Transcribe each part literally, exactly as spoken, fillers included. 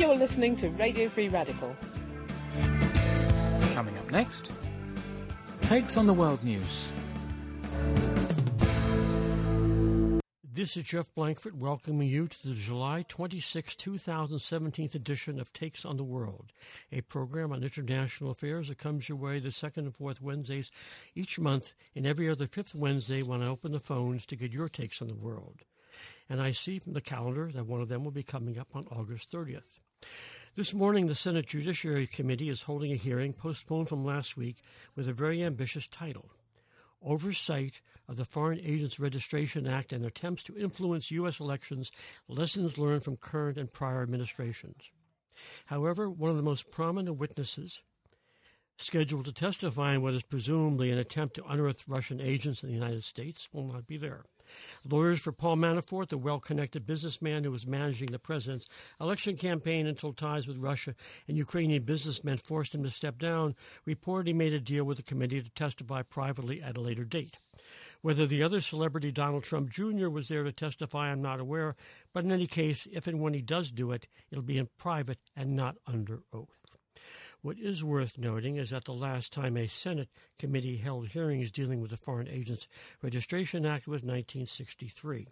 You're listening to Radio Free Radical. Coming up next, Takes on the World News. This is Jeff Blankford welcoming you to the July twenty-sixth, twenty seventeen edition of Takes on the World, a program on international affairs that comes your way the second and fourth Wednesdays each month and every other fifth Wednesday when I open the phones to get your takes on the world. And I see from the calendar that one of them will be coming up on August thirtieth. This morning, the Senate Judiciary Committee is holding a hearing postponed from last week with a very ambitious title: Oversight of the Foreign Agents Registration Act and Attempts to Influence U S Elections, Lessons Learned from Current and Prior Administrations. However, one of the most prominent witnesses scheduled to testify in what is presumably an attempt to unearth Russian agents in the United States will not be there. Lawyers for Paul Manafort, the well-connected businessman who was managing the president's election campaign until ties with Russia and Ukrainian businessmen forced him to step down, reportedly made a deal with the committee to testify privately at a later date. Whether the other celebrity, Donald Trump Junior, was there to testify, I'm not aware, but in any case, if and when he does do it, it'll be in private and not under oath. What is worth noting is that the last time a Senate committee held hearings dealing with the Foreign Agents Registration Act was nineteen sixty-three.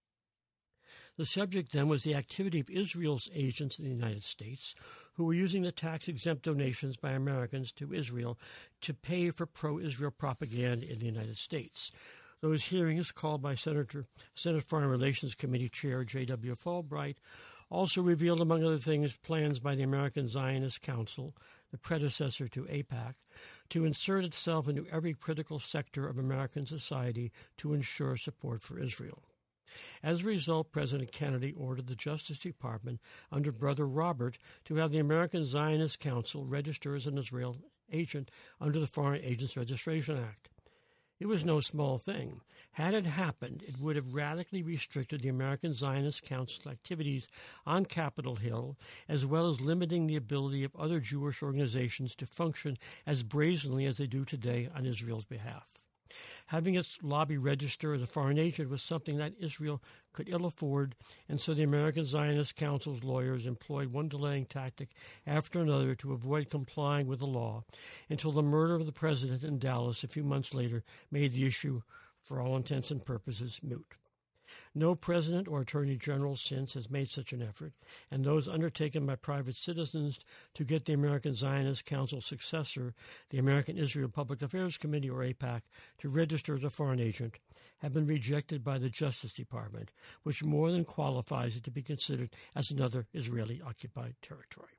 The subject then was the activity of Israel's agents in the United States who were using the tax-exempt donations by Americans to Israel to pay for pro-Israel propaganda in the United States. Those hearings, called by Senator, Senate Foreign Relations Committee Chair J W Fulbright, also revealed, among other things, plans by the American Zionist Council, the predecessor to AIPAC, to insert itself into every critical sector of American society to ensure support for Israel. As a result, President Kennedy ordered the Justice Department, under Brother Robert, to have the American Zionist Council register as an Israel agent under the Foreign Agents Registration Act. It was no small thing. Had it happened, it would have radically restricted the American Zionist Council activities on Capitol Hill, as well as limiting the ability of other Jewish organizations to function as brazenly as they do today on Israel's behalf. Having its lobby register as a foreign agent was something that Israel could ill afford, and so the American Zionist Council's lawyers employed one delaying tactic after another to avoid complying with the law, until the murder of the president in Dallas a few months later made the issue, for all intents and purposes, moot. No president or attorney general since has made such an effort, and those undertaken by private citizens to get the American Zionist Council successor, the American Israel Public Affairs Committee, or AIPAC, to register as a foreign agent have been rejected by the Justice Department, which more than qualifies it to be considered as another Israeli-occupied territory.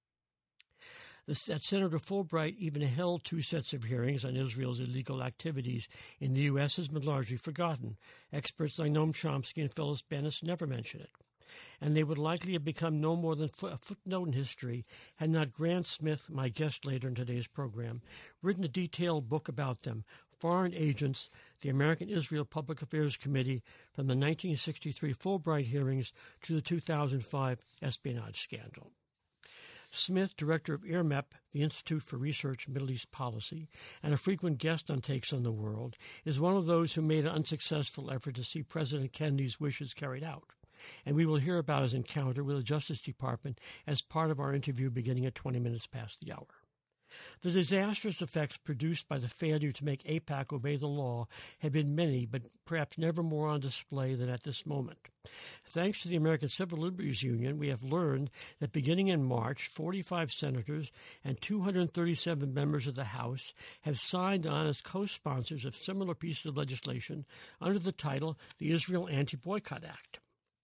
That Senator Fulbright even held two sets of hearings on Israel's illegal activities in the U S has been largely forgotten. Experts like Noam Chomsky and Phyllis Bennis never mention it. And they would likely have become no more than a footnote in history had not Grant Smith, my guest later in today's program, written a detailed book about them, Foreign Agents, the American Israel Public Affairs Committee, from the nineteen sixty-three Fulbright hearings to the two thousand five espionage scandal. Smith, director of I R M E P, the Institute for Research in Middle East Policy, and a frequent guest on Takes on the World, is one of those who made an unsuccessful effort to see President Kennedy's wishes carried out. And we will hear about his encounter with the Justice Department as part of our interview beginning at twenty minutes past the hour. The disastrous effects produced by the failure to make AIPAC obey the law have been many, but perhaps never more on display than at this moment. Thanks to the American Civil Liberties Union, we have learned that beginning in March, forty-five senators and two hundred thirty-seven members of the House have signed on as co-sponsors of similar pieces of legislation under the title the Israel Anti-Boycott Act.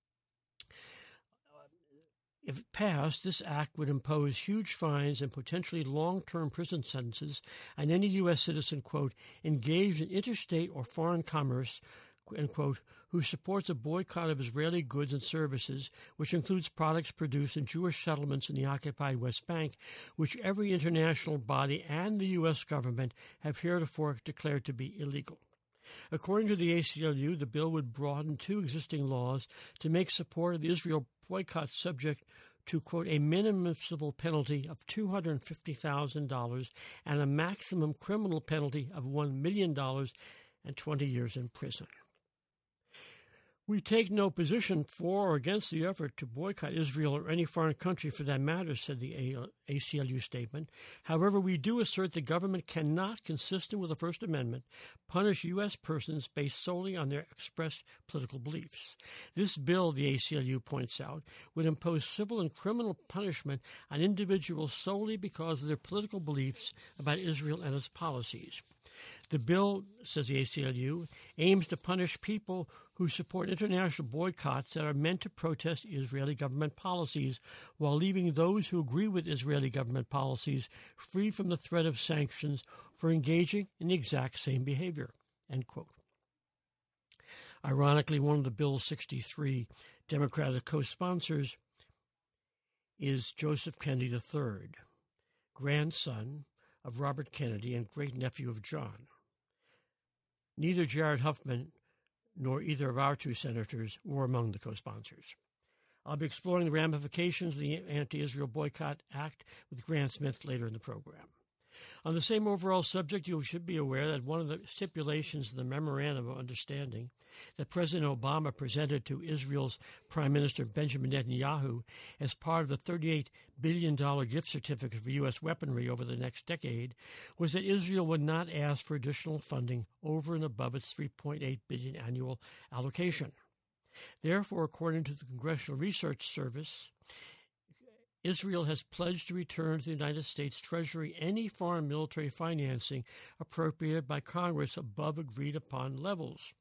If passed, this act would impose huge fines and potentially long-term prison sentences on any U S citizen, quote, engaged in interstate or foreign commerce, end quote, who supports a boycott of Israeli goods and services, which includes products produced in Jewish settlements in the occupied West Bank, which every international body and the U S government have heretofore declared to be illegal. According to the A C L U, the bill would broaden two existing laws to make support of the Israel boycott subject to, quote, a minimum civil penalty of two hundred fifty thousand dollars and a maximum criminal penalty of one million dollars and twenty years in prison. We take no position for or against the effort to boycott Israel or any foreign country for that matter, said the A C L U statement. However, we do assert the government cannot, consistent with the First Amendment, punish U S persons based solely on their expressed political beliefs. This bill, the A C L U points out, would impose civil and criminal punishment on individuals solely because of their political beliefs about Israel and its policies. The bill, says the A C L U, aims to punish people who support international boycotts that are meant to protest Israeli government policies while leaving those who agree with Israeli government policies free from the threat of sanctions for engaging in the exact same behavior, end quote. Ironically, one of the bill's sixty-three Democratic co-sponsors is Joseph Kennedy the third, grandson of Robert Kennedy and great-nephew of John. Neither Jared Huffman nor either of our two senators were among the co-sponsors. I'll be exploring the ramifications of the Anti-Israel Boycott Act with Grant Smith later in the program. On the same overall subject, you should be aware that one of the stipulations in the Memorandum of Understanding that President Obama presented to Israel's Prime Minister Benjamin Netanyahu as part of the thirty-eight billion dollars gift certificate for U S weaponry over the next decade was that Israel would not ask for additional funding over and above its three point eight billion dollars annual allocation. Therefore, according to the Congressional Research Service, Israel has pledged to return to the United States Treasury any foreign military financing appropriated by Congress above agreed-upon levels.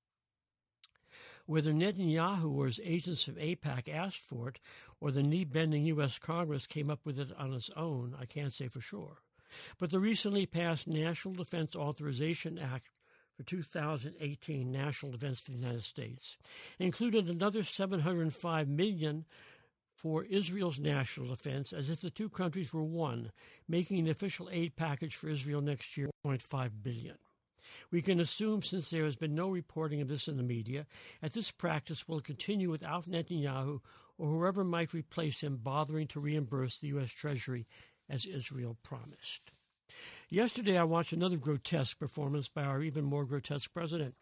Whether Netanyahu or his agents of AIPAC asked for it, or the knee-bending U S Congress came up with it on its own, I can't say for sure. But the recently passed National Defense Authorization Act for two thousand eighteen, National Defense for the United States, included another seven hundred five million dollars for Israel's national defense, as if the two countries were one, making the official aid package for Israel next year one point five billion dollars. We can assume, since there has been no reporting of this in the media, that this practice will continue without Netanyahu or whoever might replace him bothering to reimburse the U S Treasury as Israel promised. Yesterday, I watched another grotesque performance by our even more grotesque president.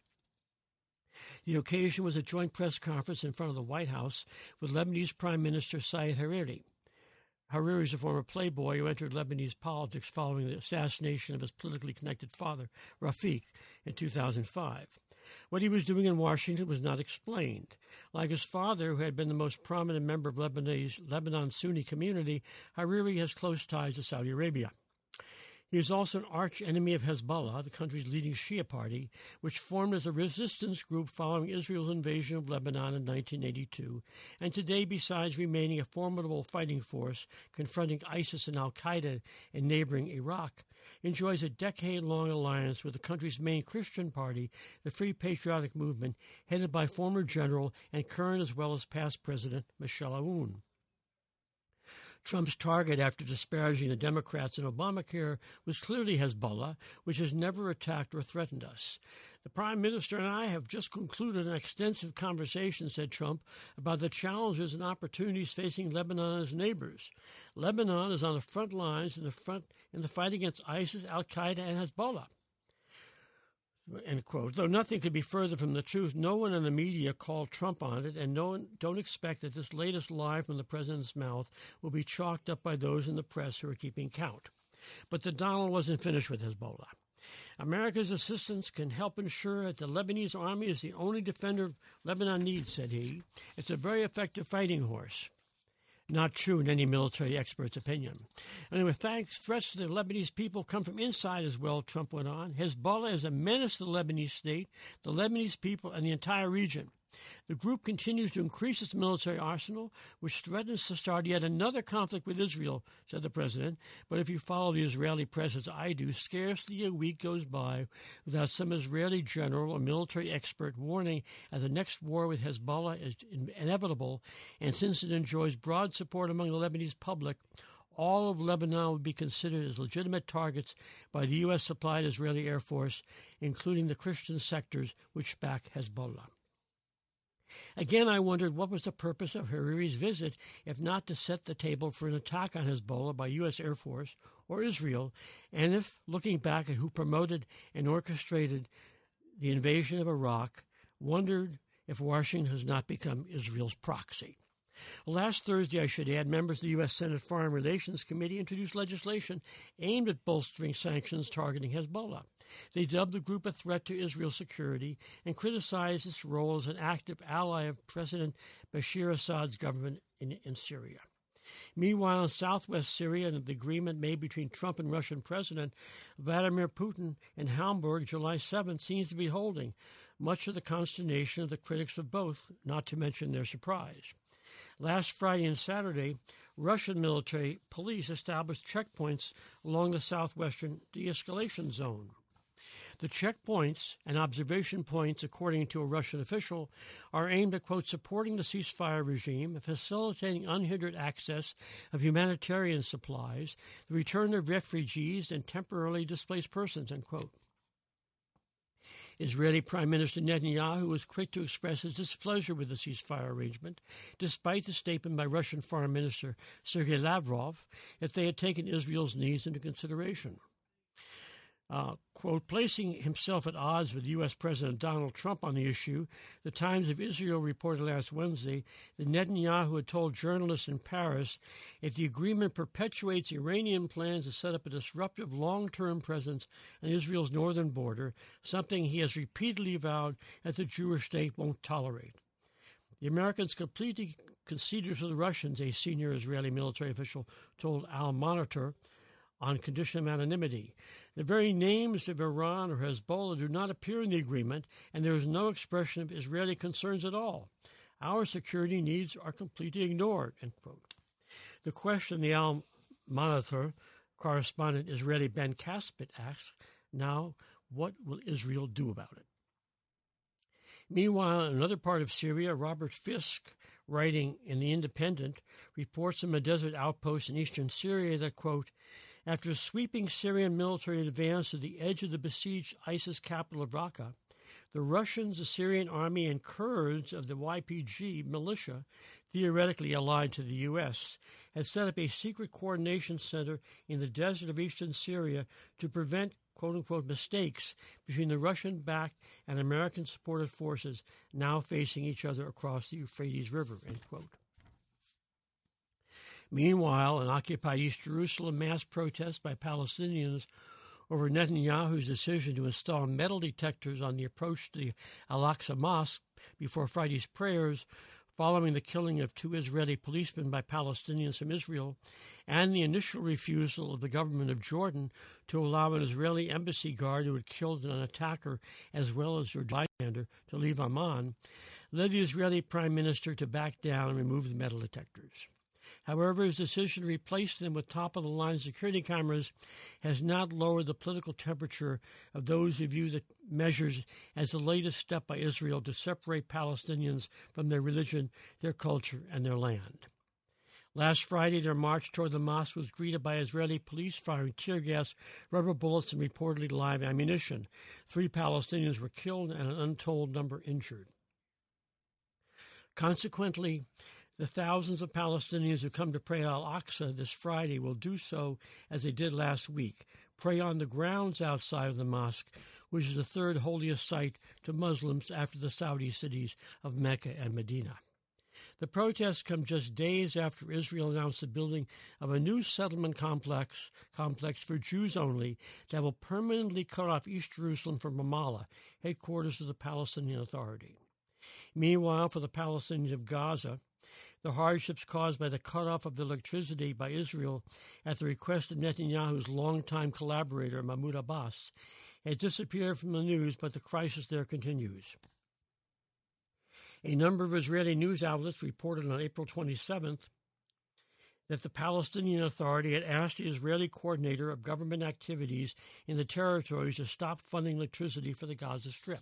The occasion was a joint press conference in front of the White House with Lebanese Prime Minister Said Hariri. Hariri is a former playboy who entered Lebanese politics following the assassination of his politically connected father, Rafik, in two thousand five. What he was doing in Washington was not explained. Like his father, who had been the most prominent member of Lebanese, Lebanon Sunni community, Hariri has close ties to Saudi Arabia. He is also an arch-enemy of Hezbollah, the country's leading Shia party, which formed as a resistance group following Israel's invasion of Lebanon in nineteen eighty-two, and today, besides remaining a formidable fighting force confronting ISIS and al-Qaeda in neighboring Iraq, enjoys a decade-long alliance with the country's main Christian party, the Free Patriotic Movement, headed by former general and current as well as past President Michel Aoun. Trump's target after disparaging the Democrats in Obamacare was clearly Hezbollah, which has never attacked or threatened us. The Prime Minister and I have just concluded an extensive conversation, said Trump, about the challenges and opportunities facing Lebanon and its neighbors. Lebanon is on the front lines in the front in the fight against ISIS, al-Qaeda, and Hezbollah. End quote. Though nothing could be further from the truth, no one in the media called Trump on it, and no one don't expect that this latest lie from the president's mouth will be chalked up by those in the press who are keeping count. But the Donald wasn't finished with Hezbollah. America's assistance can help ensure that the Lebanese army is the only defender Lebanon needs, said he. It's a very effective fighting horse. Not true in any military expert's opinion. Anyway, thanks, threats to the Lebanese people come from inside as well, Trump went on. Hezbollah is a menace to the Lebanese state, the Lebanese people, and the entire region. The group continues to increase its military arsenal, which threatens to start yet another conflict with Israel, said the president. But if you follow the Israeli press as I do, scarcely a week goes by without some Israeli general or military expert warning that the next war with Hezbollah is inevitable, and since it enjoys broad support among the Lebanese public, all of Lebanon would be considered as legitimate targets by the U S-supplied Israeli Air Force, including the Christian sectors which back Hezbollah. Again, I wondered what was the purpose of Hariri's visit, if not to set the table for an attack on Hezbollah by U S Air Force or Israel, and if, looking back at who promoted and orchestrated the invasion of Iraq, wondered if Washington has not become Israel's proxy. Last Thursday, I should add, members of the U S Senate Foreign Relations Committee introduced legislation aimed at bolstering sanctions targeting Hezbollah. They dubbed the group a threat to Israel's security and criticized its role as an active ally of President Bashar Assad's government in, in Syria. Meanwhile, in southwest Syria, the agreement made between Trump and Russian President Vladimir Putin in Hamburg July seventh seems to be holding, much to the consternation of the critics of both, not to mention their surprise. Last Friday and Saturday, Russian military police established checkpoints along the southwestern de-escalation zone. The checkpoints and observation points, according to a Russian official, are aimed at, quote, supporting the ceasefire regime, facilitating unhindered access of humanitarian supplies, the return of refugees and temporarily displaced persons, end quote. Israeli Prime Minister Netanyahu was quick to express his displeasure with the ceasefire arrangement, despite the statement by Russian Foreign Minister Sergei Lavrov that they had taken Israel's needs into consideration. Uh, quote, placing himself at odds with U S. President Donald Trump on the issue, the Times of Israel reported last Wednesday that Netanyahu had told journalists in Paris if the agreement perpetuates Iranian plans to set up a disruptive long-term presence on Israel's northern border, something he has repeatedly vowed that the Jewish state won't tolerate. The Americans completely conceded to the Russians, a senior Israeli military official told Al Monitor, on condition of anonymity. The very names of Iran or Hezbollah do not appear in the agreement, and there is no expression of Israeli concerns at all. Our security needs are completely ignored, end quote. The question the Al Monitor correspondent Israeli Ben Caspit asks, now, what will Israel do about it? Meanwhile, in another part of Syria, Robert Fisk, writing in The Independent, reports from a desert outpost in eastern Syria that, quote, after a sweeping Syrian military advance to the edge of the besieged ISIS capital of Raqqa, the Russians, the Syrian army, and Kurds of the Y P G militia, theoretically allied to the U S, had set up a secret coordination center in the desert of eastern Syria to prevent, quote-unquote, mistakes between the Russian-backed and American-supported forces now facing each other across the Euphrates River, end quote. Meanwhile, in occupied East Jerusalem, mass protests by Palestinians over Netanyahu's decision to install metal detectors on the approach to the Al-Aqsa Mosque before Friday's prayers, following the killing of two Israeli policemen by Palestinians from Israel, and the initial refusal of the government of Jordan to allow an Israeli embassy guard who had killed an attacker as well as their bystander to leave Amman, led the Israeli prime minister to back down and remove the metal detectors. However, his decision to replace them with top-of-the-line security cameras has not lowered the political temperature of those who view the measures as the latest step by Israel to separate Palestinians from their religion, their culture, and their land. Last Friday, their march toward the mosque was greeted by Israeli police firing tear gas, rubber bullets, and reportedly live ammunition. Three Palestinians were killed and an untold number injured. Consequently, the thousands of Palestinians who come to pray at Al-Aqsa this Friday will do so as they did last week, pray on the grounds outside of the mosque, which is the third holiest site to Muslims after the Saudi cities of Mecca and Medina. The protests come just days after Israel announced the building of a new settlement complex, complex for Jews only that will permanently cut off East Jerusalem from Ramallah, headquarters of the Palestinian Authority. Meanwhile, for the Palestinians of Gaza, the hardships caused by the cutoff of the electricity by Israel at the request of Netanyahu's longtime collaborator, Mahmoud Abbas, has disappeared from the news, but the crisis there continues. A number of Israeli news outlets reported on April twenty-seventh that the Palestinian Authority had asked the Israeli coordinator of government activities in the territories to stop funding electricity for the Gaza Strip.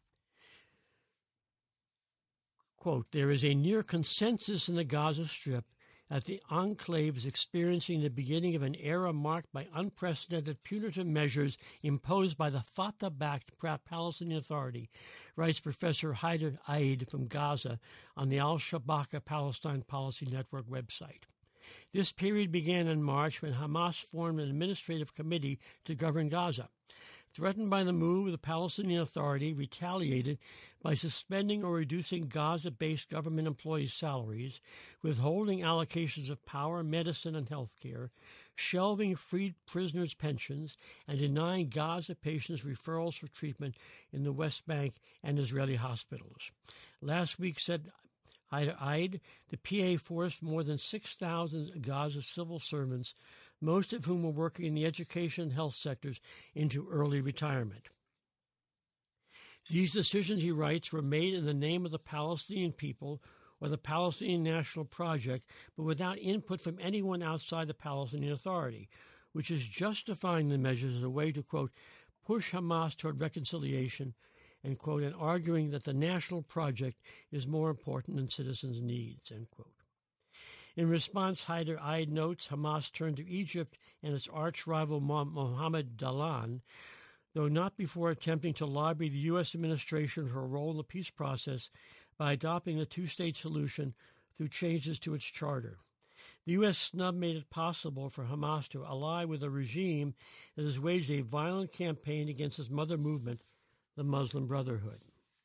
Quote, there is a near consensus in the Gaza Strip that the enclave is experiencing the beginning of an era marked by unprecedented punitive measures imposed by the Fatah-backed Palestinian Authority, writes Professor Haider Aid from Gaza on the Al-Shabaka Palestine Policy Network website. This period began in March when Hamas formed an administrative committee to govern Gaza. Threatened by the move, the Palestinian Authority retaliated by suspending or reducing Gaza-based government employees' salaries, withholding allocations of power, medicine, and health care, shelving freed prisoners' pensions, and denying Gaza patients referrals for treatment in the West Bank and Israeli hospitals. Last week, said Haider Eid, the P A forced more than six thousand Gaza civil servants, most of whom were working in the education and health sectors, into early retirement. These decisions, he writes, were made in the name of the Palestinian people or the Palestinian National Project, but without input from anyone outside the Palestinian Authority, which is justifying the measures as a way to, quote, push Hamas toward reconciliation, and, quote, and arguing that the National Project is more important than citizens' needs, end quote. In response, Haider Eid notes Hamas turned to Egypt and its arch-rival Mohammed Dahlan, though not before attempting to lobby the U S administration for a role in the peace process by adopting the two-state solution through changes to its charter. The U S snub made it possible for Hamas to ally with a regime that has waged a violent campaign against its mother movement, the Muslim Brotherhood.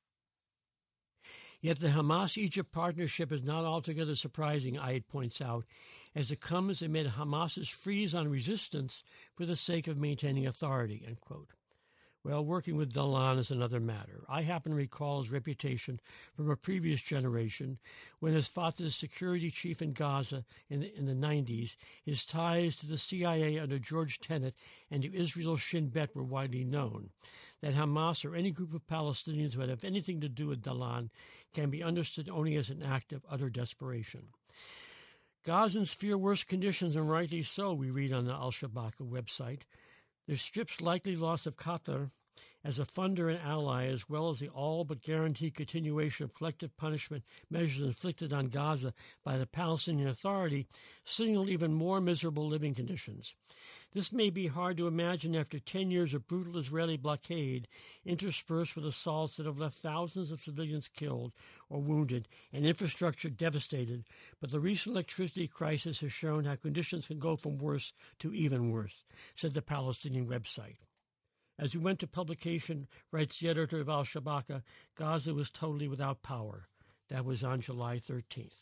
Yet the Hamas-Egypt partnership is not altogether surprising, Eid points out, as it comes amid Hamas's freeze on resistance for the sake of maintaining authority, end quote. Well, working with Dahlan is another matter. I happen to recall his reputation from a previous generation when, as Fatah's security chief in Gaza in the, in the nineties, his ties to the C I A under George Tenet and to Israel's Shin Bet were widely known. That Hamas or any group of Palestinians who would have anything to do with Dahlan can be understood only as an act of utter desperation. Gazans fear worse conditions, and rightly so, we read on the Al-Shabaka website. The Strip's likely loss of Qatar as a funder and ally, as well as the all-but-guaranteed continuation of collective punishment measures inflicted on Gaza by the Palestinian Authority, signal even more miserable living conditions. This may be hard to imagine after ten years of brutal Israeli blockade, interspersed with assaults that have left thousands of civilians killed or wounded and infrastructure devastated, but the recent electricity crisis has shown how conditions can go from worse to even worse, said the Palestinian website. As we went to publication, writes the editor of Al-Shabaka, Gaza was totally without power. That was on July thirteenth.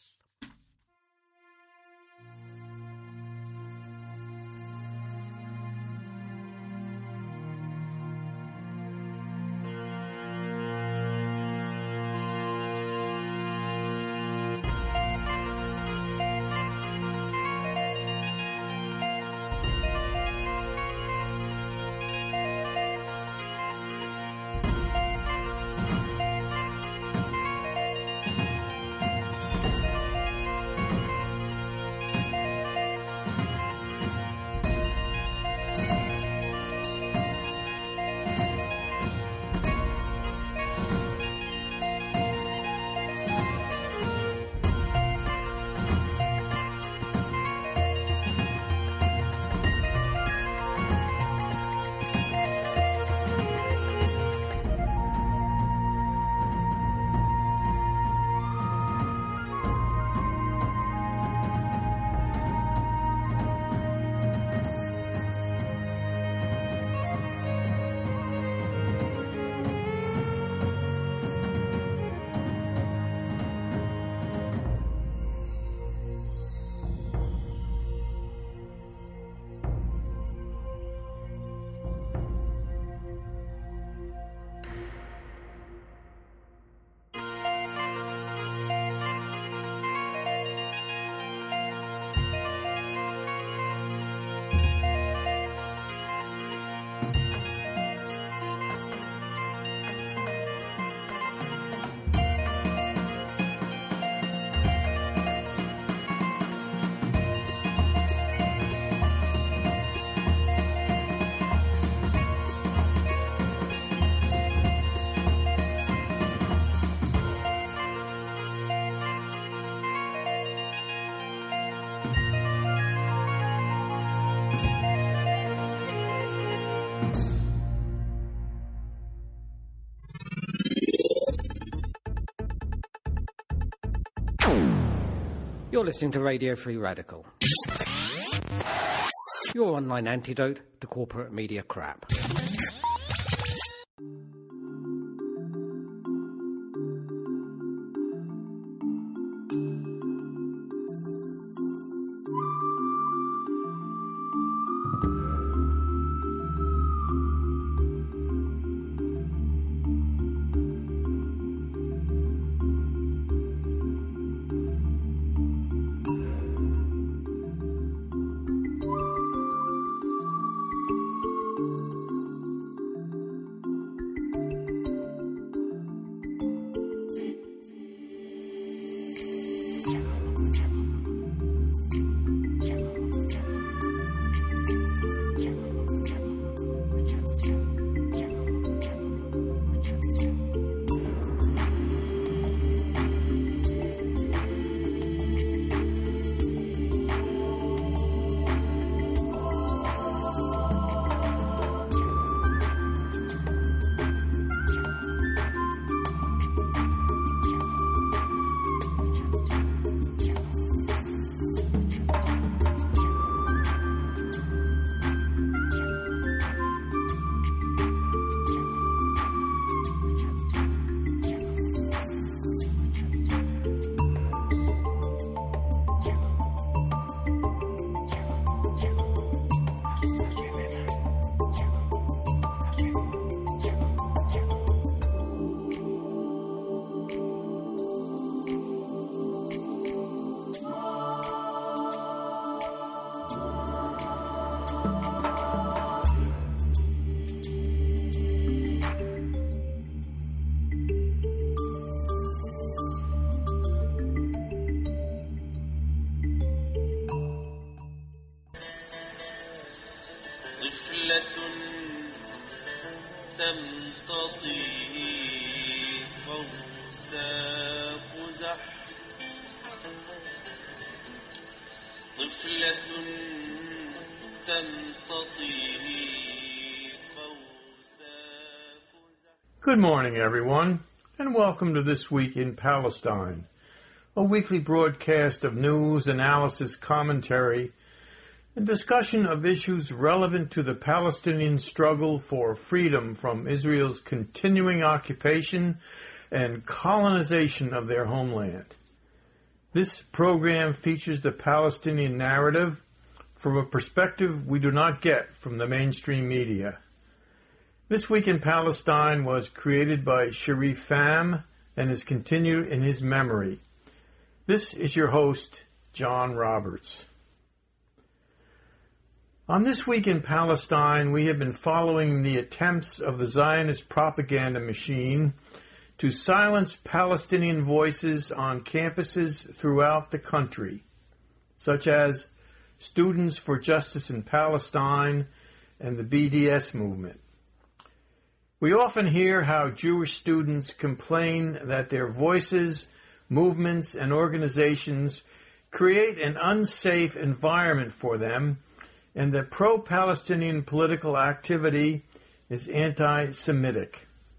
You're listening to Radio Free Radical, your online antidote to corporate media crap. Good morning, everyone, and welcome to This Week in Palestine, a weekly broadcast of news, analysis, commentary, and discussion of issues relevant to the Palestinian struggle for freedom from Israel's continuing occupation and colonization of their homeland. This program features the Palestinian narrative from a perspective we do not get from the mainstream media. This Week in Palestine was created by Sharif Pham and is continued in his memory. This is your host, John Roberts. On This Week in Palestine, we have been following the attempts of the Zionist propaganda machine to silence Palestinian voices on campuses throughout the country, such as Students for Justice in Palestine and the B D S movement. We often hear how Jewish students complain that their voices, movements, and organizations create an unsafe environment for them, and that pro-Palestinian political activity is anti-Semitic.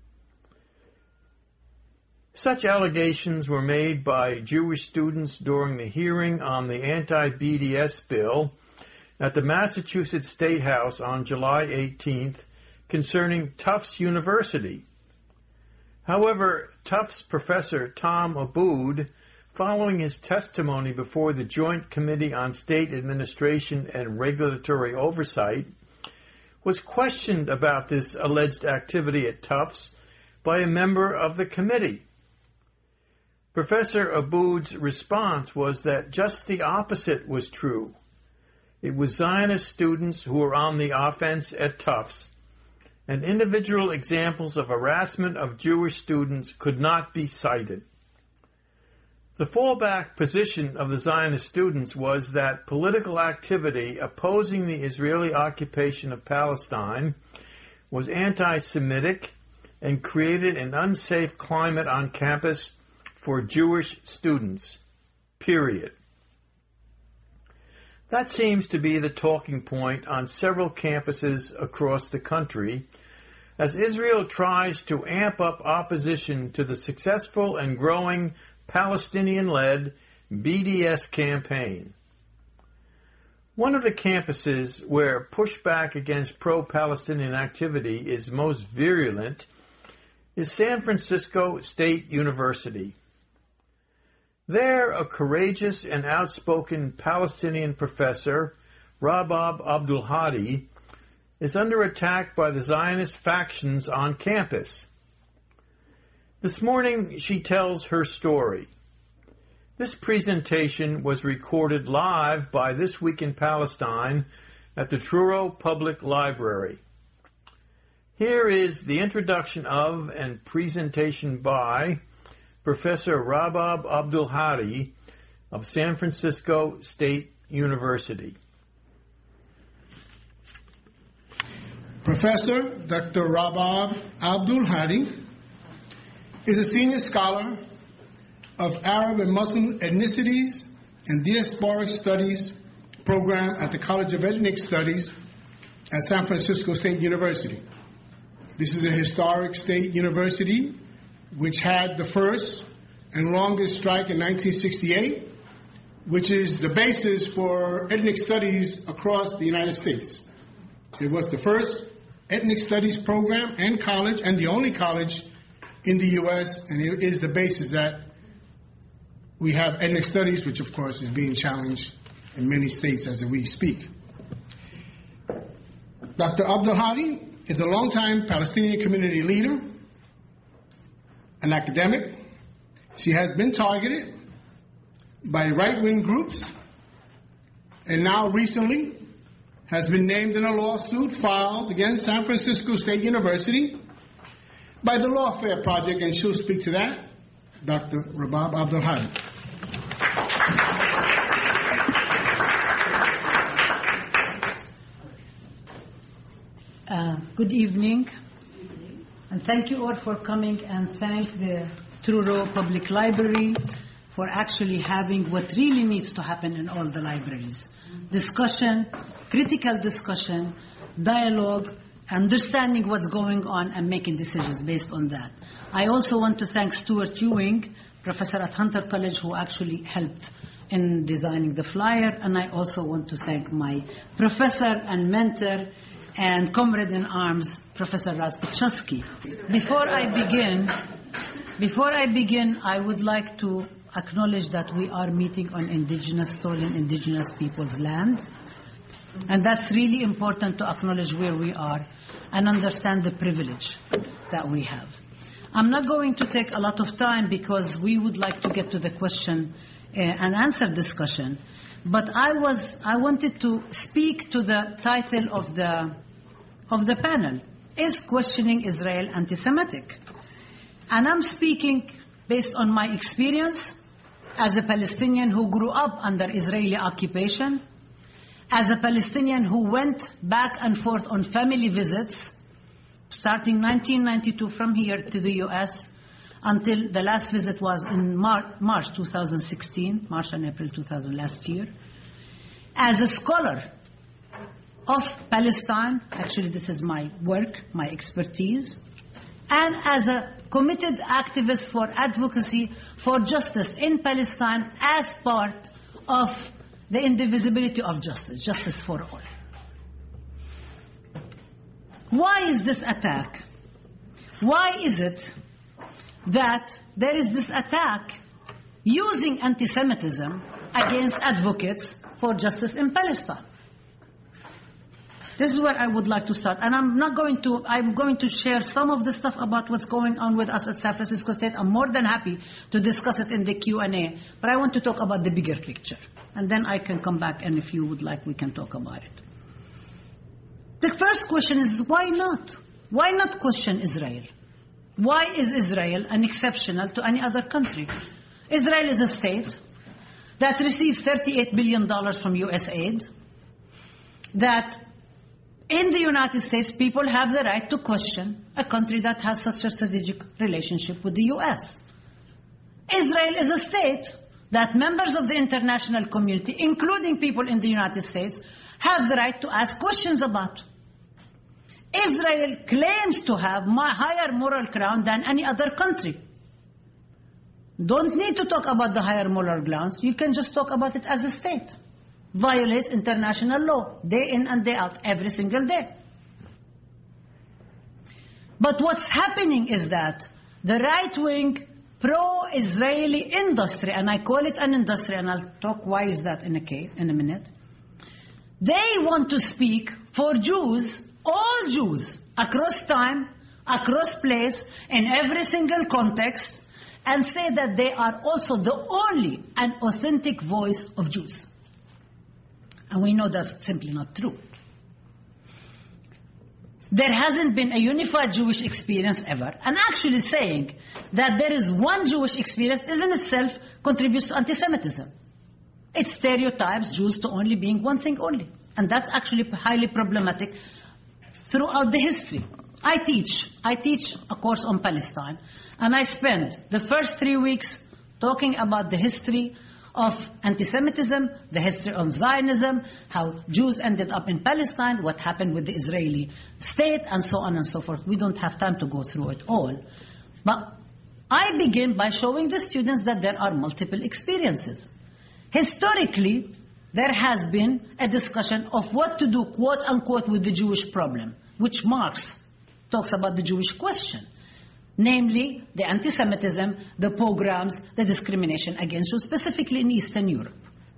Such allegations were made by Jewish students during the hearing on the anti-B D S bill at the Massachusetts State House on July eighteenth, concerning Tufts University. However, Tufts professor Tom Abood, following his testimony before the Joint Committee on State Administration and Regulatory Oversight, was questioned about this alleged activity at Tufts by a member of the committee. Professor Abood's response was that just the opposite was true. It was Zionist students who were on the offense at Tufts, and individual examples of harassment of Jewish students could not be cited. The fallback position of the Zionist students was that political activity opposing the Israeli occupation of Palestine was anti-Semitic and created an unsafe climate on campus for Jewish students, period. That seems to be the talking point on several campuses across the country as Israel tries to amp up opposition to the successful and growing Palestinian-led B D S campaign. One of the campuses where pushback against pro-Palestinian activity is most virulent is San Francisco State University. There, a courageous and outspoken Palestinian professor, Rabab Abdulhadi, is under attack by the Zionist factions on campus. This morning, she tells her story. This presentation was recorded live by This Week in Palestine at the Truro Public Library. Here is the introduction of and presentation by Professor Rabab Abdulhadi of San Francisco State University. Professor Doctor Rabab Abdulhadi is a senior scholar of Arab and Muslim ethnicities and diasporic studies program at the College of Ethnic Studies at San Francisco State University. This is a historic state university which had the first and longest strike in nineteen sixty-eight, which is the basis for ethnic studies across the United States. It was the first ethnic studies program and college, and the only college in the U S, and it is the basis that we have ethnic studies, which of course is being challenged in many states as we speak. Doctor Abdulhadi is a longtime Palestinian community leader, an academic. She has been targeted by right-wing groups, and now recently has been named in a lawsuit filed against San Francisco State University by the Lawfare Project, and she'll speak to that, Doctor Rabab Abdulhadi. Uh, good evening, and thank you all for coming, and thank the Truro Public Library for actually having what really needs to happen in all the libraries. Discussion, critical discussion, dialogue, understanding what's going on and making decisions based on that. I also want to thank Stuart Ewing, professor at Hunter College, who actually helped in designing the flyer. And I also want to thank my professor and mentor and comrade in arms, Professor Raz Pichowski. Before I begin, before I begin, I would like to acknowledge that we are meeting on indigenous, stolen indigenous people's land. And that's really important to acknowledge where we are and understand the privilege that we have. I'm not going to take a lot of time because we would like to get to the question uh, and answer discussion. But I was, I wanted to speak to the title of the, of the panel. Is questioning Israel anti-Semitic? And I'm speaking based on my experience as a Palestinian who grew up under Israeli occupation, as a Palestinian who went back and forth on family visits, starting nineteen ninety-two from here to the U S, until the last visit was in Mar- March two thousand sixteen, March and April two thousand last year. As a scholar of Palestine, actually this is my work, my expertise, and as a committed activist for advocacy for justice in Palestine as part of the indivisibility of justice, justice for all. Why is this attack? Why is it that there is this attack using anti-Semitism against advocates for justice in Palestine? This is where I would like to start. And I'm not going to, I'm going to share some of the stuff about what's going on with us at San Francisco State. I'm more than happy to discuss it in the Q and A. But I want to talk about the bigger picture. And then I can come back, and if you would like, we can talk about it. The first question is, why not? Why not question Israel? Why is Israel an exceptional to any other country? Israel is a state that receives thirty-eight billion dollars from U S aid, that in the United States, people have the right to question a country that has such a strategic relationship with the U S. Israel is a state that members of the international community, including people in the United States, have the right to ask questions about. Israel claims to have a higher moral ground than any other country. Don't need to talk about the higher moral grounds. You can just talk about it as a state. Violates international law, day in and day out, every single day. But what's happening is that the right-wing, pro-Israeli industry, and I call it an industry, and I'll talk why is that in a, case, in a minute, they want to speak for Jews, all Jews, across time, across place, in every single context, and say that they are also the only and authentic voice of Jews. And we know that's simply not true. There hasn't been a unified Jewish experience ever. And actually saying that there is one Jewish experience is in itself contributes to anti-Semitism. It stereotypes Jews to only being one thing only. And that's actually highly problematic throughout the history. I teach. I teach a course on Palestine. And I spend the first three weeks talking about the history of anti-Semitism, the history of Zionism, how Jews ended up in Palestine, what happened with the Israeli state, and so on and so forth. We don't have time to go through it all. But I begin by showing the students that there are multiple experiences. Historically, there has been a discussion of what to do, quote unquote, with the Jewish problem, which Marx talks about the Jewish question. Namely, the anti-Semitism, the pogroms, the discrimination against Jews, specifically in Eastern Europe.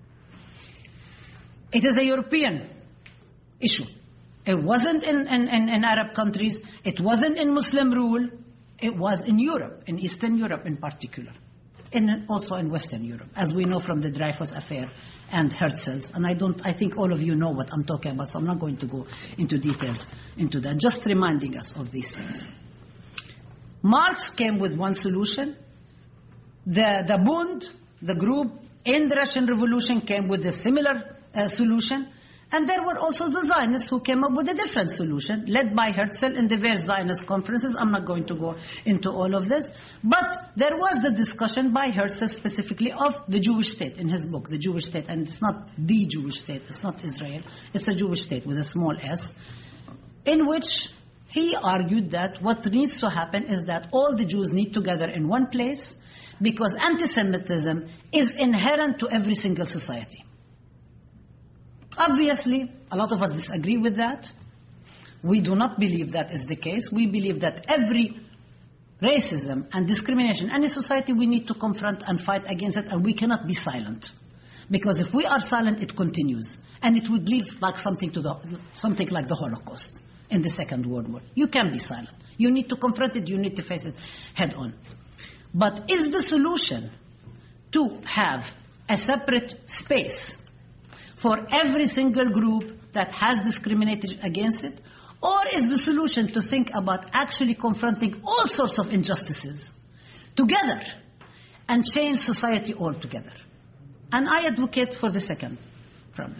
It is a European issue. It wasn't in, in, in, in Arab countries. It wasn't in Muslim rule. It was in Europe, in Eastern Europe in particular. And also in Western Europe, as we know from the Dreyfus affair and Herzl's. And I don't, I think all of you know what I'm talking about, so I'm not going to go into details into that. Just reminding us of these things. Marx came with one solution. The, the Bund, the group in the Russian Revolution, came with a similar uh, solution. And there were also the Zionists who came up with a different solution, led by Herzl in the various Zionist conferences. I'm not going to go into all of this. But there was the discussion by Herzl specifically of the Jewish state in his book, The Jewish State. And it's not the Jewish state, it's not Israel. It's a Jewish state with a small s, in which he argued that what needs to happen is that all the Jews need to gather in one place, because anti-Semitism is inherent to every single society. Obviously, a lot of us disagree with that. We do not believe that is the case. We believe that every racism and discrimination in any society, we need to confront and fight against it, and we cannot be silent. Because if we are silent, it continues. And it would lead like something to the something like the Holocaust in the Second World War. You can't be silent. You need to confront it, you need to face it head on. But is the solution to have a separate space for every single group that has discriminated against it? Or is the solution to think about actually confronting all sorts of injustices together and change society altogether? And I advocate for the second problem.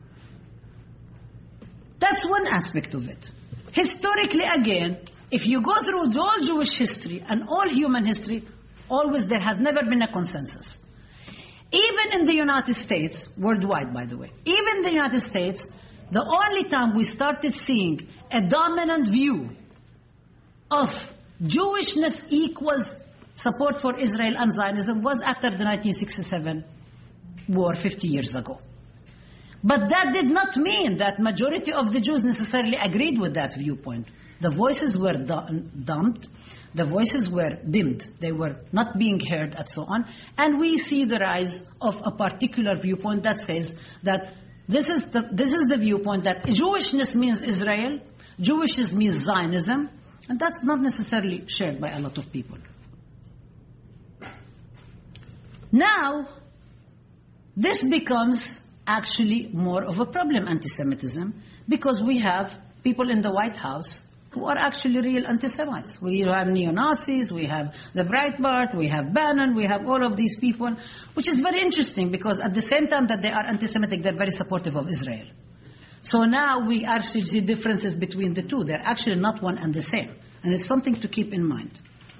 That's one aspect of it. Historically, again, if you go through the all Jewish history and all human history, always there has never been a consensus. Even in the United States, worldwide by the way, even in the United States, the only time we started seeing a dominant view of Jewishness equals support for Israel and Zionism was after the nineteen sixty-seven war, fifty years ago. But that did not mean that majority of the Jews necessarily agreed with that viewpoint. The voices were dumped. The voices were dimmed. They were not being heard and so on. And we see the rise of a particular viewpoint that says that this is the, this is the viewpoint that Jewishness means Israel, Jewishness means Zionism, and that's not necessarily shared by a lot of people. Now, this becomes actually more of a problem, anti-Semitism, because we have people in the White House who are actually real anti-Semites. We have neo-Nazis, we have the Breitbart, we have Bannon, we have all of these people, which is very interesting because at the same time that they are anti-Semitic, they're very supportive of Israel. So now we actually see differences between the two. They're actually not one and the same. And it's something to keep in mind.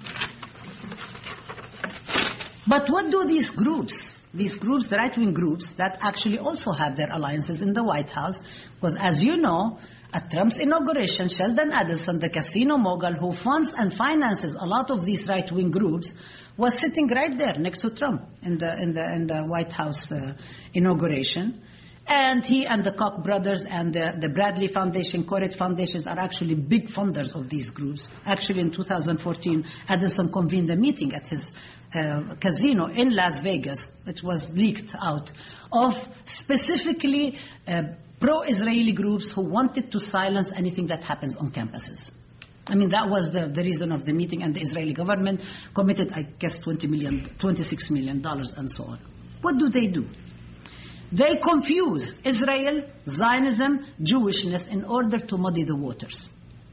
But what do these groups, these groups, the right-wing groups, that actually also have their alliances in the White House? Because as you know, at Trump's inauguration, Sheldon Adelson, the casino mogul who funds and finances a lot of these right-wing groups, was sitting right there next to Trump in the in the in the White House uh, inauguration. And he and the Koch brothers and the, the Bradley Foundation, Koret Foundations are actually big funders of these groups. Actually, in two thousand fourteen, Adelson convened a meeting at his uh, casino in Las Vegas, which was leaked out, of specifically uh, pro-Israeli groups who wanted to silence anything that happens on campuses. I mean, that was the, the reason of the meeting, and the Israeli government committed, I guess, twenty million, twenty-six million dollars and so on. What do they do? They confuse Israel, Zionism, Jewishness in order to muddy the waters.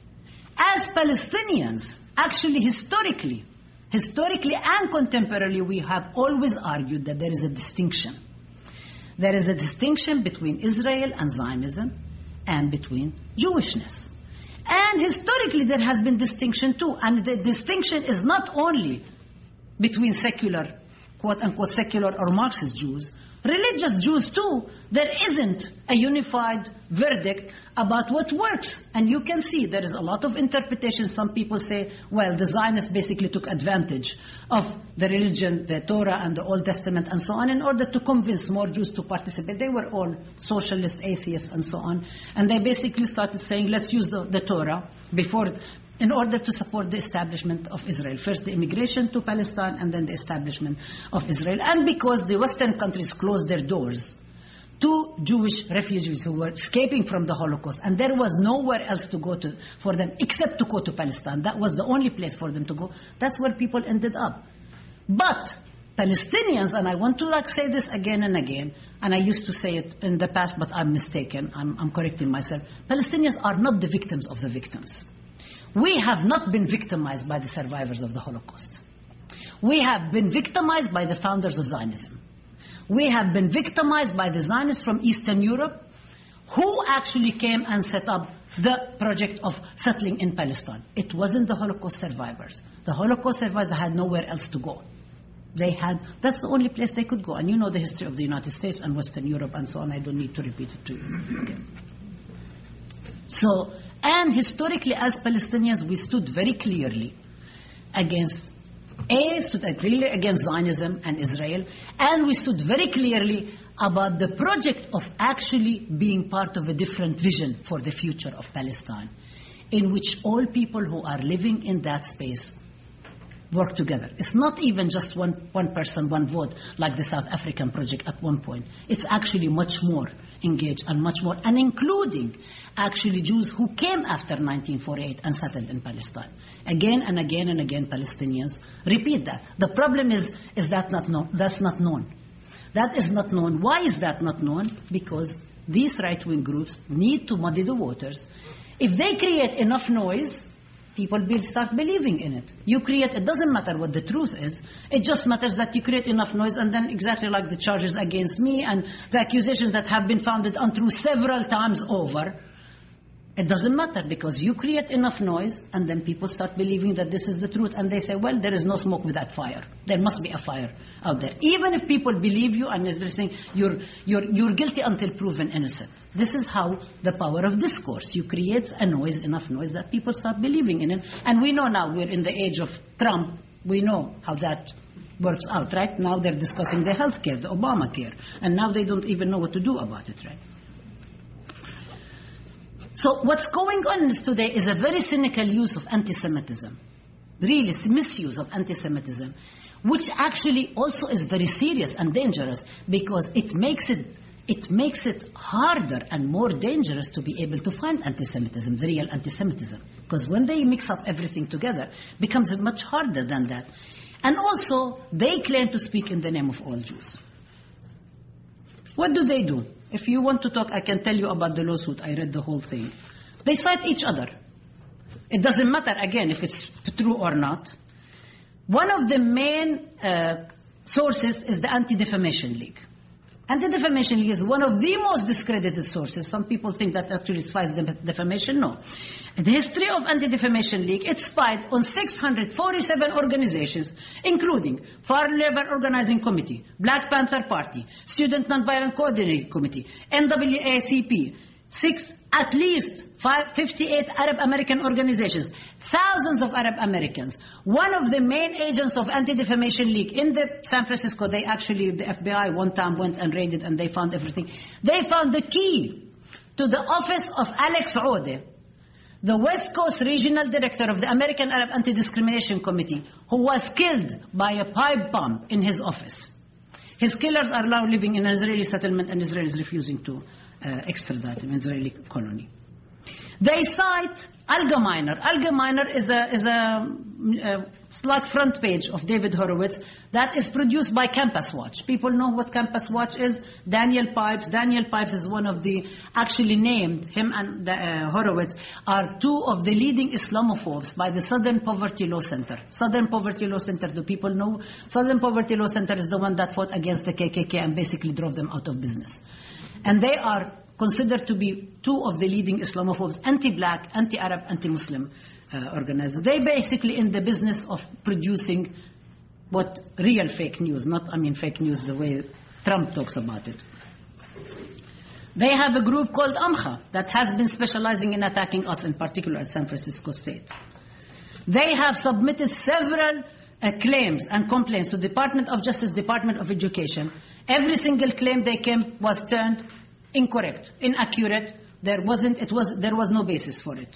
As Palestinians, actually historically, historically and contemporarily, we have always argued that there is a distinction. There is a distinction between Israel and Zionism and between Jewishness. And historically there has been distinction too. And the distinction is not only between secular, quote-unquote secular or Marxist Jews, religious Jews too. There isn't a unified verdict about what works. And you can see there is a lot of interpretation. Some people say, well, the Zionists basically took advantage of the religion, the Torah and the Old Testament and so on in order to convince more Jews to participate. They were all socialist, atheists and so on. And they basically started saying, let's use the, the Torah before, in order to support the establishment of Israel. First the immigration to Palestine and then the establishment of Israel. And because the Western countries closed their doors to Jewish refugees who were escaping from the Holocaust, and there was nowhere else to go to for them except to go to Palestine. That was the only place for them to go. That's where people ended up. But Palestinians, and I want to like say this again and again, and I used to say it in the past, but I'm mistaken. I'm, I'm correcting myself. Palestinians are not the victims of the victims. We have not been victimized by the survivors of the Holocaust. We have been victimized by the founders of Zionism. We have been victimized by the Zionists from Eastern Europe Who actually came and set up the project of settling in Palestine? It wasn't the Holocaust survivors. The Holocaust survivors had nowhere else to go. They had, that's the only place they could go. And you know the history of the United States and Western Europe and so on. I don't need to repeat it to you. Okay. So, and historically as Palestinians, we stood very clearly against, A, stood clearly against Zionism and Israel, and we stood very clearly about the project of actually being part of a different vision for the future of Palestine, in which all people who are living in that space work together. It's not even just one, one person, one vote, like the South African project at one point. It's actually much more engaged and much more, and including actually Jews who came after nineteen forty-eight and settled in Palestine. Again and again and again, Palestinians repeat that. The problem is, is that not known? That's not known. That is not known. Why is that not known? Because these right-wing groups need to muddy the waters. If they create enough noise, people will start believing in it. You create, it doesn't matter what the truth is. It just matters that you create enough noise, and then exactly like the charges against me and the accusations that have been founded untrue several times over, it doesn't matter because you create enough noise and then people start believing that this is the truth, and they say, well, there is no smoke without fire. There must be a fire out there. Even if people believe you and they're saying you're, you're, you're guilty until proven innocent. This is how the power of discourse. You create a noise, enough noise that people start believing in it. And we know now we're in the age of Trump. We know how that works out, right? Now they're discussing the health care, the Obamacare. And now they don't even know what to do about it, right? So what's going on today is a very cynical use of anti-Semitism. Really, misuse of anti-Semitism, which actually also is very serious and dangerous because it makes it, it makes it harder and more dangerous to be able to find anti-Semitism, the real anti-Semitism. Because when they mix up everything together, it becomes much harder than that. And also, they claim to speak in the name of all Jews. What do they do? If you want to talk, I can tell you about the lawsuit. I read the whole thing. They cite each other. It doesn't matter, again, if it's true or not. One of the main uh, sources is the Anti-Defamation League. Anti-Defamation League is one of the most discredited sources. Some people think that actually it fights defamation. No. In the history of Anti-Defamation League, it's fight on six hundred forty-seven organizations, including Foreign Labor Organizing Committee, Black Panther Party, Student Nonviolent Coordinating Committee, N double A C P, six, at least five, fifty-eight Arab American organizations, thousands of Arab Americans. One of the main agents of Anti-Defamation League in the San Francisco, they actually, the F B I one time went and raided and they found everything. They found the key to the office of Alex Ode, the West Coast Regional Director of the American Arab Anti-Discrimination Committee, who was killed by a pipe bomb in his office. His killers are now living in an Israeli settlement and Israel is refusing to uh, extradite him, Israeli colony. They cite Allgemeiner. Allgemeiner is a, is a, a like front page of David Horowitz that is produced by Campus Watch. People know what Campus Watch is. Daniel Pipes. Daniel Pipes is one of the, actually named, him and the, uh, Horowitz are two of the leading Islamophobes by the Southern Poverty Law Center. Southern Poverty Law Center, do people know? Southern Poverty Law Center is the one that fought against the K K K and basically drove them out of business. And they are considered to be two of the leading Islamophobes, anti-black, anti-Arab, anti-Muslim uh, organizers. They basically in the business of producing what real fake news, not, I mean, fake news the way Trump talks about it. They have a group called Amcha that has been specializing in attacking us, in particular at San Francisco State. They have submitted several uh, claims and complaints to the Department of Justice, Department of Education. Every single claim they came was turned incorrect, inaccurate. There wasn't, it was, there was no basis for it.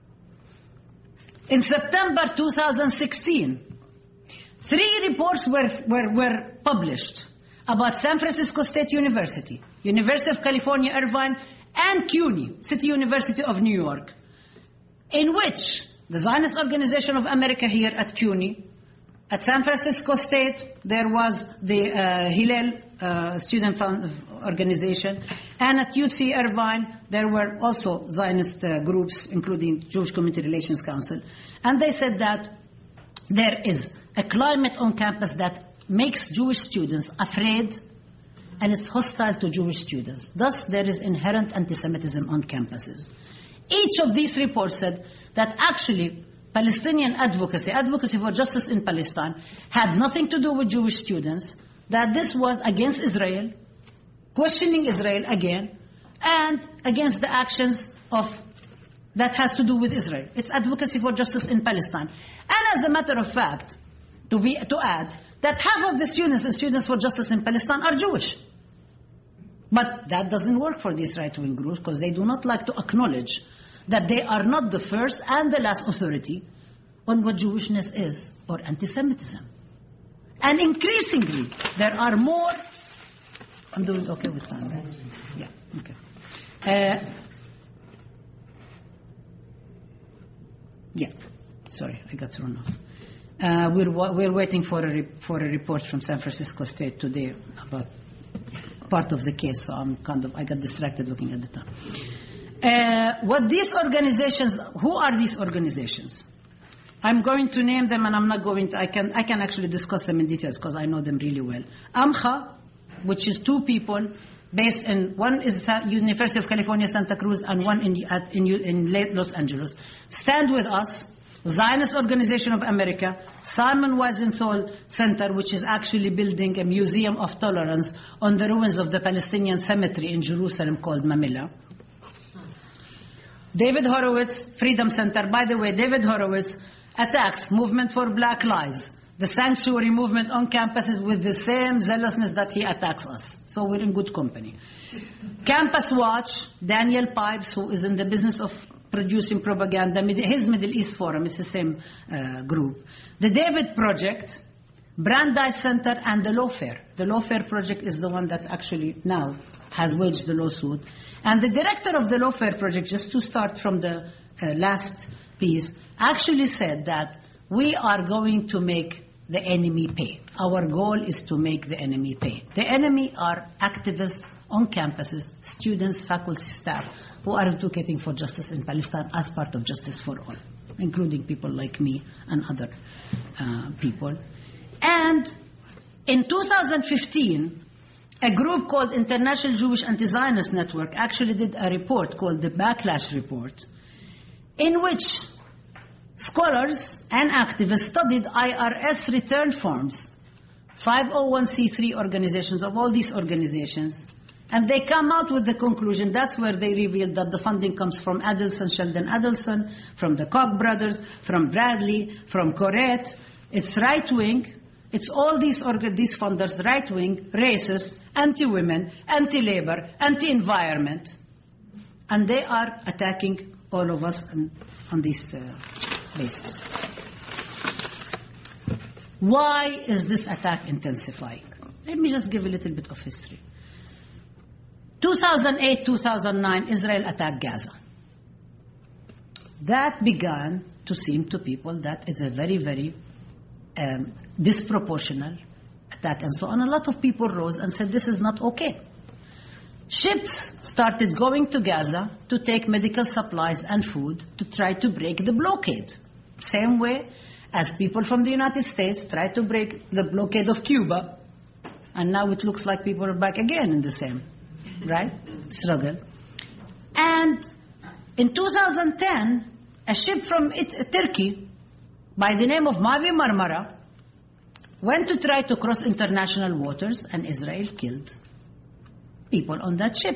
In September two thousand sixteen, three reports were, were, were published about San Francisco State University, University of California, Irvine, and CUNY, City University of New York, in which the Zionist Organization of America here at CUNY, at San Francisco State, there was the uh, Hillel uh, student found organization, and at U C Irvine, there were also Zionist uh, groups, including Jewish Community Relations Council. And they said that there is a climate on campus that makes Jewish students afraid and it's hostile to Jewish students. Thus, there is inherent anti-Semitism on campuses. Each of these reports said that actually Palestinian advocacy, advocacy for justice in Palestine, had nothing to do with Jewish students, that this was against Israel, questioning Israel again, and against the actions of that has to do with Israel. It's advocacy for justice in Palestine. And as a matter of fact, to, be, to add, that half of the students and students for justice in Palestine are Jewish. But that doesn't work for these right-wing groups because they do not like to acknowledge that they are not the first and the last authority on what Jewishness is or anti-Semitism. And increasingly, there are more... I'm doing okay with time, right? Yeah, okay. Uh, yeah, sorry, I got thrown off. Uh, we're, we're waiting for a, re- for a report from San Francisco State today about part of the case, so I'm kind of, I got distracted looking at the time. Uh, what these organizations, who are these organizations? I'm going to name them and I'm not going to, I can, I can actually discuss them in details because I know them really well. AMCHA, which is two people based in, one is University of California, Santa Cruz, and one in, at, in, in Los Angeles. Stand With Us, Zionist Organization of America, Simon Wiesenthal Center, which is actually building a museum of tolerance on the ruins of the Palestinian cemetery in Jerusalem called Mamilla. David Horowitz, Freedom Center. By the way, David Horowitz attacks Movement for Black Lives, the sanctuary movement on campuses, with the same zealousness that he attacks us. So we're in good company. Campus Watch, Daniel Pipes, who is in the business of producing propaganda, his Middle East Forum is the same uh, group. The David Project, Brandeis Center, and the Lawfare. The Lawfare Project is the one that actually now has waged the lawsuit. And the director of the Lawfare Project, just to start from the uh, last piece, actually said that we are going to make the enemy pay. Our goal is to make the enemy pay. The enemy are activists on campuses, students, faculty, staff, who are advocating for justice in Palestine as part of Justice for All, including people like me and other uh, people. And in two thousand fifteen, a group called International Jewish Anti-Zionist Network actually did a report called the Backlash Report, in which scholars and activists studied I R S return forms, five oh one c three organizations of all these organizations, and they come out with the conclusion, that's where they revealed that the funding comes from Adelson, Sheldon Adelson, from the Koch brothers, from Bradley, from Corette. It's right-wing. It's all these orga- these funders, right-wing, racist, anti-women, anti-labor, anti-environment. And they are attacking all of us on, on this uh, basis. Why is this attack intensifying? Let me just give a little bit of history. two thousand eight, two thousand nine, Israel attacked Gaza. That began to seem to people that it's a very, very um, disproportional attack and so on. A lot of people rose and said this is not okay. Ships started going to Gaza to take medical supplies and food to try to break the blockade. Same way as people from the United States tried to break the blockade of Cuba, and now it looks like people are back again in the same, right, struggle. And in two thousand ten, a ship from it, Turkey by the name of Mavi Marmara went to try to cross international waters, and Israel killed people on that ship.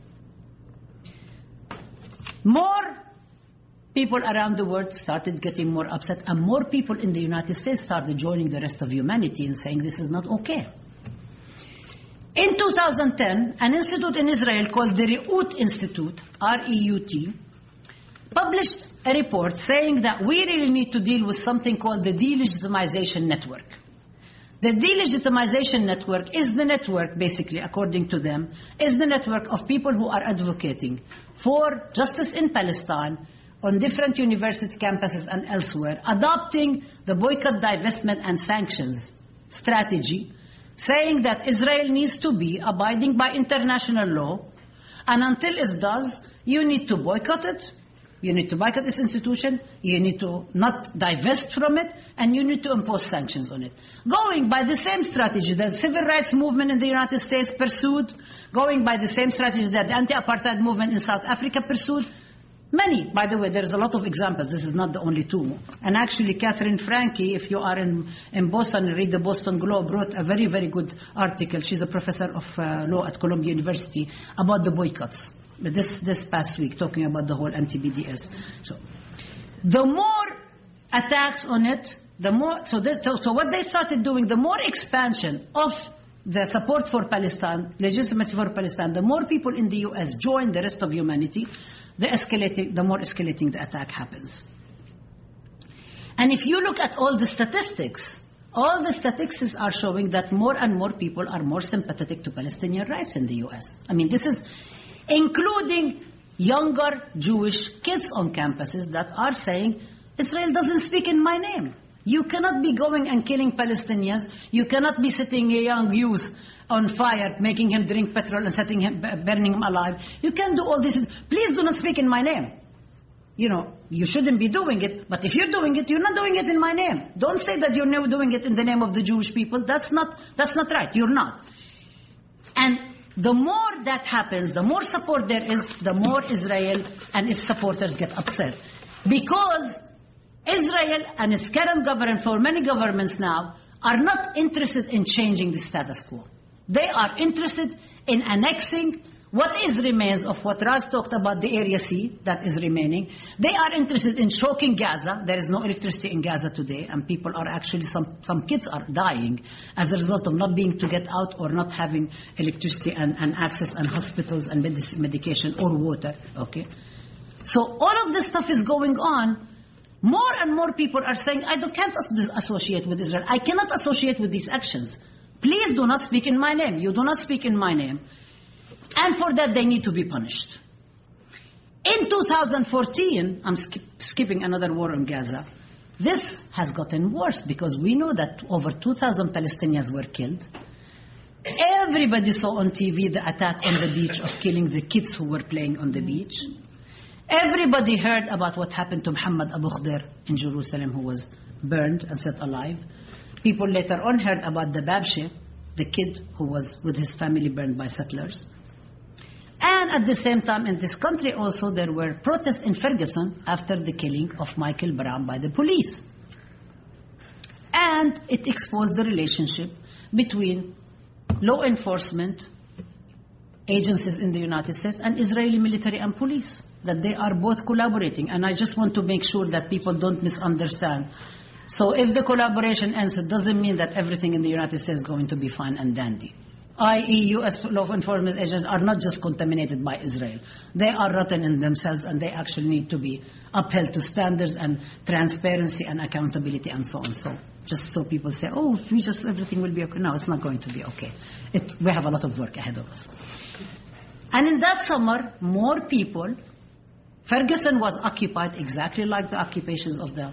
More people around the world started getting more upset, and more people in the United States started joining the rest of humanity in saying this is not okay. In two thousand ten, an institute in Israel called the Reut Institute, R E U T, published a report saying that we really need to deal with something called the delegitimization network. The delegitimization network is the network, basically, according to them, is the network of people who are advocating for justice in Palestine on different university campuses and elsewhere, adopting the boycott, divestment, and sanctions strategy, saying that Israel needs to be abiding by international law, and until it does, you need to boycott it, You need to boycott this institution, you need to not divest from it, and you need to impose sanctions on it. Going by the same strategy that the civil rights movement in the United States pursued, going by the same strategy that the anti-apartheid movement in South Africa pursued. Many, by the way, there's a lot of examples. This is not the only two. And actually, Catherine Franke, if you are in, in Boston and read the Boston Globe, wrote a very, very good article. She's a professor of uh, law at Columbia University about the boycotts. This this past week, talking about the whole anti-B D S. So, the more attacks on it, the more. So, this, so, so what they started doing, the more expansion of the support for Palestine, legitimacy for Palestine, the more people in the U S join the rest of humanity, the escalating, the more escalating the attack happens. And if you look at all the statistics, all the statistics are showing that more and more people are more sympathetic to Palestinian rights in the U S. I mean, this is including younger Jewish kids on campuses that are saying, Israel doesn't speak in my name. You cannot be going and killing Palestinians. You cannot be setting a young youth on fire, making him drink petrol and setting him, burning him alive. You can't do all this. Please do not speak in my name. You know, you shouldn't be doing it, but if you're doing it, you're not doing it in my name. Don't say that you're never doing it in the name of the Jewish people. That's not, that's not right. You're not. And the more that happens, the more support there is, the more Israel and its supporters get upset. Because Israel and its current government, for many governments now, are not interested in changing the status quo. They are interested in annexing what is remains of what Raz talked about, the Area C that is remaining. They are interested in choking Gaza. There is no electricity in Gaza today, and people are actually, some, some kids are dying as a result of not being to get out or not having electricity and, and access and hospitals and medic- medication or water. Okay, so all of this stuff is going on. More and more people are saying, I don't, can't associate with Israel. I cannot associate with these actions. Please do not speak in my name. You do not speak in my name. And for that, they need to be punished. In two thousand fourteen, I'm skip, skipping another war in Gaza, this has gotten worse because we know that over two thousand Palestinians were killed. Everybody saw on T V the attack on the beach of killing the kids who were playing on the beach. Everybody heard about what happened to Muhammad Abu Khder in Jerusalem, who was burned and set alive. People later on heard about the Babshi, the kid who was with his family burned by settlers. And at the same time in this country also there were protests in Ferguson after the killing of Michael Brown by the police. And it exposed the relationship between law enforcement agencies in the United States and Israeli military and police, that they are both collaborating. And I just want to make sure that people don't misunderstand. So if the collaboration ends, it doesn't mean that everything in the United States is going to be fine and dandy. that is, U S law enforcement agents are not just contaminated by Israel. They are rotten in themselves, and they actually need to be upheld to standards and transparency and accountability and so on. So just so people say, oh, if we just, everything will be okay. No, it's not going to be okay. It, we have a lot of work ahead of us. And in that summer, more people, Ferguson was occupied exactly like the occupations of the,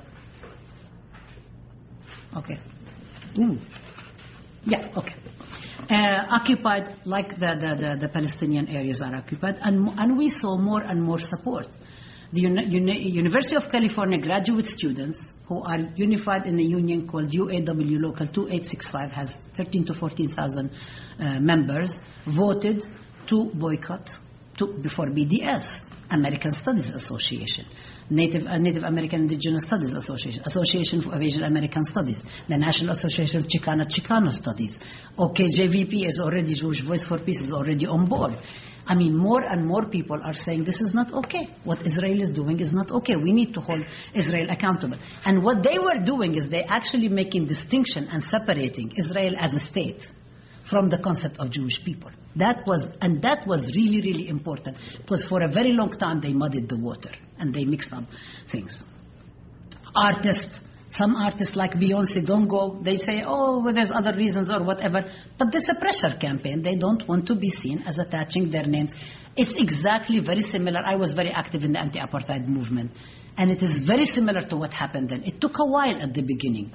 okay. Mm. Yeah, okay. Uh, occupied like the, the, the, the Palestinian areas are occupied, and, and we saw more and more support. The Uni- Uni- University of California graduate students who are unified in a union called U A W Local two eight six five, has thirteen to fourteen thousand uh, members, voted to boycott to, before B D S, American Studies Association, Native uh, Native American Indigenous Studies Association, Association for Asian American Studies, the National Association of Chicana Chicano Studies. O K J V P is already, Jewish Voice for Peace is already on board. I mean, more and more people are saying this is not okay. What Israel is doing is not okay. We need to hold Israel accountable. And what they were doing is they actually making distinction and separating Israel as a state from the concept of Jewish people. That was, and that was really, really important, because for a very long time they muddied the water and they mixed up things. Artists, some artists like Beyonce don't go, they say, oh, well, there's other reasons or whatever, but there's a pressure campaign. They don't want to be seen as attaching their names. It's exactly very similar. I was very active in the anti-apartheid movement, and it is very similar to what happened then. It took a while at the beginning.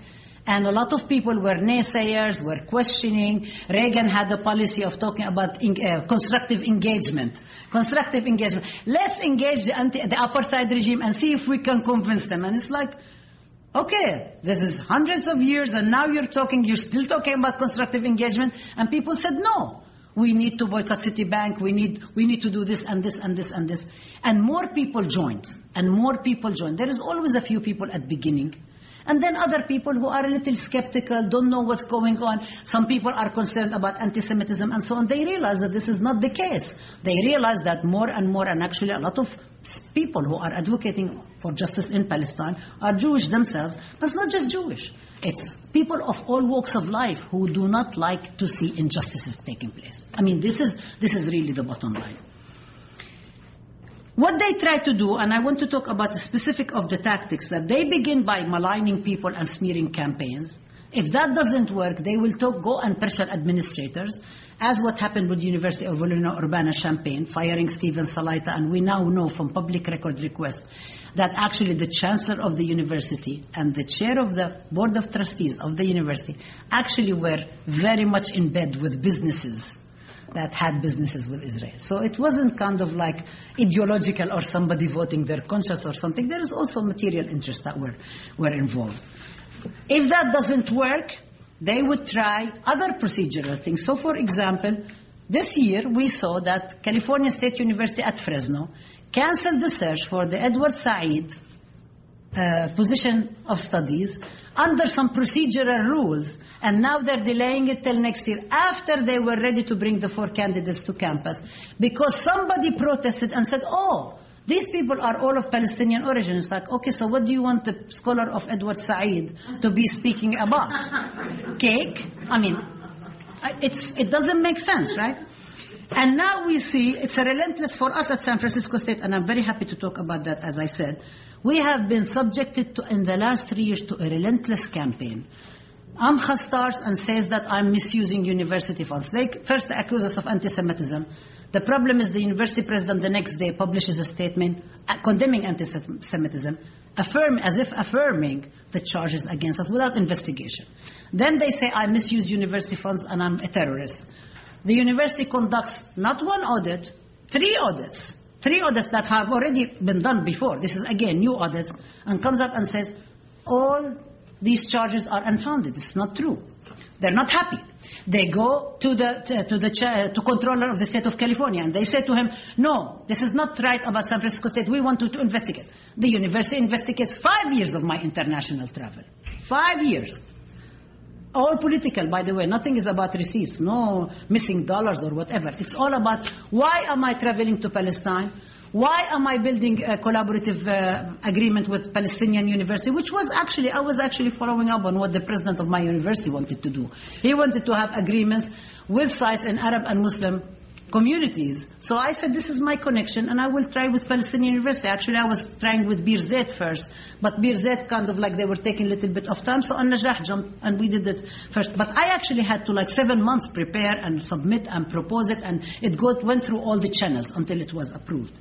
And a lot of people were naysayers, were questioning. Reagan had a policy of talking about in, uh, constructive engagement. Constructive engagement. Let's engage the, anti, the apartheid regime and see if we can convince them. And it's like, okay, this is hundreds of years and now you're talking, you're still talking about constructive engagement. And people said, no, we need to boycott Citibank, we need, we need to do this and this and this and this. And more people joined. And more people joined. There is always a few people at the beginning. And then other people who are a little skeptical, don't know what's going on. Some people are concerned about anti-Semitism and so on. They realize that this is not the case. They realize that more and more, and actually a lot of people who are advocating for justice in Palestine are Jewish themselves. But it's not just Jewish. It's people of all walks of life who do not like to see injustices taking place. I mean, this is, this is really the bottom line. What they try to do, and I want to talk about the specific of the tactics, that they begin by maligning people and smearing campaigns. If that doesn't work, they will talk, go and pressure administrators, as what happened with the University of Urbana-Champaign, firing Stephen Salaita, and we now know from public record requests that actually the chancellor of the university and the chair of the board of trustees of the university actually were very much in bed with businesses that had businesses with Israel. So it wasn't kind of like ideological or somebody voting their conscience or something. There is also material interests that were, were involved. If that doesn't work, they would try other procedural things. So for example, this year we saw that California State University at Fresno canceled the search for the Edward Said Uh, position of studies under some procedural rules, and now they're delaying it till next year after they were ready to bring the four candidates to campus because somebody protested and said, oh, these people are all of Palestinian origin. It's like, okay, so what do you want the scholar of Edward Said to be speaking about? Cake? I mean, it's, it doesn't make sense, right? And now we see it's a relentless for us at San Francisco State, and I'm very happy to talk about that, as I said. We have been subjected to, in the last three years, to a relentless campaign. Amcha starts and says that I'm misusing university funds. They first accuse us of anti-Semitism. The problem is the university president the next day publishes a statement condemning anti-Semitism, affirm, as if affirming the charges against us without investigation. Then they say I misuse university funds and I'm a terrorist. The university conducts not one audit, three audits. Three audits that have already been done before. This is, again, new audits. And comes up and says, all these charges are unfounded. It's not true. They're not happy. They go to the to, to the to controller of the state of California, and they say to him, no, this is not right about San Francisco State. We want to, to investigate. The university investigates five years of my international travel. Five years. All political, by the way. Nothing is about receipts. No missing dollars or whatever. It's all about why am I traveling to Palestine? Why am I building a collaborative uh, agreement with Palestinian University? Which was actually, I was actually following up on what the president of my university wanted to do. He wanted to have agreements with sites in Arab and Muslim communities. So I said, this is my connection, and I will try with Palestinian University. Actually, I was trying with Bir Zayt first, but Bir Zayt kind of like they were taking a little bit of time, so An-Najah jumped, and we did it first. But I actually had to like seven months prepare and submit and propose it, and it got, went through all the channels until it was approved.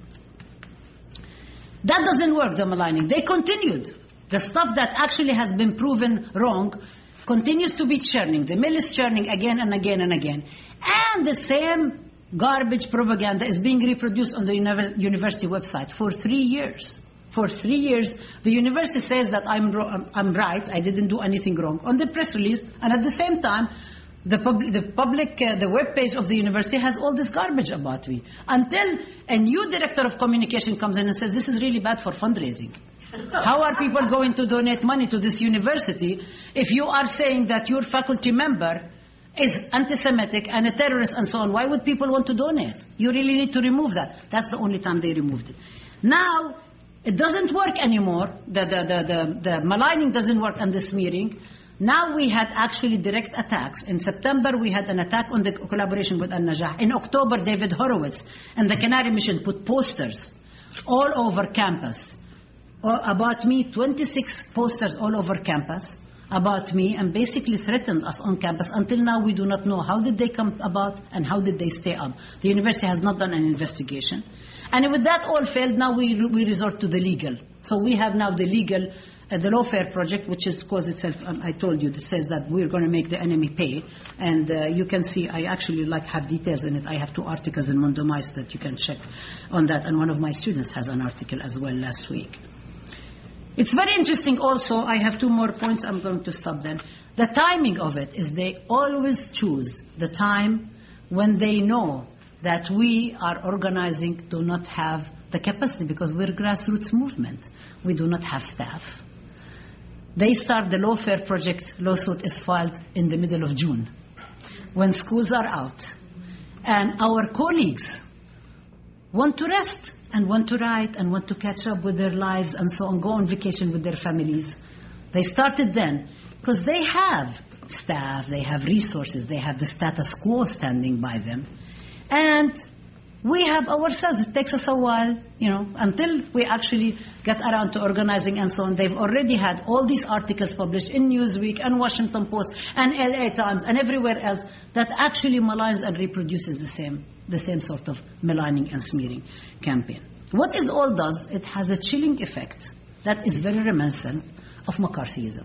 That doesn't work, the maligning. They continued. The stuff that actually has been proven wrong continues to be churning. The mill is churning again and again and again. And the same garbage propaganda is being reproduced on the university website for three years. For three years, the university says that I'm, I'm right, I didn't do anything wrong on the press release, and at the same time, the public, the, public uh, the web page of the university has all this garbage about me. Until a new director of communication comes in and says, this is really bad for fundraising. How are people going to donate money to this university if you are saying that your faculty member is anti-Semitic and a terrorist and so on? Why would people want to donate? You really need to remove that. That's the only time they removed it. Now, it doesn't work anymore. The, the, the, the, the maligning doesn't work and the smearing. Now we had actually direct attacks. In September, we had an attack on the collaboration with An-Najah. In October, David Horowitz and the Canary Mission put posters all over campus. About me, twenty-six posters all over campus. about me and basically threatened us on campus. Until now, we do not know how did they come about and how did they stay up. The university has not done an investigation. And with that all failed, now we we resort to the legal. So we have now the legal, uh, the Lawfare project, which is calls itself, um, I told you, this says that we're going to make the enemy pay. And uh, you can see, I actually like have details in it. I have two articles in Mundo Mais that you can check on that. And one of my students has an article as well last week. It's very interesting also, I have two more points, I'm going to stop then. The timing of it is they always choose the time when they know that we are organizing do not have the capacity because we're a grassroots movement. We do not have staff. They start the Lawfare project, lawsuit is filed in the middle of June when schools are out. And our colleagues want to rest and want to write and want to catch up with their lives and so on, go on vacation with their families. They started then because they have staff, they have resources, they have the status quo standing by them. And we have ourselves. It takes us a while, you know, until we actually get around to organizing and so on. They've already had all these articles published in Newsweek and Washington Post and L A Times and everywhere else that actually maligns and reproduces the same, the same sort of maligning and smearing campaign. What this all does, it has a chilling effect that is very reminiscent of McCarthyism.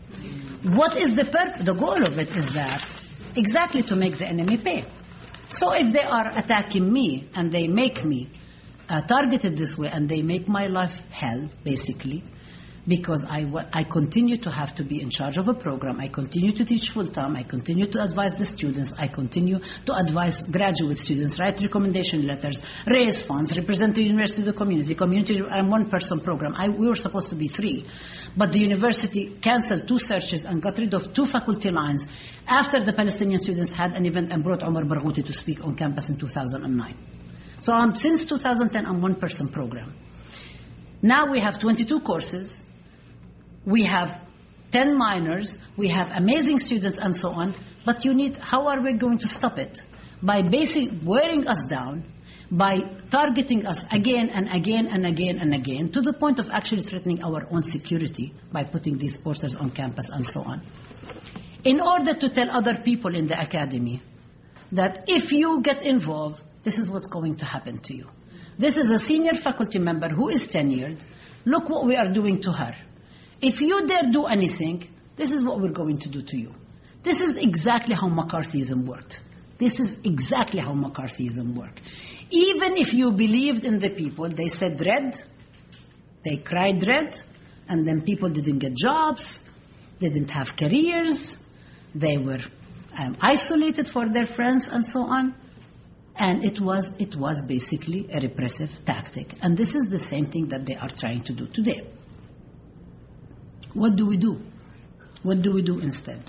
What is the purpose? The goal of it is that exactly to make the enemy pay. So if they are attacking me and they make me uh, targeted this way and they make my life hell, basically, because I, I continue to have to be in charge of a program, I continue to teach full-time, I continue to advise the students, I continue to advise graduate students, write recommendation letters, raise funds, represent the university to the community. Community, I'm one-person program. I, we were supposed to be three. But the university canceled two searches and got rid of two faculty lines after the Palestinian students had an event and brought Omar Barghouti to speak on campus in two thousand nine. So um, since two thousand ten, I'm one-person program. Now we have twenty-two courses. We have ten minors, we have amazing students and so on, but you need, how are we going to stop it? By basically wearing us down, by targeting us again and again and again and again, to the point of actually threatening our own security by putting these posters on campus and so on. In order to tell other people in the academy that if you get involved, this is what's going to happen to you. This is a senior faculty member who is tenured. Look what we are doing to her. If you dare do anything, this is what we're going to do to you. This is exactly how McCarthyism worked. This is exactly how McCarthyism worked. Even if you believed in the people, they said red, they cried red, and then people didn't get jobs, they didn't have careers, they were um, isolated for their friends and so on. And it was, it was basically a repressive tactic. And this is the same thing that they are trying to do today. What do we do? What do we do instead?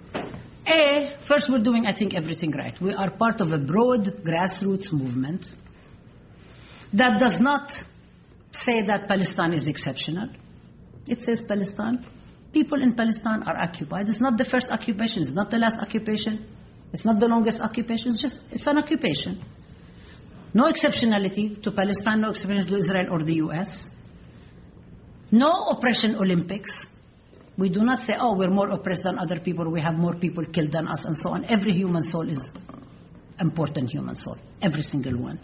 A, first we're doing, I think, everything right. We are part of a broad grassroots movement that does not say that Palestine is exceptional. It says Palestine. People in Palestine are occupied. It's not the first occupation. It's not the last occupation. It's not the longest occupation. It's just, it's an occupation. No exceptionality to Palestine, no exceptionality to Israel or the U S. No oppression Olympics. We do not say, oh, we're more oppressed than other people, we have more people killed than us, and so on. Every human soul is important human soul. Every single one.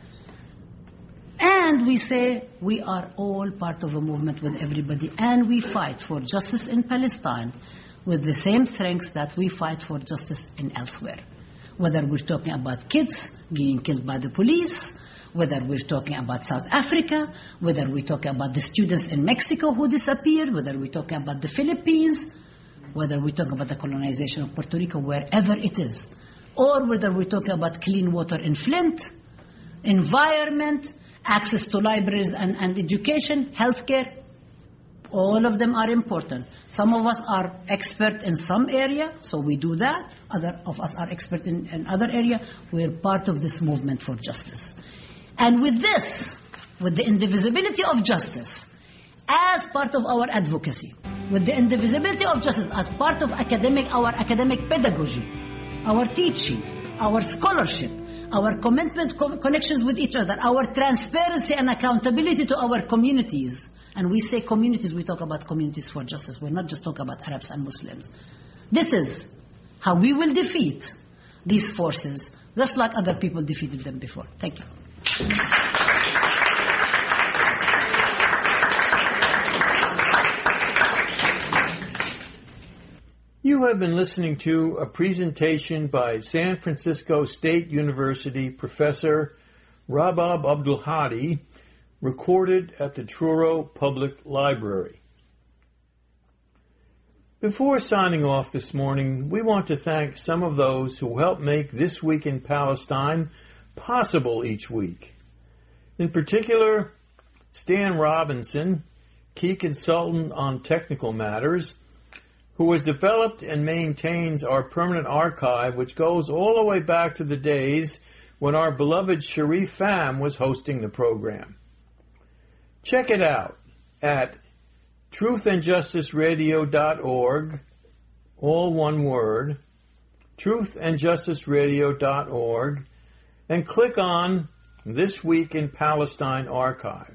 And we say, we are all part of a movement with everybody, and we fight for justice in Palestine with the same strengths that we fight for justice in elsewhere. Whether we're talking about kids being killed by the police, whether we're talking about South Africa, whether we're talking about the students in Mexico who disappeared, whether we're talking about the Philippines, whether we're talking about the colonization of Puerto Rico, wherever it is, or whether we're talking about clean water in Flint, environment, access to libraries and, and education, healthcare, all of them are important. Some of us are expert in some area, so we do that. Other of us are expert in another area. We're part of this movement for justice. And with this, with the indivisibility of justice, as part of our advocacy, with the indivisibility of justice as part of academic, our academic pedagogy, our teaching, our scholarship, our commitment, co- connections with each other, our transparency and accountability to our communities And we say communities, we talk about communities for justice. We're not just talking about Arabs and Muslims. This is how we will defeat these forces, just like other people defeated them before. Thank you. You have been listening to a presentation by San Francisco State University Professor Rabab Abdulhadi, recorded at the Truro Public Library. Before signing off this morning, we want to thank some of those who help make This Week in Palestine possible each week. In particular, Stan Robinson, key consultant on technical matters, who has developed and maintains our permanent archive, which goes all the way back to the days when our beloved Sharif Pham was hosting the program. Check it out at truth and justice radio dot org, all one word, truth and justice radio dot org, and click on This Week in Palestine archive.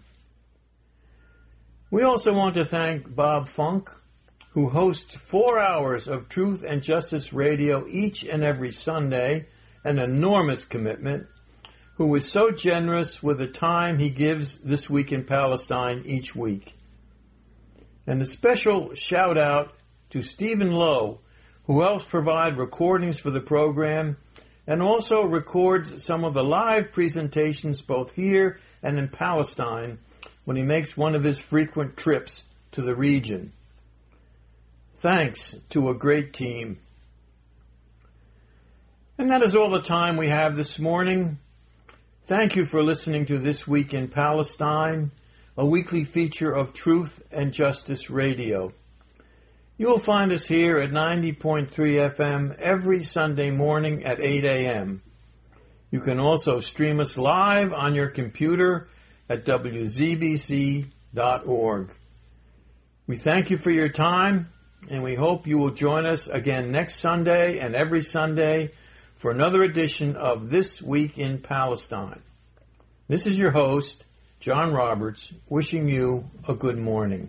We also want to thank Bob Funk, who hosts four hours of Truth and Justice Radio each and every Sunday, an enormous commitment, who is so generous with the time he gives This Week in Palestine each week. And a special shout out to Stephen Lowe, who helps provide recordings for the program and also records some of the live presentations both here and in Palestine when he makes one of his frequent trips to the region. Thanks to a great team. And that is all the time we have this morning. Thank you for listening to This Week in Palestine, a weekly feature of Truth and Justice Radio. You will find us here at ninety point three F M every Sunday morning at eight a.m. You can also stream us live on your computer at w z b c dot org. We thank you for your time, and we hope you will join us again next Sunday and every Sunday for another edition of This Week in Palestine. This is your host, John Roberts, wishing you a good morning.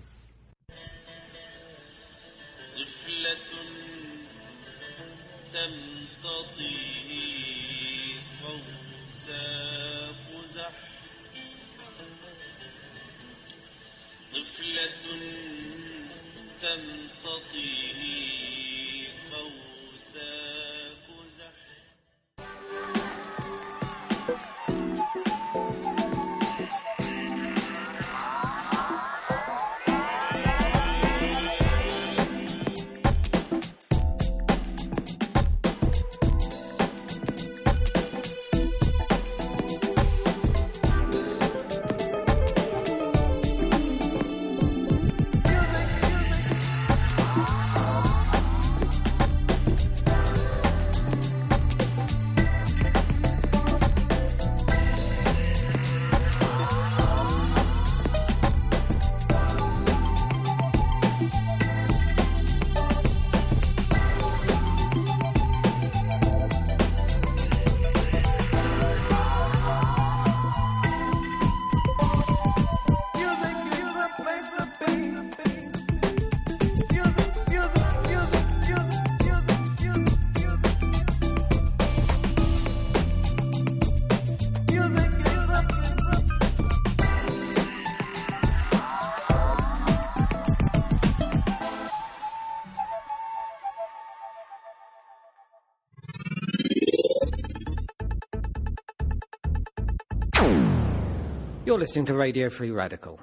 You're listening to Radio Free Radical,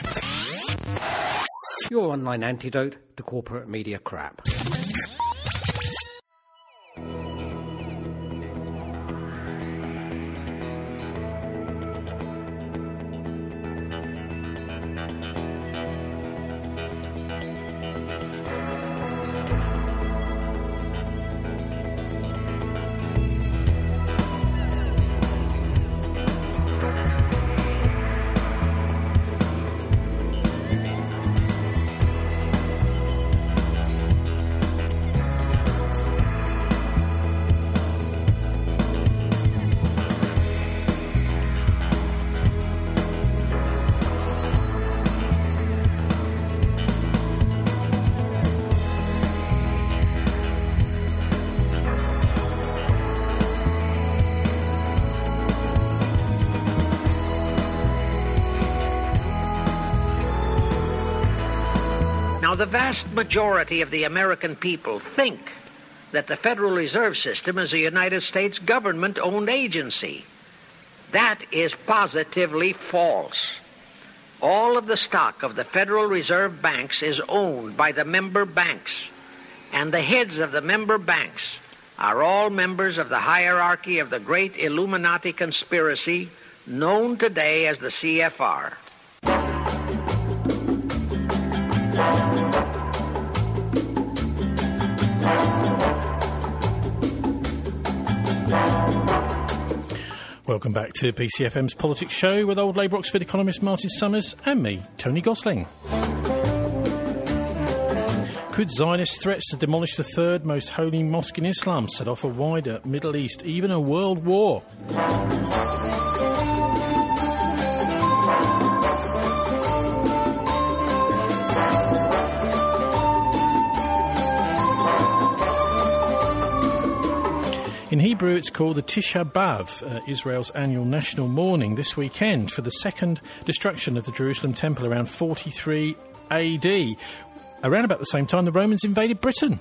your online antidote to corporate media crap. the vast majority of the American people think that the Federal Reserve System is a United States government-owned agency. That is positively false. All of the stock of the Federal Reserve banks is owned by the member banks, and the heads of the member banks are all members of the hierarchy of the great Illuminati conspiracy known today as the C F R. Welcome back to B C F M's Politics Show with old Labour Oxford economist Martin Summers and me, Tony Gosling. Could Zionist threats to demolish the third most holy mosque in Islam set off a wider Middle East, even a world war? In Hebrew, it's called the Tisha B'Av, uh, Israel's annual national mourning this weekend for the second destruction of the Jerusalem Temple around forty-three A D. Around about the same time, the Romans invaded Britain.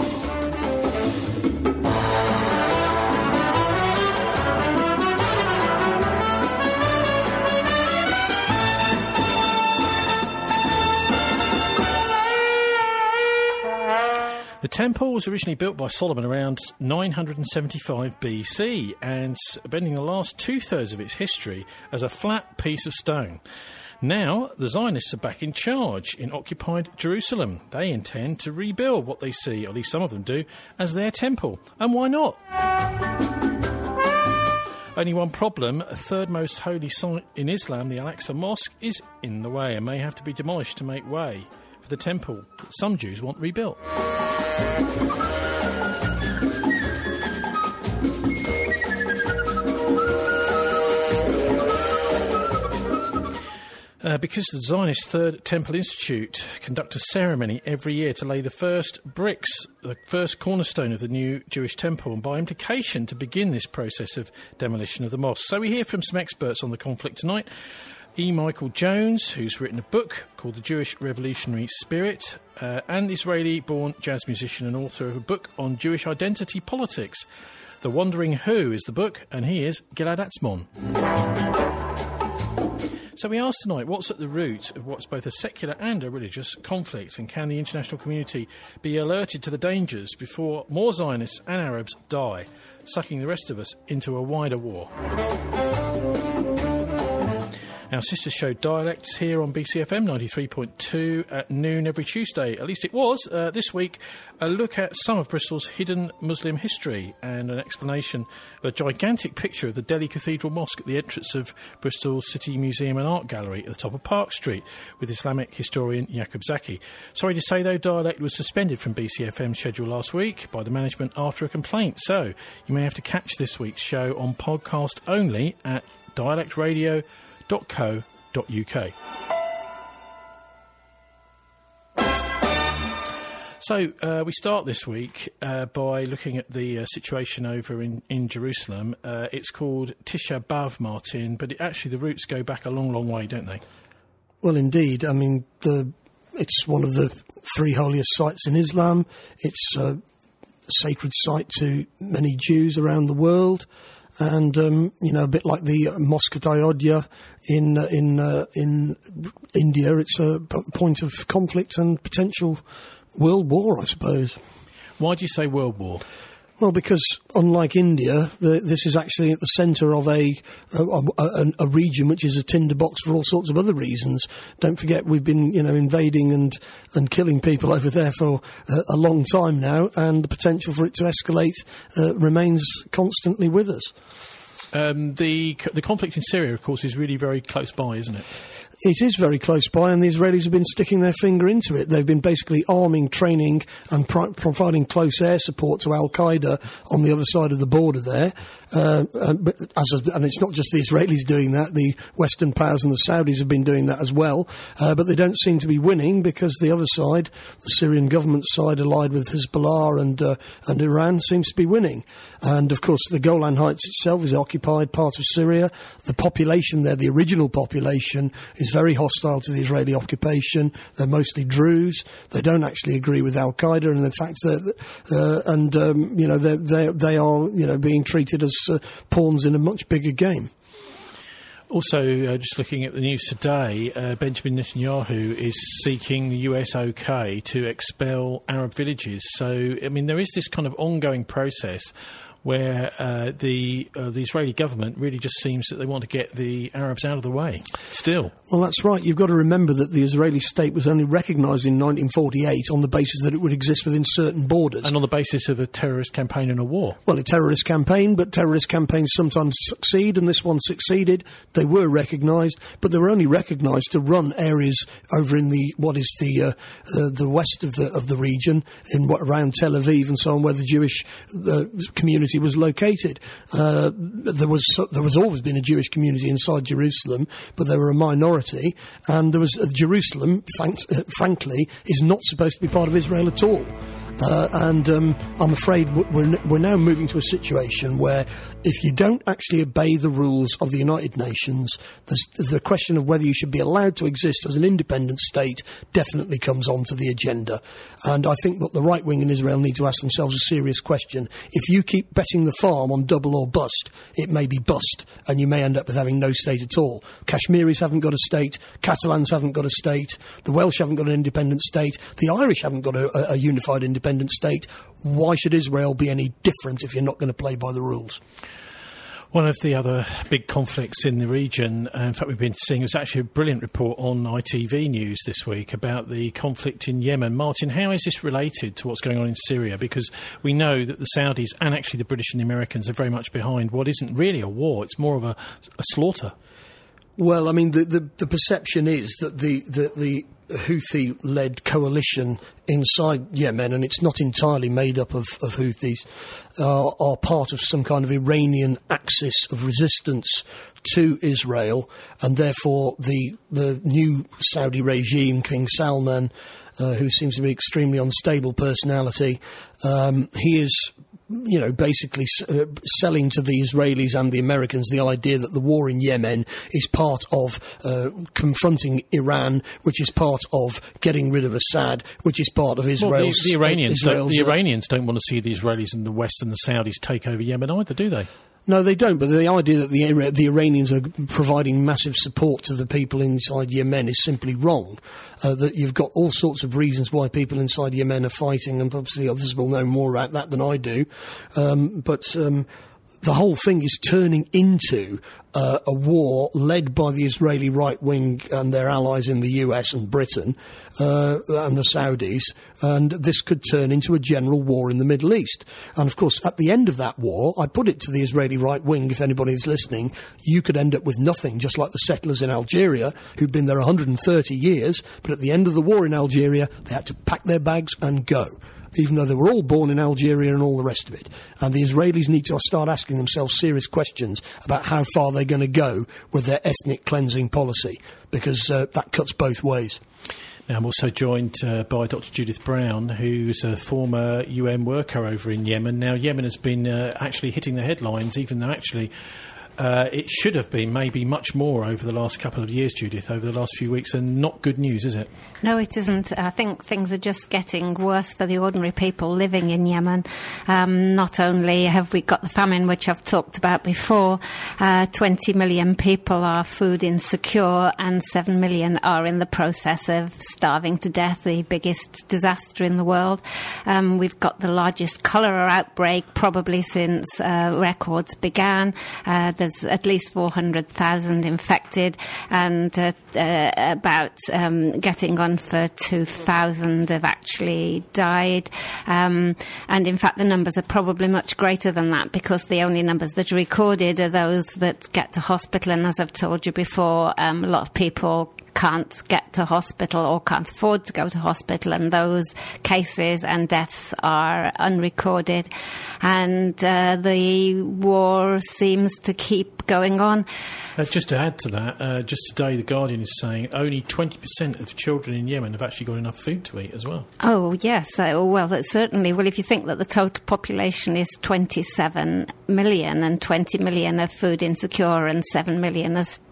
The temple was originally built by Solomon around nine hundred seventy-five B C and spending the last two-thirds of its history as a flat piece of stone. Now, the Zionists are back in charge in occupied Jerusalem. They intend to rebuild what they see, or at least some of them do, as their temple. And why not? Only one problem: a third most holy site in Islam, the Al-Aqsa Mosque, is in the way and may have to be demolished to make way for the temple that some Jews want rebuilt. Uh, because the Zionist Third Temple Institute conduct a ceremony every year to lay the first bricks, the first cornerstone of the new Jewish temple, and by implication to begin this process of demolition of the mosque. So we hear from some experts on the conflict tonight. E. Michael Jones, who's written a book called The Jewish Revolutionary Spirit, uh, and Israeli-born jazz musician and author of a book on Jewish identity politics. The Wandering Who is the book, and he is Gilad Atzmon. So we asked tonight, what's at the root of what's both a secular and a religious conflict, and can the international community be alerted to the dangers before more Zionists and Arabs die, sucking the rest of us into a wider war? Our sister show Dialects here on B C F M ninety-three point two at noon every Tuesday. At least it was. Uh, this week, a look at some of Bristol's hidden Muslim history and an explanation of a gigantic picture of the Delhi Cathedral Mosque at the entrance of Bristol's City Museum and Art Gallery at the top of Park Street with Islamic historian Yaqub Zaki. Sorry to say, though, Dialect was suspended from B C F M's schedule last week by the management after a complaint. So you may have to catch this week's show on podcast only at dialect radio dot co dot uk. So uh, we start this week uh, by looking at the uh, situation over in, in Jerusalem. Uh, it's called Tisha B'Av, Martin, but it, actually the roots go back a long, long way, don't they? Well, indeed. I mean, the, it's one of the three holiest sites in Islam. It's a sacred site to many Jews around the world. And, um, you know, a bit like the Mosque at Ayodhya in, uh, in, uh, in India, it's a p- point of conflict and potential world war, I suppose. Why do you say world war? Well, because unlike India, the, this is actually at the centre of a a, a a region which is a tinderbox for all sorts of other reasons. Don't forget, we've been, you know, invading and, and killing people over there for a, a long time now, and the potential for it to escalate uh, remains constantly with us. Um, the the conflict in Syria, of course, is really very close by, isn't it? It is very close by, and the Israelis have been sticking their finger into it. They've been basically arming, training and pro- providing close air support to Al-Qaeda on the other side of the border there. Uh, and, but as a, and it's not just the Israelis doing that, the Western powers and the Saudis have been doing that as well. Uh, but they don't seem to be winning because the other side, the Syrian government side, allied with Hezbollah and, uh, and Iran, seems to be winning. And, of course, the Golan Heights itself is occupied part of Syria. The population there, the original population, is very hostile to the Israeli occupation. They're mostly Druze. They don't actually agree with Al Qaeda, and in fact, uh, and um, you know, they they they are you know being treated as uh, pawns in a much bigger game. Also, uh, just looking at the news today, uh, Benjamin Netanyahu is seeking the U S OK to expel Arab villages. So, I mean, there is this kind of ongoing process where uh, the uh, the Israeli government really just seems that they want to get the Arabs out of the way, still. Well, that's right. You've got to remember that the Israeli state was only recognised in nineteen forty-eight on the basis that it would exist within certain borders. And on the basis of a terrorist campaign and a war. Well, a terrorist campaign, but terrorist campaigns sometimes succeed, and this one succeeded. They were recognised, but they were only recognised to run areas over in the, what is the, uh, uh, the west of the, of the region, in what, around Tel Aviv and so on, where the Jewish uh, community was located. Uh, there was there was always been a Jewish community inside Jerusalem, but they were a minority, and there was uh, Jerusalem, frank, uh, frankly, is not supposed to be part of Israel at all. Uh, and um, I'm afraid we're, we're now moving to a situation where if you don't actually obey the rules of the United Nations, the question of whether you should be allowed to exist as an independent state definitely comes onto the agenda. And I think that the right wing in Israel need to ask themselves a serious question. If you keep betting the farm on double or bust, it may be bust, and you may end up with having no state at all. Kashmiris haven't got a state, Catalans haven't got a state, the Welsh haven't got an independent state, the Irish haven't got a, a unified independent state. Why should Israel be any different if you're not going to play by the rules? One of the other big conflicts in the region, uh, in fact we've been seeing, was actually a brilliant report on I T V News this week about the conflict in Yemen. Martin, how is this related to what's going on in Syria? Because we know that the Saudis and actually the British and the Americans are very much behind what isn't really a war, it's more of a, a slaughter. Well, I mean, the, the, the perception is that the, the, the Houthi-led coalition inside Yemen, and it's not entirely made up of, of Houthis, uh, are part of some kind of Iranian axis of resistance to Israel, and therefore the the new Saudi regime, King Salman, uh, who seems to be extremely unstable personality, um, he is, you know, basically uh, selling to the Israelis and the Americans the idea that the war in Yemen is part of uh, confronting Iran, which is part of getting rid of Assad, which is part of Israel's... Well, the, the, Iranians, uh, Israel's don't, the Iranians don't want to see the Israelis and the West and the Saudis take over Yemen either, do they? No, they don't, but the idea that the, the Iranians are providing massive support to the people inside Yemen is simply wrong. Uh, that you've got all sorts of reasons why people inside Yemen are fighting, and obviously others will know more about that than I do. Um, but um, the whole thing is turning into uh, a war led by the Israeli right wing and their allies in the U S and Britain uh, and the Saudis, and this could turn into a general war in the Middle East. And of course, at the end of that war, I put it to the Israeli right wing, if anybody's listening, you could end up with nothing, just like the settlers in Algeria, who'd been there one hundred thirty years, but at the end of the war in Algeria, they had to pack their bags and go, even though they were all born in Algeria and all the rest of it. And the Israelis need to start asking themselves serious questions about how far they're going to go with their ethnic cleansing policy, because uh, that cuts both ways. Now, I'm also joined uh, by Doctor Judith Brown, who's a former U N worker over in Yemen. Now, Yemen has been uh, actually hitting the headlines, even though actually Uh, it should have been maybe much more over the last couple of years, Judith, over the last few weeks, and not good news, is it? No, it isn't. I think things are just getting worse for the ordinary people living in Yemen. Um, not only have we got the famine, which I've talked about before, uh, twenty million people are food insecure and seven million are in the process of starving to death, the biggest disaster in the world. Um, we've got the largest cholera outbreak probably since uh, records began. Uh, there's at least four hundred thousand infected, and uh, uh, about um, getting on for two thousand have actually died. Um, and in fact, the numbers are probably much greater than that, because the only numbers that are recorded are those that get to hospital. And as I've told you before, um, a lot of people can't get to hospital or can't afford to go to hospital, and those cases and deaths are unrecorded. And uh, the war seems to keep going on. Uh, just to add to that, uh, just today The Guardian is saying only twenty percent of children in Yemen have actually got enough food to eat as well. Oh, yes. Uh, well, that certainly. Well, if you think that the total population is twenty-seven million and twenty million are food insecure and seven million are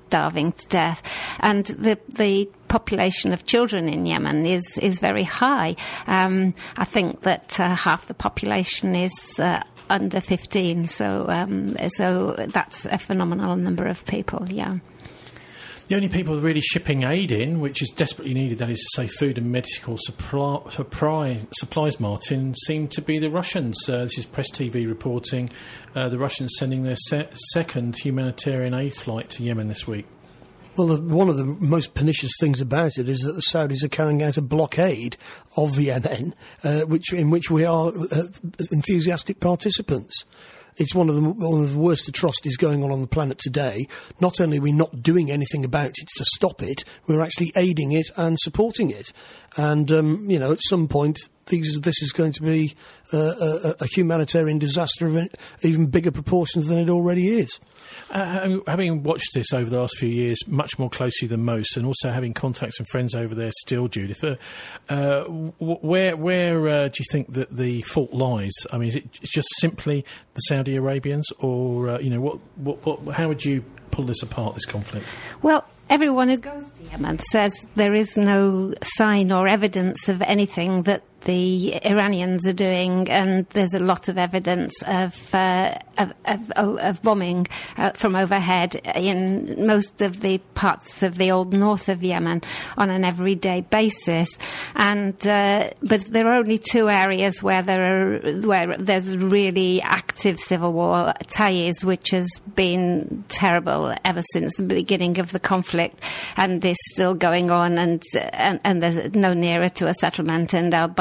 starving to death. And the the population of children in Yemen is, is very high. Um, I think that uh, half the population is uh, under fifteen, so um, so that's a phenomenal number of people, yeah. The only people really shipping aid in, which is desperately needed, that is to say food and medical supply, supply, supplies, Martin, seem to be the Russians. Uh, this is Press T V reporting uh, the Russians sending their se- second humanitarian aid flight to Yemen this week. Well, the, one of the most pernicious things about it is that the Saudis are carrying out a blockade of Yemen, uh, which in which we are uh, enthusiastic participants. It's one of the one of the worst atrocities going on on the planet today. Not only are we not doing anything about it to stop it, we're actually aiding it and supporting it. And, um, you know, at some point, these, this is going to be uh, a, a humanitarian disaster of even bigger proportions than it already is. Uh, having watched this over the last few years much more closely than most, and also having contacts and friends over there still, Judith, uh, uh, where where uh, do you think that the fault lies? I mean, is it just simply the Saudi Arabians, or uh, you know, what, what, what? How would you pull this apart, this conflict? Well, everyone who goes to Yemen says there is no sign or evidence of anything that the Iranians are doing, and there's a lot of evidence of uh, of, of, of bombing uh, from overhead in most of the parts of the old north of Yemen on an everyday basis. And uh, but there are only two areas where there are where there's really active civil war, Taiz, which has been terrible ever since the beginning of the conflict and is still going on, and and, and there's no nearer to a settlement, and Al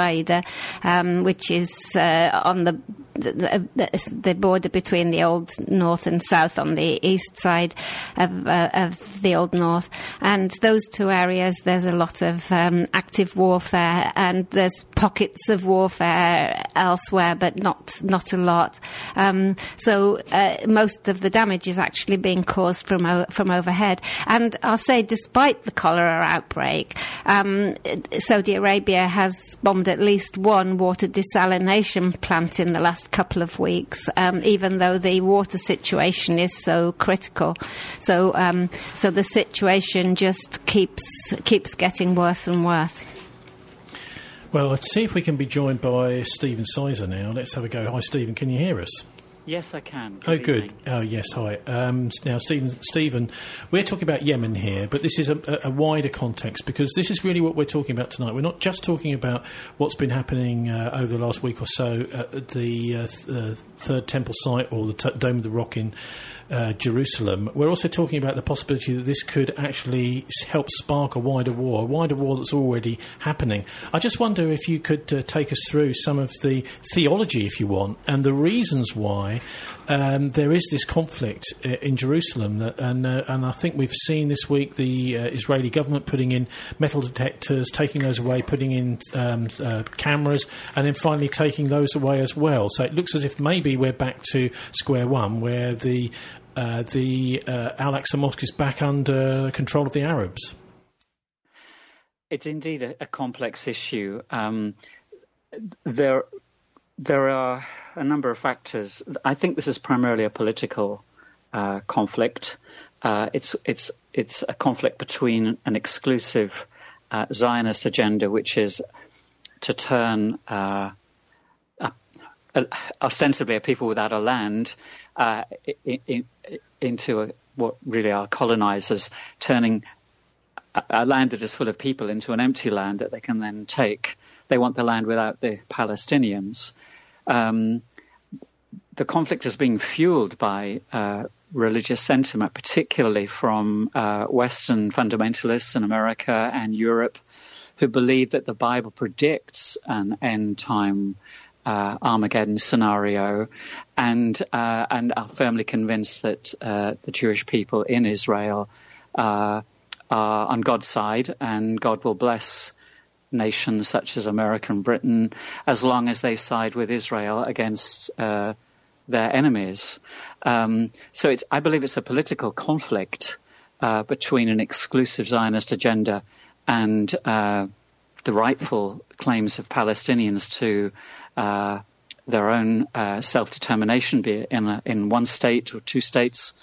Um, which is uh, on the, the the border between the old north and south on the east side of, uh, of the old north. And those two areas, there's a lot of um, active warfare, and there's pockets of warfare elsewhere, but not not a lot. Um, so uh, most of the damage is actually being caused from o- from overhead. And I'll say, despite the cholera outbreak, um, Saudi Arabia has bombed at least one water desalination plant in the last couple of weeks, um, even though the water situation is so critical. So, um, so the situation just keeps keeps getting worse and worse. Well, let's see if we can be joined by Stephen Sizer now. Let's have a go. Hi, Stephen. Can you hear us? Yes, I can. Good oh, good. Evening. Oh, yes, hi. Um, now, Stephen, Stephen, we're talking about Yemen here, but this is a, a wider context, because this is really what we're talking about tonight. We're not just talking about what's been happening uh, over the last week or so at the uh, th- uh, Third Temple site, or the t- Dome of the Rock in uh, Jerusalem. We're also talking about the possibility that this could actually help spark a wider war, a wider war that's already happening. I just wonder if you could uh, take us through some of the theology, if you want, and the reasons why Um, there is this conflict uh, in Jerusalem, that, and uh, and I think we've seen this week the uh, Israeli government putting in metal detectors, taking those away, putting in um, uh, cameras, and then finally taking those away as well. So it looks as if maybe we're back to square one, where the uh, the uh, Al-Aqsa Mosque is back under control of the Arabs. It's indeed a, a complex issue. Um, there. There are a number of factors. I think this is primarily a political uh, conflict. Uh, it's it's it's a conflict between an exclusive uh, Zionist agenda, which is to turn uh, a, a, ostensibly a people without a land uh, in, in, into a, what really are colonizers, turning a, a land that is full of people into an empty land that they can then take. They want the land without the Palestinians. Um, the conflict is being fueled by uh, religious sentiment, particularly from uh, Western fundamentalists in America and Europe, who believe that the Bible predicts an end-time uh, Armageddon scenario, and uh, and are firmly convinced that uh, the Jewish people in Israel uh, are on God's side, and God will bless nations such as America and Britain, as long as they side with Israel against uh, their enemies. Um, so it's, I believe it's a political conflict uh, between an exclusive Zionist agenda and uh, the rightful claims of Palestinians to uh, their own uh, self-determination, be it in, a, in one state or two states,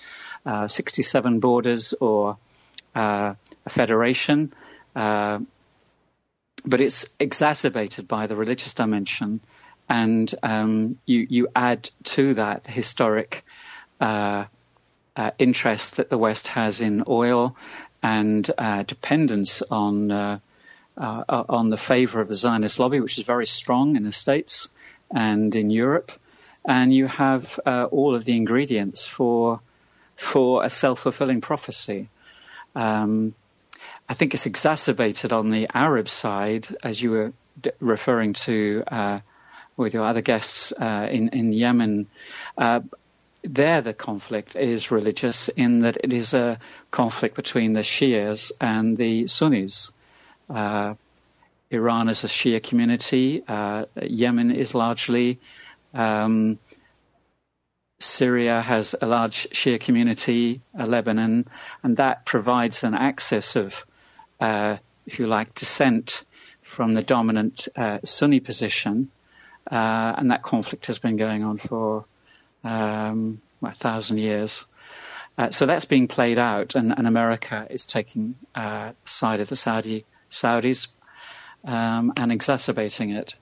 uh, sixty-seven borders or uh, a federation. Uh, but it's exacerbated by the religious dimension, and um, you, you add to that historic uh, uh, interest that the West has in oil and uh, dependence on uh, uh, on the favor of the Zionist lobby, which is very strong in the States and in Europe. And you have uh, all of the ingredients for for a self-fulfilling prophecy. Um, I think it's exacerbated on the Arab side, as you were d- referring to uh, with your other guests uh, in, in Yemen. Uh, there the conflict is religious in that it is a conflict between the Shias and the Sunnis. Uh, Iran is a Shia community. Uh, Yemen is largely... Um, Syria has a large Shia community, uh, Lebanon, and that provides an axis of, uh, if you like, dissent from the dominant uh, Sunni position, uh, and that conflict has been going on for um, a thousand years. Uh, so that's being played out, and, and America is taking uh, side of the Saudi Saudis um, and exacerbating it.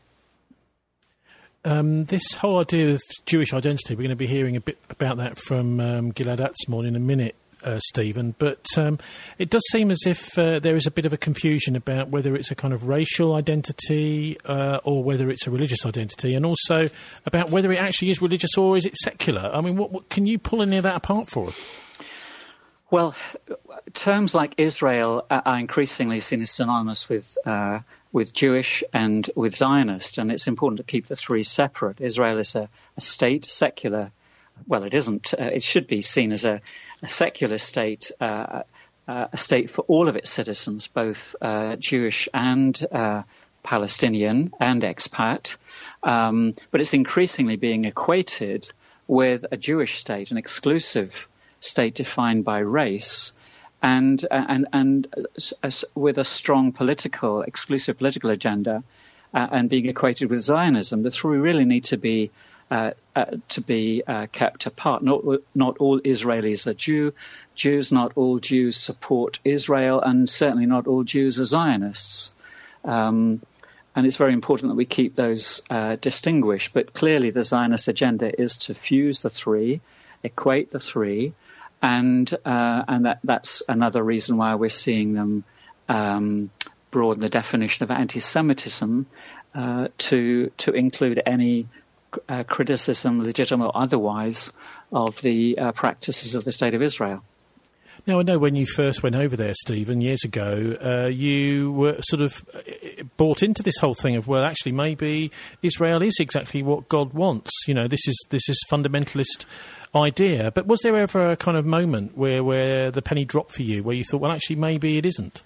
Um, this whole idea of Jewish identity, we're going to be hearing a bit about that from um, Gilad Atzmon in a minute, uh, Stephen, but um, it does seem as if uh, there is a bit of a confusion about whether it's a kind of racial identity uh, or whether it's a religious identity, and also about whether it actually is religious or is it secular. I mean, what, what, can you pull any of that apart for us? Well, terms like Israel are increasingly seen as synonymous with uh, with Jewish and with Zionist, and it's important to keep the three separate. Israel is a, a state, secular. Well, it isn't. Uh, it should be seen as a, a secular state, uh, uh, a state for all of its citizens, both uh, Jewish and uh, Palestinian and expat. Um, but it's increasingly being equated with a Jewish state, an exclusive state defined by race, and and and uh, with a strong political, exclusive political agenda, uh, and being equated with Zionism. The three really need to be uh, uh, to be uh, kept apart. Not not all Israelis are Jew, Jews. Not all Jews support Israel, and certainly not all Jews are Zionists. Um, and it's very important that we keep those uh, distinguished. But clearly, the Zionist agenda is to fuse the three, equate the three. And uh, and that, that's another reason why we're seeing them um, broaden the definition of anti-Semitism uh, to to include any uh, criticism, legitimate or otherwise, of the uh, practices of the State of Israel. Now, I know when you first went over there, Stephen, years ago, uh, you were sort of bought into this whole thing of, well, actually, maybe Israel is exactly what God wants. You know, this is this is fundamentalist idea. But was there ever a kind of moment where, where the penny dropped for you, where you thought, well, actually, maybe it isn't?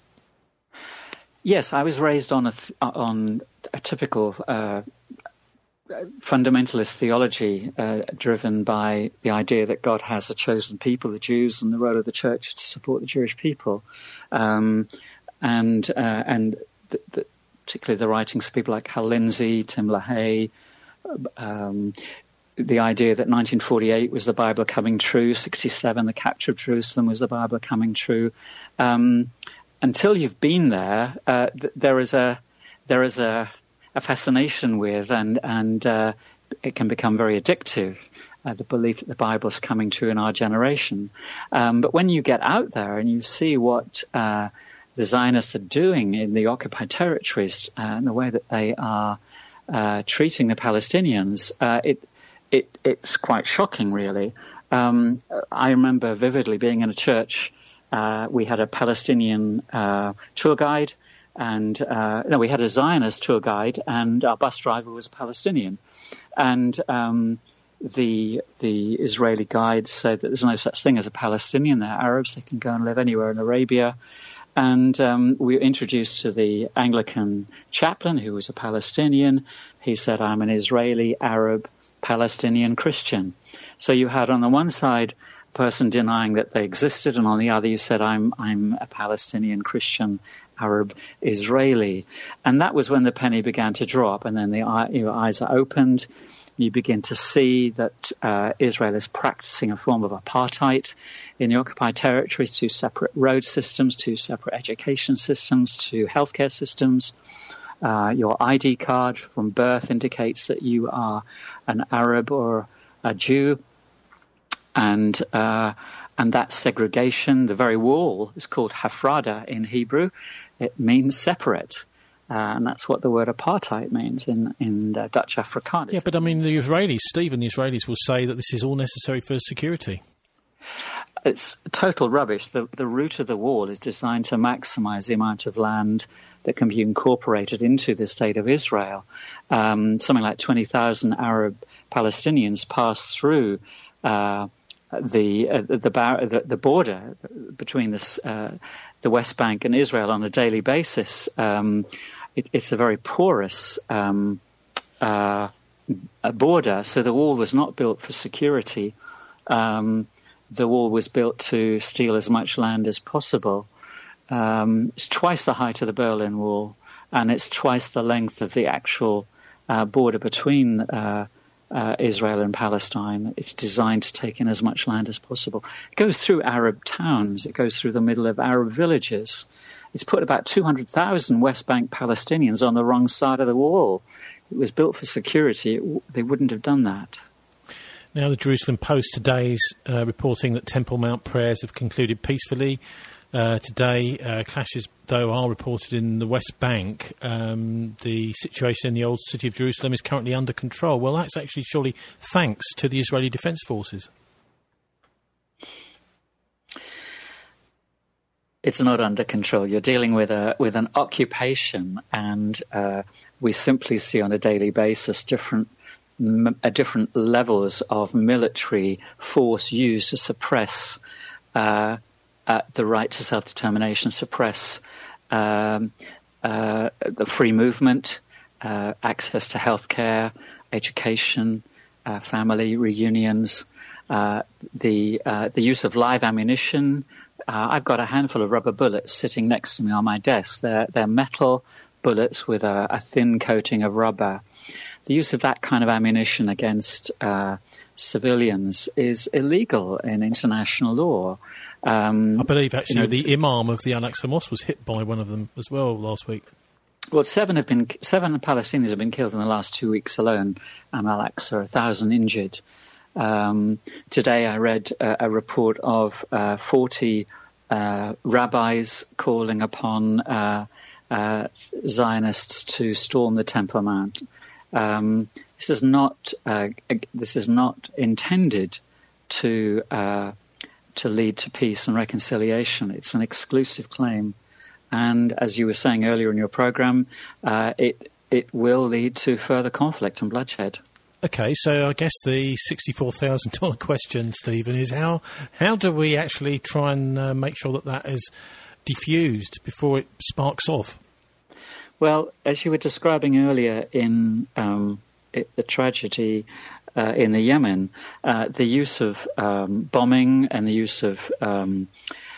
Yes, I was raised on a th- on a typical uh, fundamentalist theology, uh, driven by the idea that God has a chosen people, the Jews, and the role of the church to support the Jewish people, um, and uh, and the, the, particularly the writings of people like Hal Lindsey, Tim LaHaye. Um, The idea that nineteen forty-eight was the Bible coming true, sixty-seven the capture of Jerusalem was the Bible coming true. Um, until you've been there, uh, th- there is a there is a, a fascination with, and and uh, it can become very addictive. Uh, the belief that the Bible is coming true in our generation. Um, but when you get out there and you see what uh, the Zionists are doing in the occupied territories uh, and the way that they are uh, treating the Palestinians, uh, it It, it's quite shocking, really. Um, I remember vividly being in a church. Uh, we had a Palestinian uh, tour guide, and uh, no, we had a Zionist tour guide, and our bus driver was a Palestinian. And um, the the Israeli guide said that there's no such thing as a Palestinian. They're Arabs; they can go and live anywhere in Arabia. And um, we were introduced to the Anglican chaplain, who was a Palestinian. He said, "I'm an Israeli Arab Palestinian Christian." So you had on the one side a person denying that they existed, and on the other you said, I'm I'm a Palestinian Christian Arab Israeli. And that was when the penny began to drop, and then the eye, your eyes are opened, you begin to see that uh, Israel is practicing a form of apartheid in the occupied territories, two separate road systems, two separate education systems, two healthcare systems. Uh, your I D card from birth indicates that you are an Arab or a Jew. And uh, and that segregation, the very wall, is called hafrada in Hebrew. It means separate. Uh, and that's what the word apartheid means in, in uh, Dutch Afrikaans. Yeah, but I mean, the Israelis, Stephen, the Israelis will say that this is all necessary for security. It's total rubbish. The, the route of the wall is designed to maximize the amount of land that can be incorporated into the state of Israel. Um, something like twenty thousand Arab Palestinians pass through uh, the, uh, the, bar- the the border between this, uh, the West Bank and Israel on a daily basis. Um, it, it's a very porous um, uh, border, so the wall was not built for security. Um, The wall was built to steal as much land as possible. Um, it's twice the height of the Berlin Wall, and it's twice the length of the actual uh, border between uh, uh, Israel and Palestine. It's designed to take in as much land as possible. It goes through Arab towns. It goes through the middle of Arab villages. It's put about two hundred thousand West Bank Palestinians on the wrong side of the wall. It was built for security. It, they wouldn't have done that. Now, the Jerusalem Post today is uh, reporting that Temple Mount prayers have concluded peacefully. Uh, today, uh, clashes, though, are reported in the West Bank. Um, the situation in the old city of Jerusalem is currently under control. Well, that's actually surely thanks to the Israeli Defence Forces. It's not under control. You're dealing with a with an occupation, and uh, we simply see on a daily basis different Uh, different levels of military force used to suppress uh, uh, the right to self-determination, suppress um, uh, the free movement, uh, access to healthcare, education, uh, family reunions, uh, the uh, the use of live ammunition. Uh, I've got a handful of rubber bullets sitting next to me on my desk. They're, they're metal bullets with a, a thin coating of rubber. The use of that kind of ammunition against uh, civilians is illegal in international law. Um, I believe, actually, you know, the Imam of the Al-Aqsa Mosque was hit by one of them as well last week. Well, seven have been seven Palestinians have been killed in the last two weeks alone. Um, Al-Aqsa, a thousand injured. Um, today, I read uh, a report of uh, forty uh, rabbis calling upon uh, uh, Zionists to storm the Temple Mount. Um, this is not uh, this is not intended to uh, to lead to peace and reconciliation. It's an exclusive claim, and as you were saying earlier in your program, uh, it it will lead to further conflict and bloodshed. Okay, so I guess the sixty-four thousand dollars question, Stephen, is how how do we actually try and uh, make sure that that is diffused before it sparks off? Well, as you were describing earlier in um, it, the tragedy uh, in the Yemen, uh, the use of um, bombing and the use of um,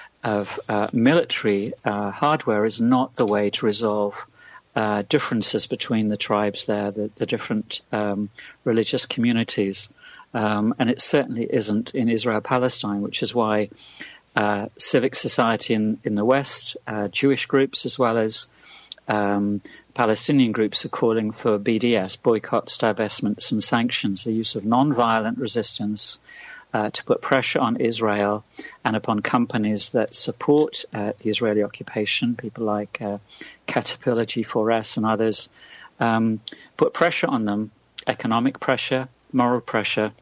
of uh, military uh, hardware is not the way to resolve uh, differences between the tribes there, the, the different um, religious communities. Um, and it certainly isn't in Israel-Palestine, which is why uh, civic society in, in the West, uh, Jewish groups as well as Um, Palestinian groups are calling for B D S, boycotts, divestments and sanctions, the use of non-violent resistance uh, to put pressure on Israel and upon companies that support uh, the Israeli occupation, people like uh, Caterpillar, G four S and others, um, put pressure on them, economic pressure, moral pressure,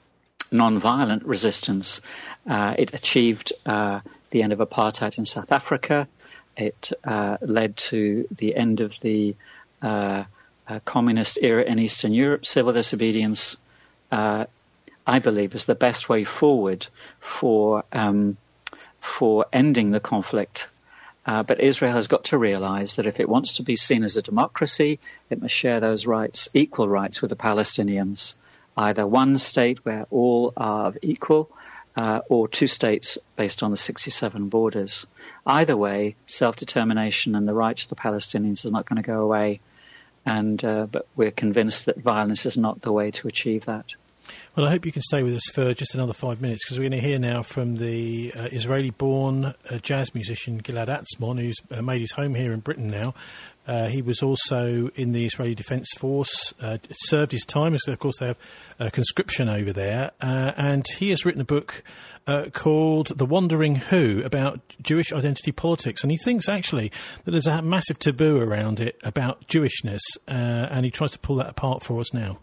non-violent resistance. Uh, it achieved uh, the end of apartheid in South Africa. It uh, led to the end of the uh, uh, communist era in Eastern Europe. Civil disobedience, uh, I believe, is the best way forward for um, for ending the conflict. Uh, but Israel has got to realize that if it wants to be seen as a democracy, it must share those rights, equal rights, with the Palestinians. Either one state where all are equal, Uh, or two states based on the sixty-seven borders. Either way, self-determination and the rights of the Palestinians is not going to go away. and uh, but we're convinced that violence is not the way to achieve that. Well, I hope you can stay with us for just another five minutes, because we're going to hear now from the uh, Israeli-born uh, jazz musician Gilad Atzmon, who's uh, made his home here in Britain now. Uh, he was also in the Israeli Defence Force, uh, served his time, as of course they have uh, conscription over there, uh, and he has written a book uh, called The Wandering Who, about Jewish identity politics, and he thinks actually that there's a massive taboo around it about Jewishness, uh, and he tries to pull that apart for us now.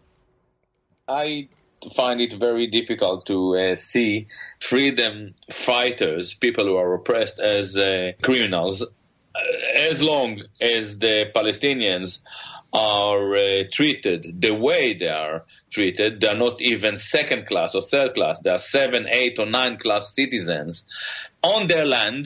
I find it very difficult to uh, see freedom fighters, people who are oppressed, as uh, criminals, as long as the Palestinians are uh, treated the way they are treated. They are not even second class or third class. They are seven, eight or nine class citizens on their land.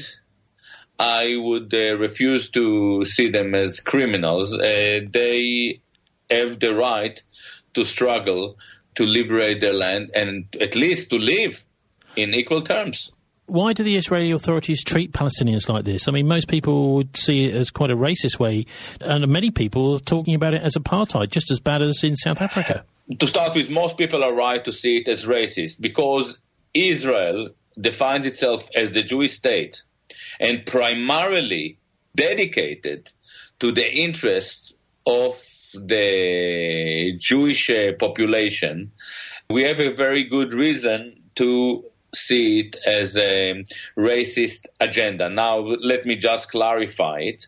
I would uh, refuse to see them as criminals. Uh, they have the right to struggle to liberate their land and at least to live in equal terms. Why do the Israeli authorities treat Palestinians like this? I mean, most people would see it as quite a racist way, and many people are talking about it as apartheid, just as bad as in South Africa. To start with, most people are right to see it as racist, because Israel defines itself as the Jewish state and primarily dedicated to the interests of the Jewish uh, population. We have a very good reason to see it as a racist agenda. Now, let me just clarify it.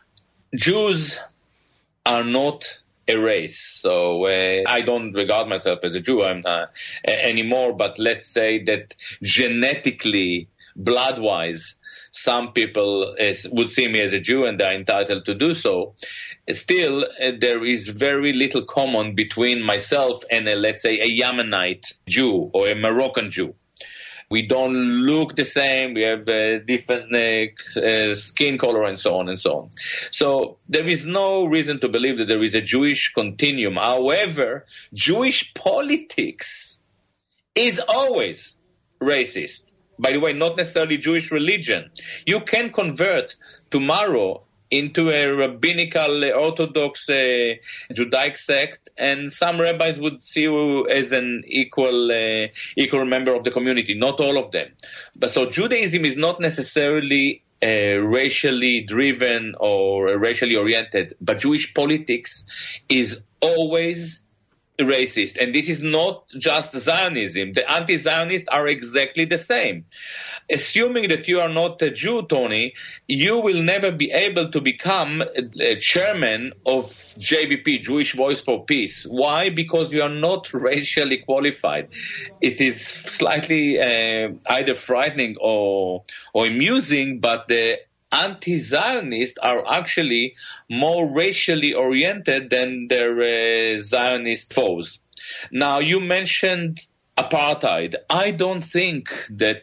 Jews are not a race. So uh, I don't regard myself as a Jew I'm, uh, anymore, but let's say that genetically, blood-wise, some people is, would see me as a Jew, and they're entitled to do so. Still, uh, there is very little common between myself and, a, let's say, a Yemenite Jew or a Moroccan Jew. We don't look the same. We have uh, different uh, uh, skin color and so on and so on. So there is no reason to believe that there is a Jewish continuum. However, Jewish politics is always racist. By the way, not necessarily Jewish religion. You can convert tomorrow into a rabbinical uh, Orthodox uh, Judaic sect, and some rabbis would see you as an equal uh, equal member of the community. Not all of them. But so Judaism is not necessarily uh, racially driven or uh, racially oriented, but Jewish politics is always racist. And this is not just Zionism. The anti-Zionists are exactly the same. Assuming that you are not a Jew, Tony, you will never be able to become a, a chairman of J V P, Jewish Voice for Peace. Why? Because you are not racially qualified. It is slightly uh, either frightening or, or amusing, but the anti-Zionists are actually more racially oriented than their uh, Zionist foes. Now, you mentioned apartheid. I don't think that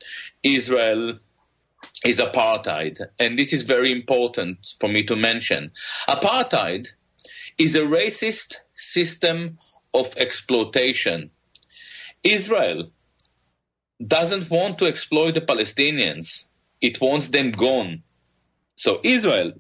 Israel is apartheid, and this is very important for me to mention. Apartheid is a racist system of exploitation. Israel doesn't want to exploit the Palestinians. It wants them gone. So Israel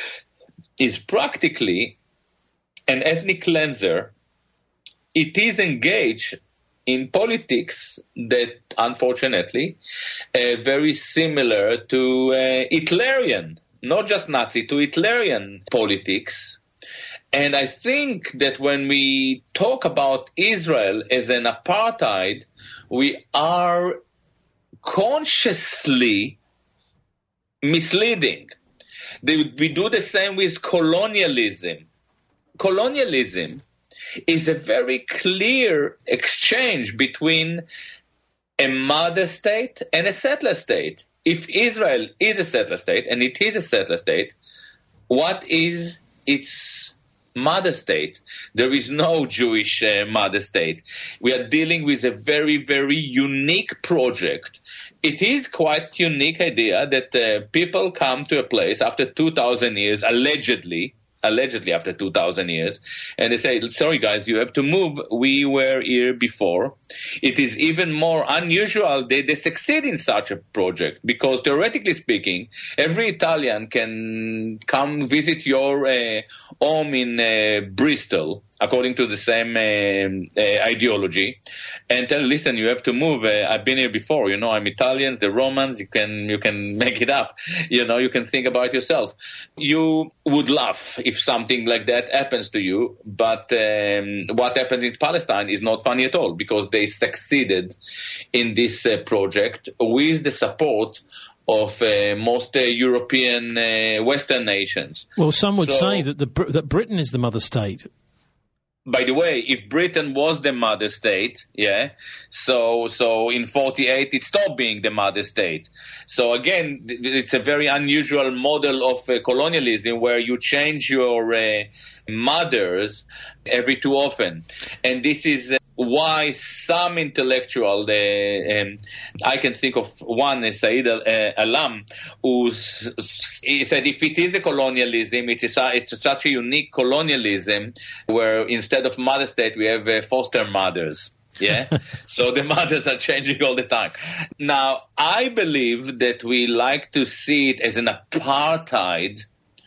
is practically an ethnic cleanser. It is engaged in politics that, unfortunately, uh, very similar to uh, Hitlerian, not just Nazi, to Hitlerian politics. And I think that when we talk about Israel as an apartheid, we are consciously misleading. They, we do the same with colonialism. Colonialism is a very clear exchange between a mother state and a settler state. If Israel is a settler state, and it is a settler state, what is its mother state? There is no Jewish uh, mother state. We are dealing with a very, very unique project. It is quite unique idea that uh, people come to a place after two thousand years, allegedly, allegedly after two thousand years, and they say, sorry guys, you have to move. We were here before. It is even more unusual that they succeed in such a project, because theoretically speaking, every Italian can come visit your uh, home in uh, Bristol, according to the same uh, uh, ideology, and tell, listen, you have to move. Uh, I've been here before. You know, I'm Italians, the Romans. You can you can make it up. You know, you can think about it yourself. You would laugh if something like that happens to you, but um, what happened in Palestine is not funny at all, because they succeeded in this uh, project with the support of uh, most uh, European uh, Western nations. Well, some would so, say that the that Britain is the mother state. By the way, if Britain was the mother state, yeah, so so in forty-eight it stopped being the mother state. So again, it's a very unusual model of uh, colonialism, where you change your uh, mothers every too often, and this is uh, why some intellectual, uh, um, I can think of one, uh, Said uh, Alam, who s- he said if it is a colonialism, it is a, it's such a unique colonialism where instead of mother state we have uh, foster mothers. Yeah, so the mothers are changing all the time. Now, I believe that we like to see it as an apartheid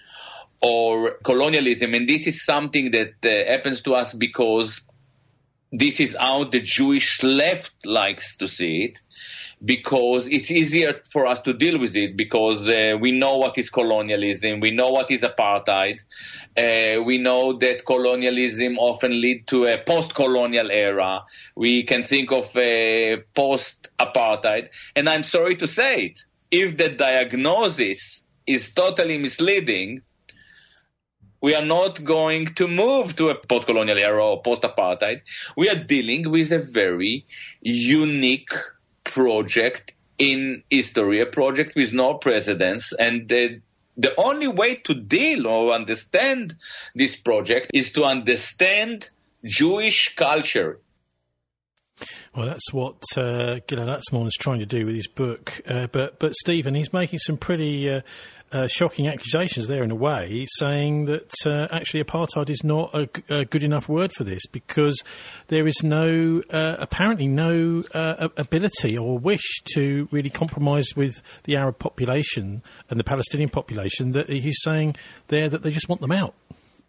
or colonialism, and this is something that uh, happens to us because this is how the Jewish left likes to see it, because it's easier for us to deal with it, because uh, we know what is colonialism, we know what is apartheid, uh, we know that colonialism often leads to a post-colonial era. We can think of a post-apartheid, and I'm sorry to say it, if the diagnosis is totally misleading, we are not going to move to a post-colonial era or post-apartheid. We are dealing with a very unique project in history, a project with no precedents. And the, the only way to deal or understand this project is to understand Jewish culture. Well, that's what uh, Gilad Atzmon is trying to do with his book. Uh, but, but Stephen, he's making some pretty uh, uh, shocking accusations there in a way, saying that uh, actually apartheid is not a, a good enough word for this, because there is no, uh, apparently no uh, ability or wish to really compromise with the Arab population and the Palestinian population, that he's saying there that they just want them out.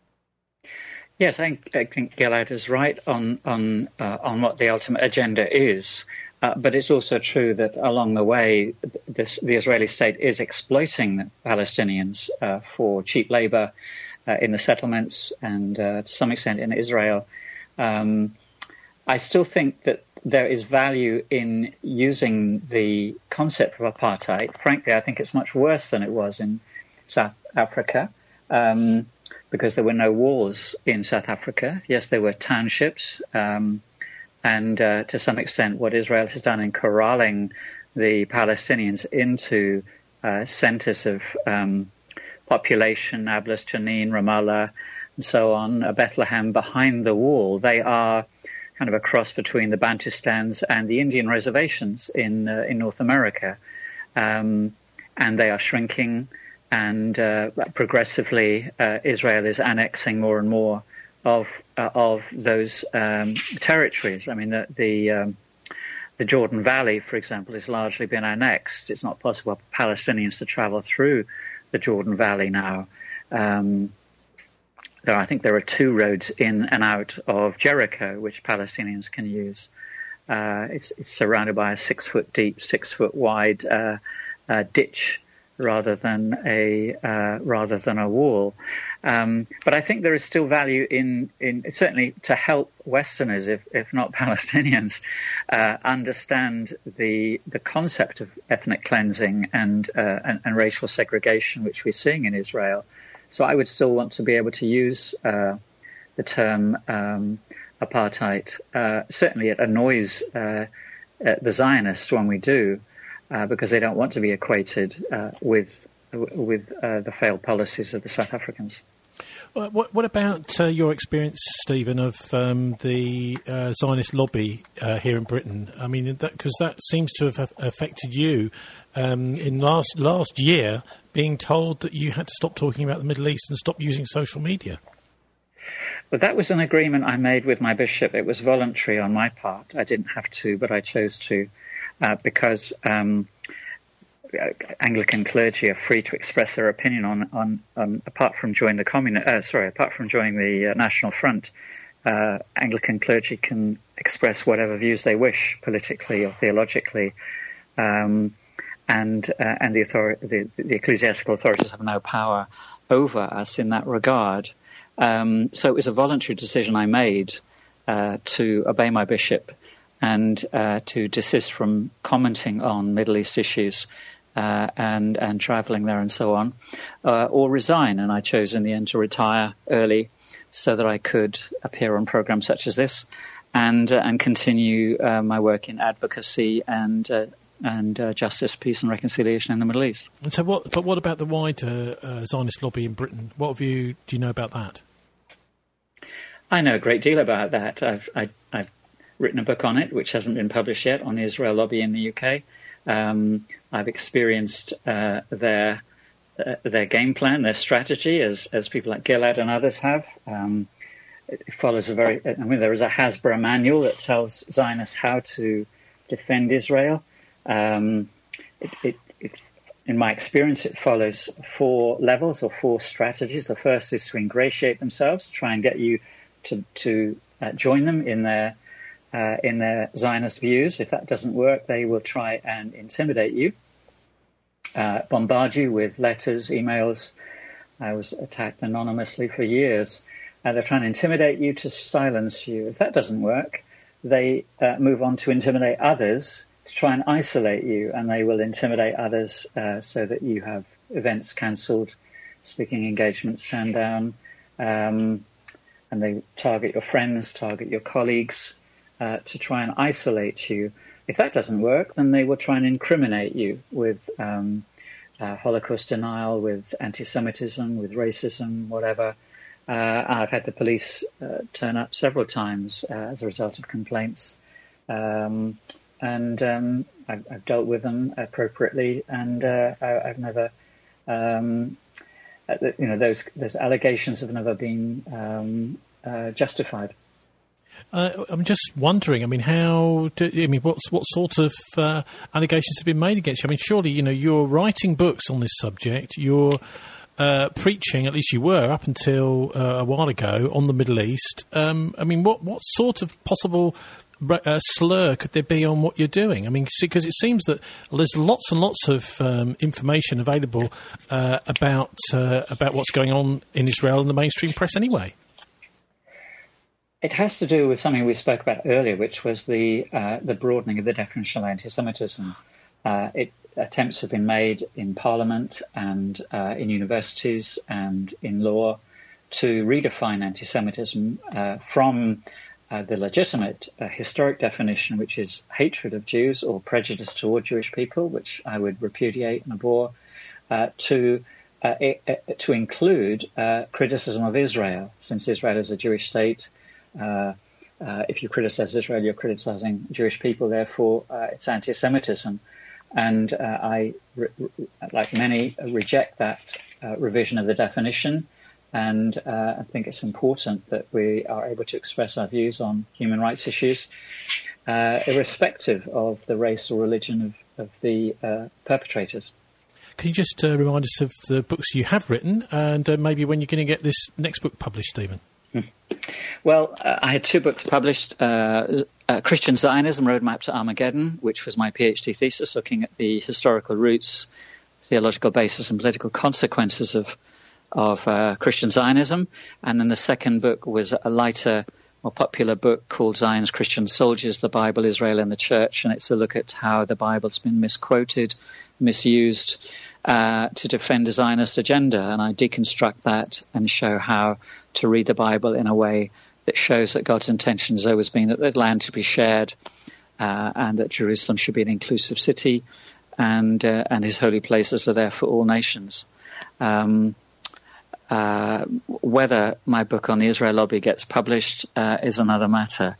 Yes, I think, I think Gilad is right on on uh, on what the ultimate agenda is, uh, but it's also true that along the way, this, the Israeli state is exploiting the Palestinians uh, for cheap labor uh, in the settlements and uh, to some extent in Israel. Um, I still think that there is value in using the concept of apartheid. Frankly, I think it's much worse than it was in South Africa. Um, because there were no wars in South Africa. Yes, there were townships, um, and uh, to some extent what Israel has done in corralling the Palestinians into uh, centres of um, population, Nablus, Jenin, Ramallah, and so on, uh, Bethlehem behind the wall. They are kind of a cross between the Bantustans and the Indian reservations in, uh, in North America. Um, and they are shrinking. And uh, progressively, uh, Israel is annexing more and more of uh, of those um, territories. I mean, the the, um, the Jordan Valley, for example, has largely been annexed. It's not possible for Palestinians to travel through the Jordan Valley now. Um, there, I think there are two roads in and out of Jericho which Palestinians can use. Uh, it's, it's surrounded by a six-foot deep, six-foot wide uh, uh, ditch, rather than a uh, rather than a wall. Um, but I think there is still value in, in certainly to help Westerners, if, if not Palestinians, uh, understand the the concept of ethnic cleansing and, uh, and and racial segregation, which we're seeing in Israel. So I would still want to be able to use uh, the term um, apartheid. Uh, certainly it annoys uh, the Zionists when we do, Uh, because they don't want to be equated uh, with with uh, the failed policies of the South Africans. Well, what, what about uh, your experience, Stephen, of um, the uh, Zionist lobby uh, here in Britain? I mean, because that, that seems to have affected you um, in last last year, being told that you had to stop talking about the Middle East and stop using social media. Well, that was an agreement I made with my bishop. It was voluntary on my part. I didn't have to, but I chose to, uh, because um, Anglican clergy are free to express their opinion on, on, on apart from joining the communi- uh, sorry, apart from joining the uh, National Front. Uh, Anglican clergy can express whatever views they wish, politically or theologically, um, and uh, and the, author- the the ecclesiastical authorities have no power over us in that regard. Um, so it was a voluntary decision I made uh, to obey my bishop and uh, to desist from commenting on Middle East issues uh, and and travelling there and so on, uh, or resign. And I chose in the end to retire early so that I could appear on programmes such as this and uh, and continue uh, my work in advocacy and uh, and uh, justice, peace and reconciliation in the Middle East. And so, what? But what about the wider uh, Zionist lobby in Britain? What have you do you know about that? I know a great deal about that. I've I, I've written a book on it, which hasn't been published yet, on the Israel lobby in the U K. Um, I've experienced uh, their uh, their game plan, their strategy, as as people like Gilad and others have. Um, it, it follows a very. I mean, there is a Hasbara manual that tells Zionists how to defend Israel. Um, it, it, it, in my experience, it follows four levels or four strategies. The first is to ingratiate themselves, try and get you to, to uh, join them in their uh, in their Zionist views. If that doesn't work, they will try and intimidate you, uh, bombard you with letters, emails. I was attacked anonymously for years. Uh, they're trying to intimidate you to silence you. If that doesn't work, they uh, move on to intimidate others, to try and isolate you, and they will intimidate others uh, so that you have events cancelled, speaking engagements turned down, um, and they target your friends, target your colleagues uh, to try and isolate you. If that doesn't work, then they will try and incriminate you with um, uh, Holocaust denial, with anti-Semitism, with racism, whatever. Uh, I've had the police uh, turn up several times uh, as a result of complaints. Um, And um, I've, I've dealt with them appropriately, and uh, I, I've never, um, you know, those those allegations have never been um, uh, justified. Uh, I'm just wondering. I mean, how? Do, I mean, what's what sort of uh, allegations have been made against you? I mean, surely, you know, you're writing books on this subject. You're uh, preaching, at least you were up until uh, a while ago, on the Middle East. Um, I mean, what what sort of possible Uh, slur could there be on what you're doing? I mean, because it seems that there's lots and lots of um, information available uh, about uh, about what's going on in Israel in the mainstream press anyway. It has to do with something we spoke about earlier, which was the uh, the broadening of the definition of anti-Semitism. Uh, it, attempts have been made in Parliament and uh, in universities and in law to redefine anti-Semitism uh, from Uh, the legitimate uh, historic definition, which is hatred of Jews or prejudice toward Jewish people, which I would repudiate and abhor, uh, to uh, it, uh, to include uh, criticism of Israel, since Israel is a Jewish state. Uh, uh, if you criticize Israel, you're criticizing Jewish people. Therefore, uh, it's anti-Semitism. And uh, I, re- like many, reject that uh, revision of the definition. And uh, I think it's important that we are able to express our views on human rights issues, uh, irrespective of the race or religion of, of the uh, perpetrators. Can you just uh, remind us of the books you have written and uh, maybe when you're going to get this next book published, Stephen? Hmm. Well, uh, I had two books published. Uh, uh, Christian Zionism, Roadmap to Armageddon, which was my PhD thesis, looking at the historical roots, theological basis and political consequences of of uh, Christian Zionism. And then the second book was a lighter, more popular book called Zion's Christian Soldiers, the Bible, Israel and the Church. And it's a look at how the Bible's been misquoted, misused uh, to defend a Zionist agenda. And I deconstruct that and show how to read the Bible in a way that shows that God's intention has always been that the land should be shared uh, and that Jerusalem should be an inclusive city and, uh, and his holy places are there for all nations. Um, Uh, whether my book on the Israel lobby gets published uh, is another matter.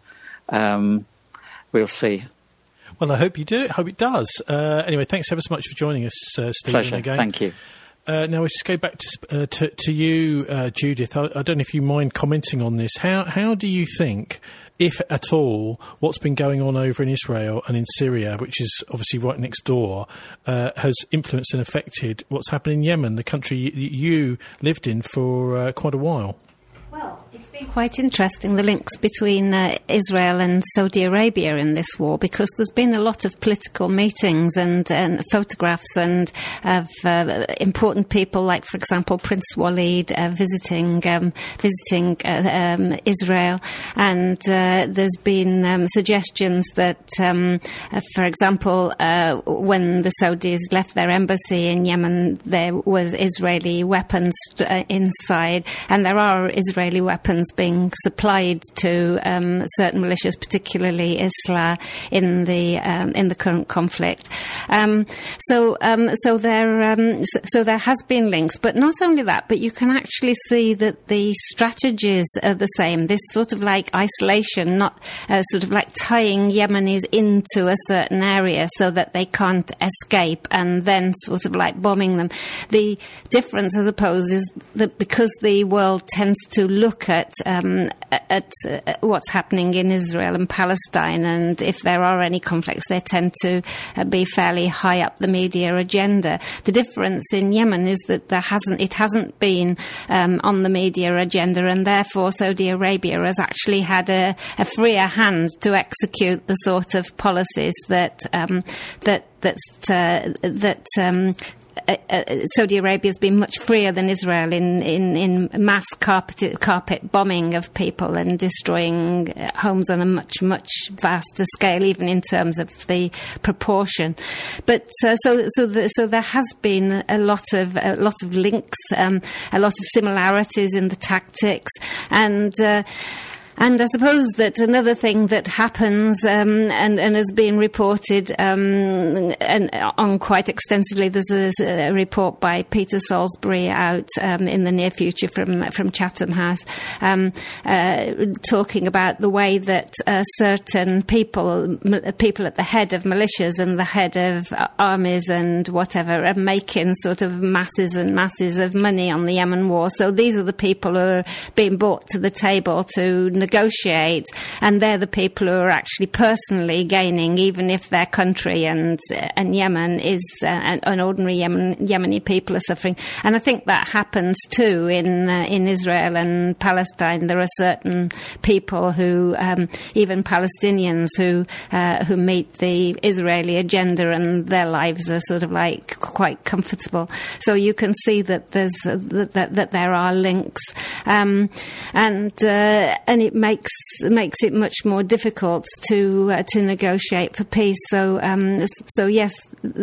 Um, we'll see. Well, I hope you do. I hope it does. Uh, anyway, thanks ever so much for joining us, uh, Stephen. Pleasure. Again. Thank you. Uh, now, we'll just go back to uh, to, to you, uh, Judith. I, I don't know if you mind commenting on this. How how do you think, if at all, what's been going on over in Israel and in Syria, which is obviously right next door, uh, has influenced and affected what's happened in Yemen, the country you, you lived in for uh, quite a while? Well, it's been quite interesting, the links between uh, Israel and Saudi Arabia in this war, because there's been a lot of political meetings and, and photographs and of uh, important people, like, for example, Prince Walid uh, visiting um, visiting uh, um, Israel. And uh, there's been um, suggestions that, um, uh, for example, uh, when the Saudis left their embassy in Yemen, there was Israeli weapons uh, inside, and there are Israeli Israeli weapons being supplied to um, certain militias, particularly Islah, in the um, in the current conflict. Um, so, um, so there, um, so, so there has been links, but not only that, but you can actually see that the strategies are the same. This sort of like isolation, not uh, sort of like tying Yemenis into a certain area so that they can't escape, and then sort of like bombing them. The difference, I suppose, is that because the world tends to look at um, at uh, what's happening in Israel and Palestine, and if there are any conflicts, they tend to uh, be fairly high up the media agenda. The difference in Yemen is that there hasn't it hasn't been um, on the media agenda, and therefore Saudi Arabia has actually had a, a freer hand to execute the sort of policies that um, that that uh, that. Um, Uh, uh, Saudi Arabia has been much freer than Israel in, in, in mass carpet, carpet bombing of people and destroying homes on a much, much vaster scale, even in terms of the proportion. But uh, so so the, so there has been a lot of a lot of links, um, a lot of similarities in the tactics, and. Uh, And I suppose that another thing that happens um, and, and has been reported um, and on quite extensively, there's a, a report by Peter Salisbury out um, in the near future from from Chatham House, um, uh, talking about the way that uh, certain people, people at the head of militias and the head of armies and whatever, are making sort of masses and masses of money on the Yemen war. So these are the people who are being brought to the table to negotiate, and they're the people who are actually personally gaining, even if their country and and Yemen is uh, an, an ordinary Yemen, Yemeni people are suffering. And I think that happens too in uh, in Israel and Palestine. There are certain people who, um, even Palestinians, who uh, who meet the Israeli agenda, and their lives are sort of like quite comfortable. So you can see that there's uh, that, that there are links, um, and uh, and it makes makes it much more difficult to uh, to negotiate for peace. So um, so yes,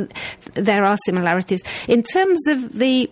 there are similarities in terms of the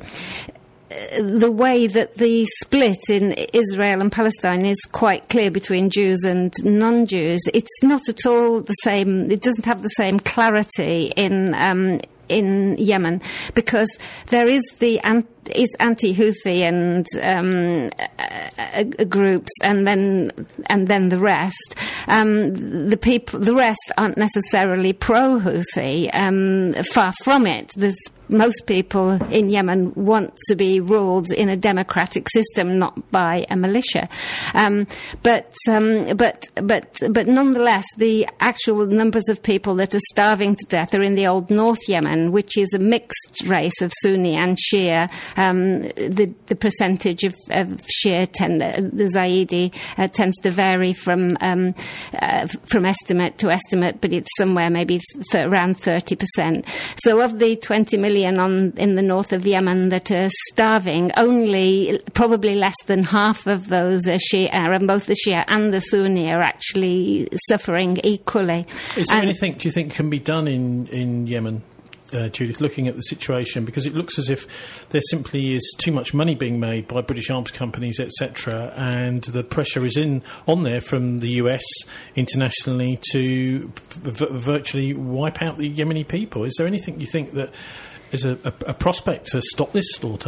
the way that the split in Israel and Palestine is quite clear between Jews and non-Jews. It's not at all the same. It doesn't have the same clarity in um, in Yemen, because there is the anti is anti-Houthi and um, uh, uh, groups, and then and then the rest. Um, the people, the rest aren't necessarily pro-Houthi. Um, far from it. There's most people in Yemen want to be ruled in a democratic system, not by a militia. Um, but um, but but but nonetheless, the actual numbers of people that are starving to death are in the old North Yemen, which is a mixed race of Sunni and Shia. Um, the, the percentage of, of Shia, tend, the Zaidi, uh, tends to vary from um, uh, from estimate to estimate, but it's somewhere maybe th- around thirty percent. So of the twenty million on, in the north of Yemen that are starving, only probably less than half of those are Shia, and both the Shia and the Sunni are actually suffering equally. Is there and anything, do you think, can be done in, in Yemen? Uh, Judith, looking at the situation, because it looks as if there simply is too much money being made by British arms companies, et cetera, and the pressure is in on there from the U S internationally to v- virtually wipe out the Yemeni people. Is there anything you think that is a, a, a prospect to stop this slaughter?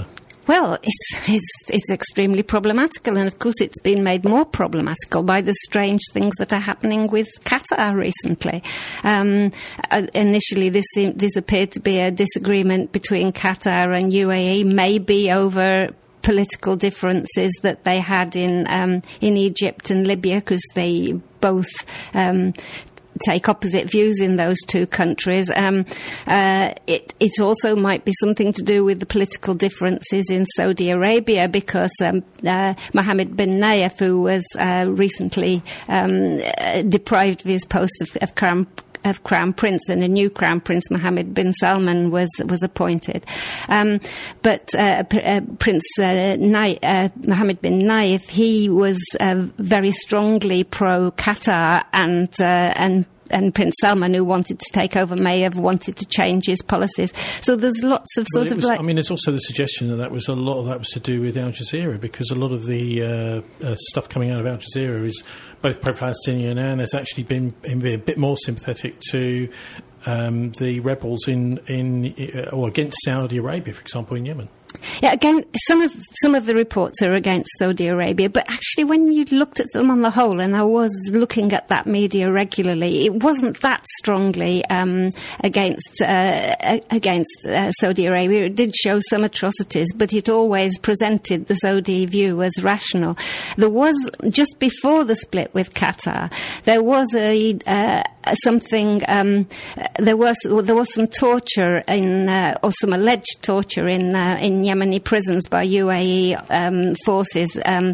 Well, it's, it's it's extremely problematical, and of course it's been made more problematical by the strange things that are happening with Qatar recently. Um, uh, initially, this this appeared to be a disagreement between Qatar and U A E, maybe over political differences that they had in um, in Egypt and Libya, because they both Um, take opposite views in those two countries. Um, uh, it, it also might be something to do with the political differences in Saudi Arabia, because um, uh, Mohammed bin Nayef, who was uh, recently um, uh, deprived of his post of, of crown of Crown Prince, and a new Crown Prince, Mohammed bin Salman, was was appointed. Um, but uh, P- uh, Prince uh, Nay- uh, Mohammed bin Nayef, he was uh, very strongly pro-Qatar, and uh, and and Prince Salman, who wanted to take over, may have wanted to change his policies. So there's lots of sort well, of was, like... I mean, there's also the suggestion that that was a lot of that was to do with Al Jazeera, because a lot of the uh, uh, stuff coming out of Al Jazeera is both pro-Palestinian, and has actually been, been a bit more sympathetic to um, the rebels in, in uh, or against Saudi Arabia, for example, in Yemen. Yeah, again, some of some of the reports are against Saudi Arabia, but actually when you looked at them on the whole, and I was looking at that media regularly, it wasn't that strongly um, against uh, against uh, Saudi Arabia. It did show some atrocities, but it always presented the Saudi view as rational. There was, just before the split with Qatar, there was a uh, something, um, there was there was some torture in, uh, or some alleged torture in uh, in Yemeni prisons by U A E um, forces, um,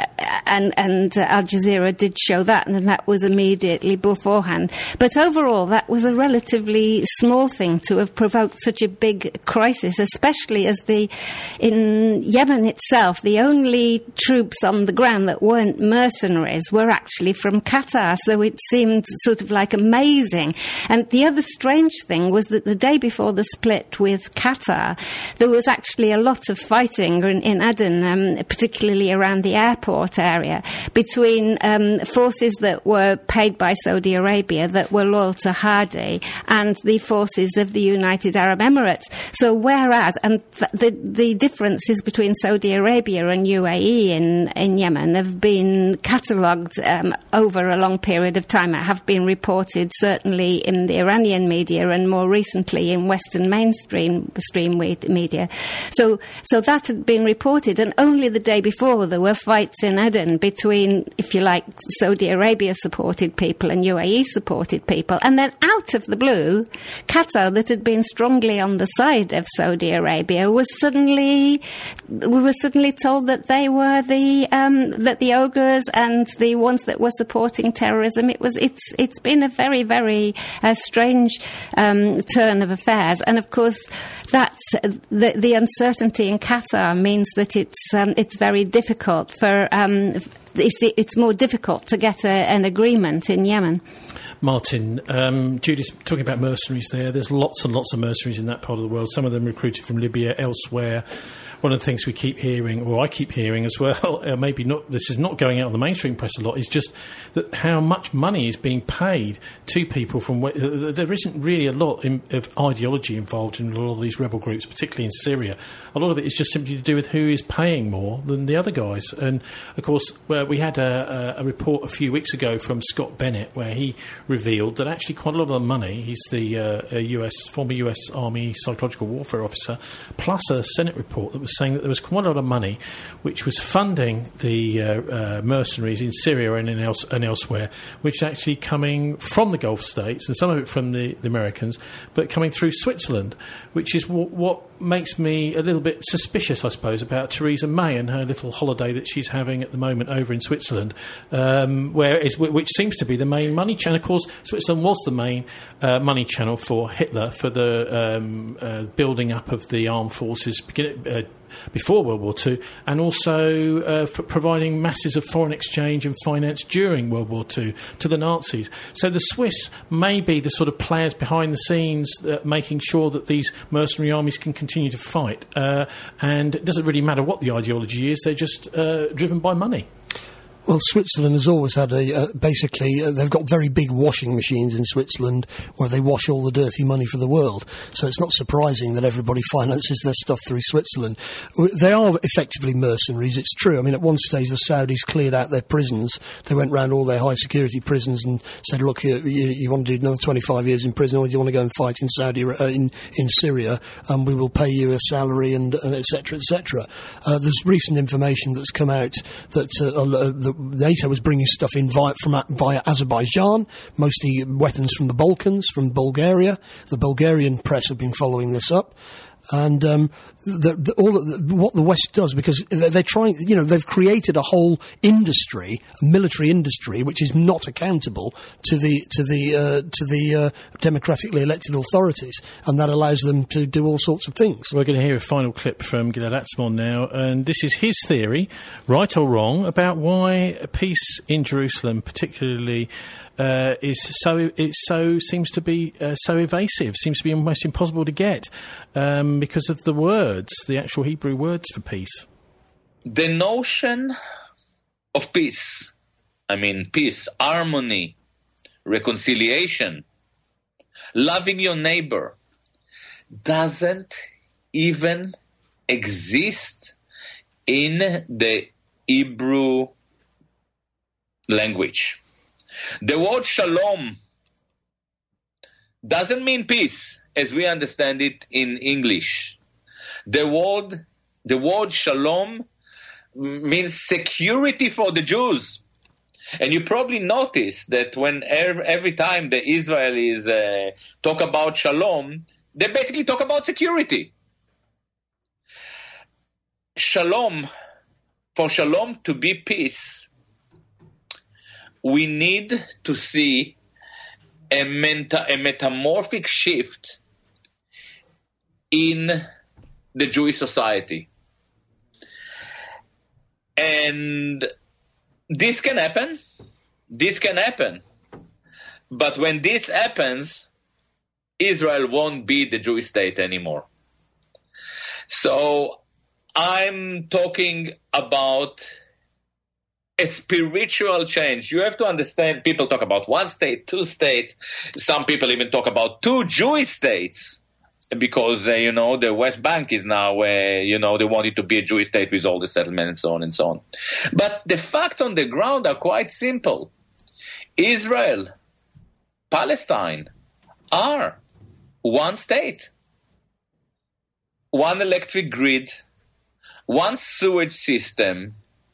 and, and uh, Al Jazeera did show that, and that was immediately beforehand. But overall, that was a relatively small thing to have provoked such a big crisis, especially as the in Yemen itself, the only troops on the ground that weren't mercenaries were actually from Qatar, so it seemed sort of like amazing. And the other strange thing was that the day before the split with Qatar, there was actually a lot of fighting in, in Aden, um, particularly around the airport area, between um, forces that were paid by Saudi Arabia that were loyal to Hadi and the forces of the United Arab Emirates. So whereas, and th- the, the differences between Saudi Arabia and U A E in, in Yemen have been catalogued um, over a long period of time, have been reported certainly in the Iranian media and more recently in Western mainstream stream media. So, so that had been reported, and only the day before there were fights in Aden between, if you like, Saudi Arabia-supported people and U A E-supported people. And then out of the blue, Qatar, that had been strongly on the side of Saudi Arabia, was suddenly, we were suddenly told that they were the, um, that the ogres and the ones that were supporting terrorism. It was, it's, it's been a very, very uh, strange um, turn of affairs. And of course, that's the, the uncertainty in Qatar means that it's um, it's very difficult for um, it's, it's more difficult to get a, an agreement in Yemen. Martin, um, Judy's talking about mercenaries there. There's lots and lots of mercenaries in that part of the world. Some of them recruited from Libya, elsewhere. One of the things we keep hearing, or I keep hearing as well, uh, maybe not, this is not going out on the mainstream press a lot, is just that how much money is being paid to people from where, uh, there isn't really a lot in, of ideology involved in a lot of these rebel groups, particularly in Syria. A lot of it is just simply to do with who is paying more than the other guys. And of course, well, we had a, a, a report a few weeks ago from Scott Bennett where he revealed that actually quite a lot of the money, he's the uh, a U S former U S Army psychological warfare officer, plus a Senate report that was saying that there was quite a lot of money which was funding the uh, uh, mercenaries in Syria and, in else, and elsewhere, which is actually coming from the Gulf states, and some of it from the, the Americans, but coming through Switzerland, which is w- what makes me a little bit suspicious, I suppose, about Theresa May and her little holiday that she's having at the moment over in Switzerland, um, where is, which seems to be the main money channel. Of course, Switzerland was the main uh, money channel for Hitler, for the um, uh, building up of the armed forces, begin, uh, before World War Two, and also uh, for providing masses of foreign exchange and finance during World War Two to the Nazis. So the Swiss may be the sort of players behind the scenes uh, making sure that these mercenary armies can continue to fight. Uh, and it doesn't really matter what the ideology is, they're just uh, driven by money. Well, Switzerland has always had a, uh, basically, uh, they've got very big washing machines in Switzerland where they wash all the dirty money for the world. So it's not surprising that everybody finances their stuff through Switzerland. They are effectively mercenaries, it's true. I mean, at one stage the Saudis cleared out their prisons. They went round all their high security prisons and said, look, you, you, you want to do another twenty-five years in prison, or do you want to go and fight in Saudi, uh, in, in Syria, and we will pay you a salary, and, and et cetera, et cetera. Uh, there's recent information that's come out that uh, uh, the NATO was bringing stuff in via, from, via Azerbaijan, mostly weapons from the Balkans, from Bulgaria. The Bulgarian press have been following this up. And um, the, the, all of the, what the West does, because they're, they're trying, you know, they've created a whole industry, a military industry, which is not accountable to the to the uh, to the uh, democratically elected authorities, and that allows them to do all sorts of things. We're going to hear a final clip from Gilad Atzmon now, and this is his theory, right or wrong, about why peace in Jerusalem, particularly. Uh, is so it so seems to be uh, so evasive, seems to be almost impossible to get um, because of the words, the actual Hebrew words for peace. The notion of peace, I mean peace, harmony, reconciliation, loving your neighbor, doesn't even exist in the Hebrew language. The word shalom doesn't mean peace as we understand it in English. The word, the word shalom means security for the Jews. And you probably notice that when every, every time the Israelis uh, talk about shalom, they basically talk about security. Shalom, for shalom to be peace, we need to see a, meta, a metamorphic shift in the Jewish society. And this can happen. This can happen. But when this happens, Israel won't be the Jewish state anymore. So I'm talking about a spiritual change. You have to understand, people talk about one state, two states. Some people even talk about two Jewish states because, uh, you know, the West Bank is now, uh, you know, they want it to be a Jewish state with all the settlement and so on and so on. But the facts on the ground are quite simple. Israel, Palestine are one state, one electric grid, one sewage system,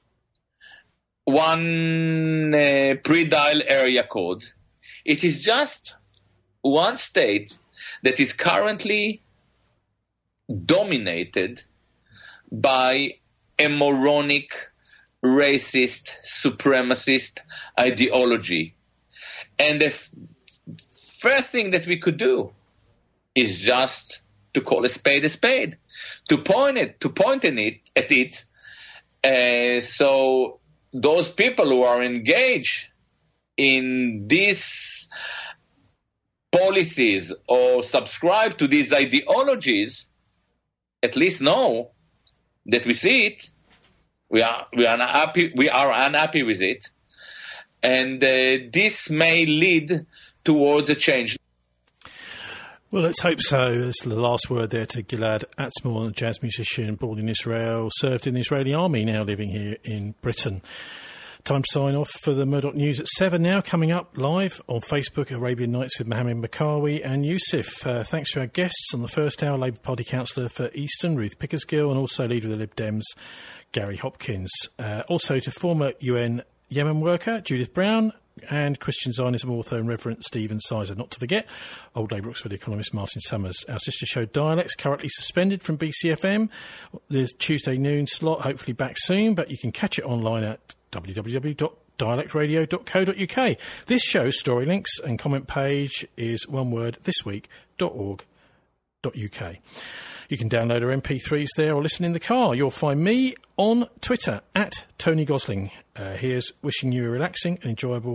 one uh, pre-dial area code. It is just one state that is currently dominated by a moronic, racist, supremacist ideology. And the f- first thing that we could do is just to call a spade a spade, to point it, to point in it at it, uh, so those people who are engaged in these policies or subscribe to these ideologies at least know that we see it, we are we are unhappy, we are unhappy with it, and uh, this may lead towards a change. Well, let's hope so. That's the last word there to Gilad Atzmon, a jazz musician born in Israel, served in the Israeli army, now living here in Britain. Time to sign off for the Murdoch News at seven now. Coming up live on Facebook, Arabian Nights with Mohammed Makawi and Yusuf. Uh, thanks to our guests on the first hour, Labour Party councillor for Easton, Ruth Pickersgill, and also leader of the Lib Dems, Gary Hopkins. Uh, also to former U N Yemen worker Judith Brown, and Christian Zionism author and Reverend Stephen Sizer. Not to forget, Old Labour Oxford economist Martin Summers. Our sister show Dialects, currently suspended from B C F M. The Tuesday noon slot, hopefully back soon, but you can catch it online at w w w dot dialect radio dot co dot u k. This show's story links and comment page is one word, thisweek dot org dot u k. You can download our M P threes there or listen in the car. You'll find me on Twitter, at Tony Gosling. Uh, here's wishing you a relaxing and enjoyable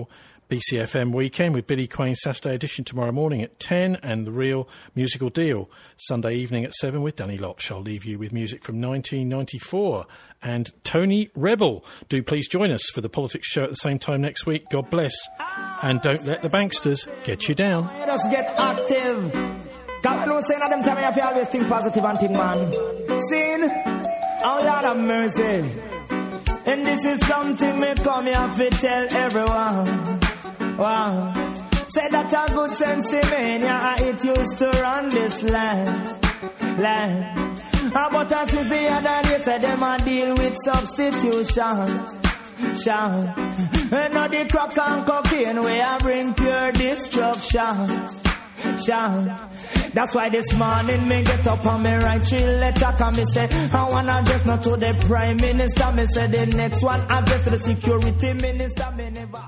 B C F M Weekend with Billy Quain, Saturday edition tomorrow morning at ten, and The Real Musical Deal Sunday evening at seven with Danny Lopsh. I'll leave you with music from nineteen ninety-four and Tony Rebel. Do please join us for the Politics Show at the same time next week. God bless. And don't let the banksters get you down. Just get active. God knows saying at them time you have to always think positive and think, man. Sin, oh Lord have mercy. And this is something me come here to tell everyone. Wow. Say that a good sense in me, yeah, it used to run this land. Land. But as since the other day, say them a deal with substitution. Sean. And now the crack and cocaine, we a bring pure destruction. Sean. That's why this morning me get up and me write three letter, and me say I wanna address not to the Prime Minister. Me say the next one address to the Security Minister. Me never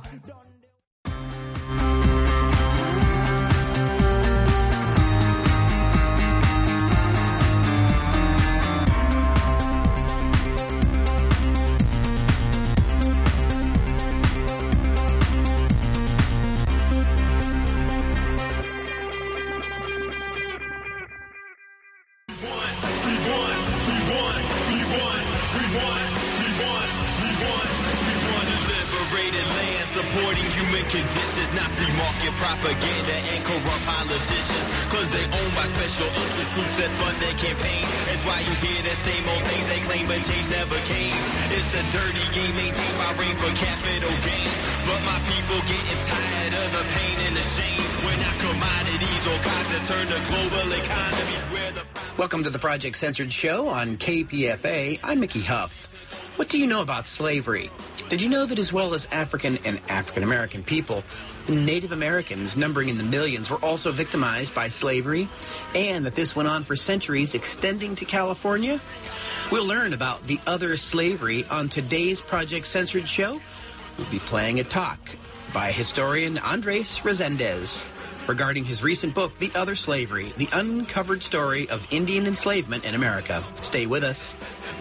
supporting human conditions, not free market propaganda and corrupt politicians, cause they owned by special interest groups that fund their campaign. That's why you hear the same old things they claim, but change never came. It's a dirty game maintained by rain for capital gain, but my people getting tired of the pain and the shame. We're not commodities or gods that turn the global economy where the... Welcome to the Project Censored Show on K P F A. I'm Mickey Huff. What do you know about slavery? Did you know that as well as African and African-American people, Native Americans, numbering in the millions, were also victimized by slavery, and that this went on for centuries, extending to California? We'll learn about the other slavery on today's Project Censored Show. We'll be playing a talk by historian Andres Resendez regarding his recent book, The Other Slavery, The Uncovered Story of Indian Enslavement in America. Stay with us.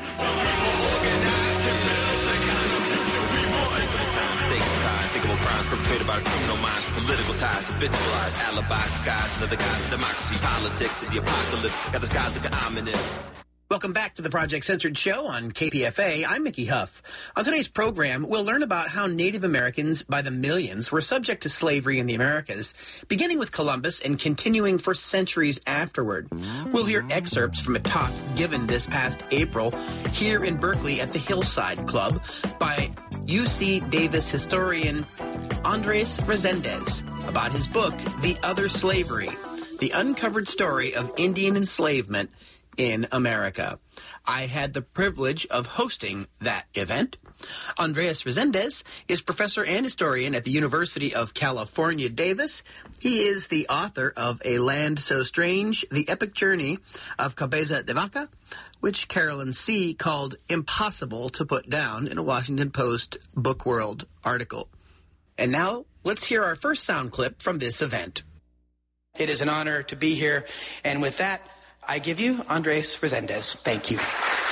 Crimes perpetrated by criminal minds, political ties, habitualized alibis, skies, and other guys of democracy, politics, and the apocalypse. Got the skies looking ominous. Welcome back to the Project Censored Show on K P F A. I'm Mickey Huff. On today's program, we'll learn about how Native Americans by the millions were subject to slavery in the Americas, beginning with Columbus and continuing for centuries afterward. We'll hear excerpts from a talk given this past April here in Berkeley at the Hillside Club by U C Davis historian Andres Resendez about his book, The Other Slavery, The Uncovered Story of Indian Enslavement in America. I had the privilege of hosting that event. Andres Resendez is professor and historian at the University of California, Davis. He is the author of A Land So Strange, The Epic Journey of Cabeza de Vaca, which Carolyn C. called impossible to put down in a Washington Post Book World article. And now, let's hear our first sound clip from this event. It is an honor to be here, and with that, I give you Andres Resendez. Thank you.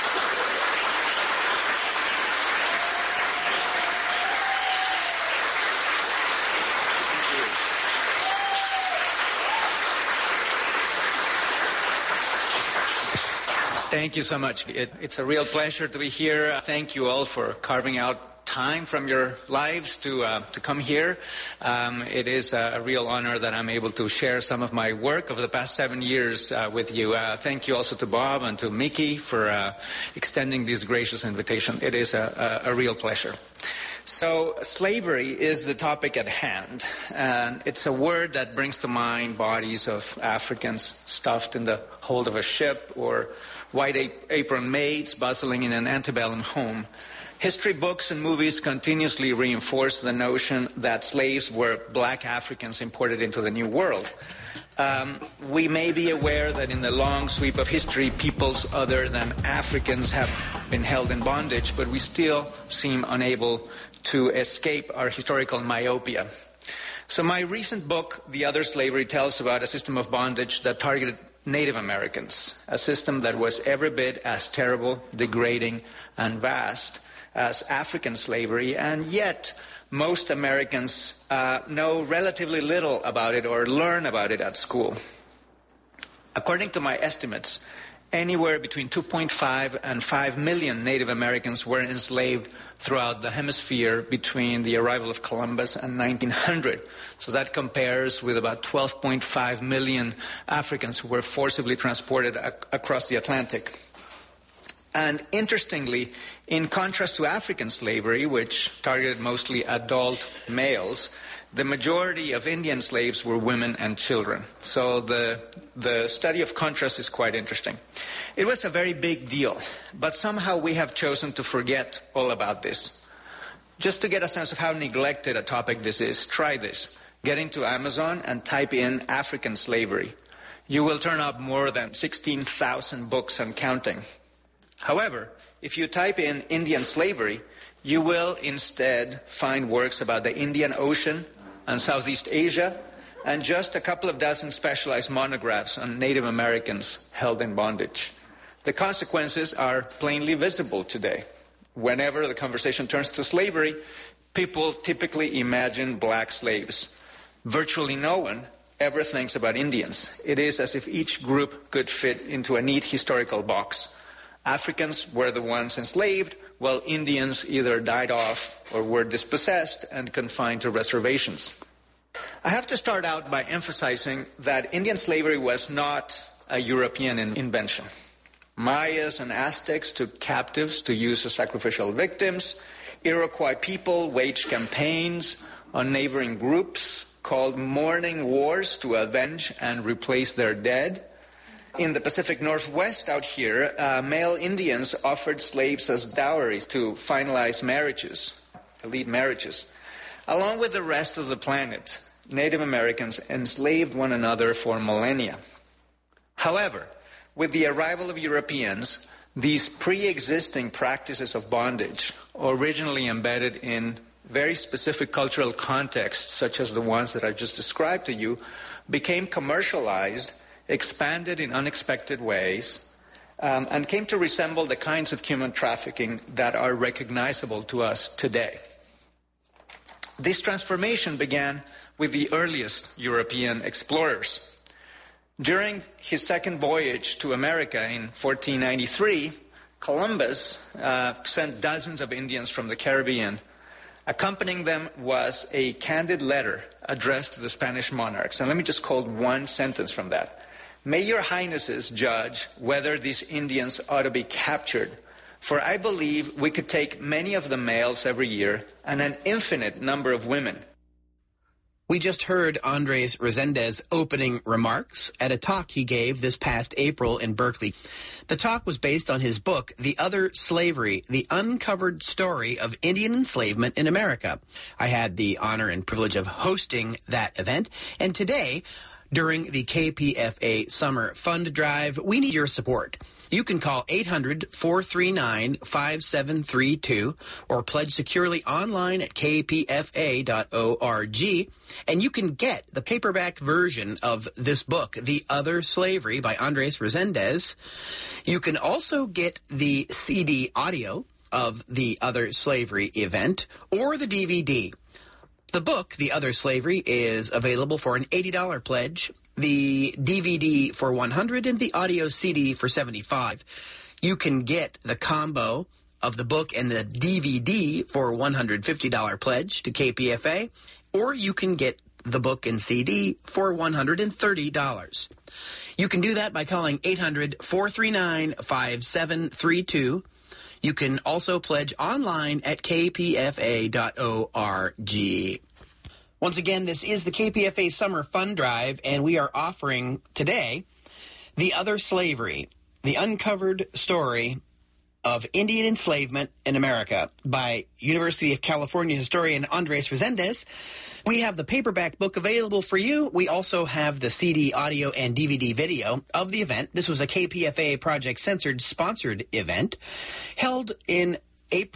Thank you so much. It, it's a real pleasure to be here. Thank you all for carving out time from your lives to uh, to come here. Um, it is a, a real honor that I'm able to share some of my work over the past seven years uh, with you. Uh, thank you also to Bob and to Mickey for uh, extending this gracious invitation. It is a, a, a real pleasure. So slavery is the topic at hand, and it's a word that brings to mind bodies of Africans stuffed in the hold of a ship, or white apron maids bustling in an antebellum home. History books and movies continuously reinforce the notion that slaves were black Africans imported into the New World. Um, we may be aware that in the long sweep of history, peoples other than Africans have been held in bondage, but we still seem unable to escape our historical myopia. So my recent book, The Other Slavery, tells about a system of bondage that targeted Native Americans, a system that was every bit as terrible, degrading, and vast as African slavery, and yet most Americans uh, know relatively little about it or learn about it at school. According to my estimates, anywhere between two point five and five million Native Americans were enslaved throughout the hemisphere between the arrival of Columbus and nineteen hundred. So that compares with about twelve point five million Africans who were forcibly transported ac- across the Atlantic. And interestingly, in contrast to African slavery, which targeted mostly adult males, the majority of Indian slaves were women and children. So the, the study of contrast is quite interesting. It was a very big deal, but somehow we have chosen to forget all about this. Just to get a sense of how neglected a topic this is, try this. Get into Amazon and type in African slavery. You will turn up more than sixteen thousand books and counting. However, if you type in Indian slavery, you will instead find works about the Indian Ocean and Southeast Asia, and just a couple of dozen specialized monographs on Native Americans held in bondage. The consequences are plainly visible today. Whenever the conversation turns to slavery, people typically imagine black slaves. Virtually no one ever thinks about Indians. It is as if each group could fit into a neat historical box. Africans were the ones enslaved, while Indians either died off or were dispossessed and confined to reservations. I have to start out by emphasizing that Indian slavery was not a European in- invention. Mayas and Aztecs took captives to use as sacrificial victims. Iroquois people waged campaigns on neighboring groups called mourning wars to avenge and replace their dead. In the Pacific Northwest out here, uh, male Indians offered slaves as dowries to finalize marriages, elite marriages. Along with the rest of the planet, Native Americans enslaved one another for millennia. However, with the arrival of Europeans, these pre-existing practices of bondage, originally embedded in very specific cultural contexts, such as the ones that I just described to you, became commercialized, expanded in unexpected ways, um, and came to resemble the kinds of human trafficking that are recognizable to us today. This transformation began with the earliest European explorers. During his second voyage to America in fourteen ninety-three, Columbus uh, sent dozens of Indians from the Caribbean. Accompanying them was a candid letter addressed to the Spanish monarchs. And let me just quote one sentence from that. May your highnesses judge whether these Indians ought to be captured, for I believe we could take many of the males every year and an infinite number of women. We just heard Andres Resendez opening remarks at a talk he gave this past April in Berkeley. The talk was based on his book, The Other Slavery, The Uncovered Story of Indian Enslavement in America. I had the honor and privilege of hosting that event, and today, during the K P F A Summer Fund Drive, we need your support. You can call eight hundred, four three nine, five seven three two or pledge securely online at k p f a dot org, and you can get the paperback version of this book, The Other Slavery by Andres Resendez. You can also get the C D audio of The Other Slavery event or the D V D. The book, The Other Slavery, is available for an eighty dollars pledge, the D V D for one hundred dollars, and the audio C D for seventy-five dollars. You can get the combo of the book and the D V D for a one hundred fifty dollars pledge to K P F A, or you can get the book and C D for one hundred thirty dollars. You can do that by calling eight hundred, four three nine, five seven three two. You can also pledge online at k p f a dot org. Once again, this is the K P F A Summer Fund Drive, and we are offering today The Other Slavery, The Uncovered Story of Indian Enslavement in America by University of California historian Andres Resendez. We have the paperback book available for you. We also have the C D audio and D V D video of the event. This was a K P F A Project Censored sponsored event held in April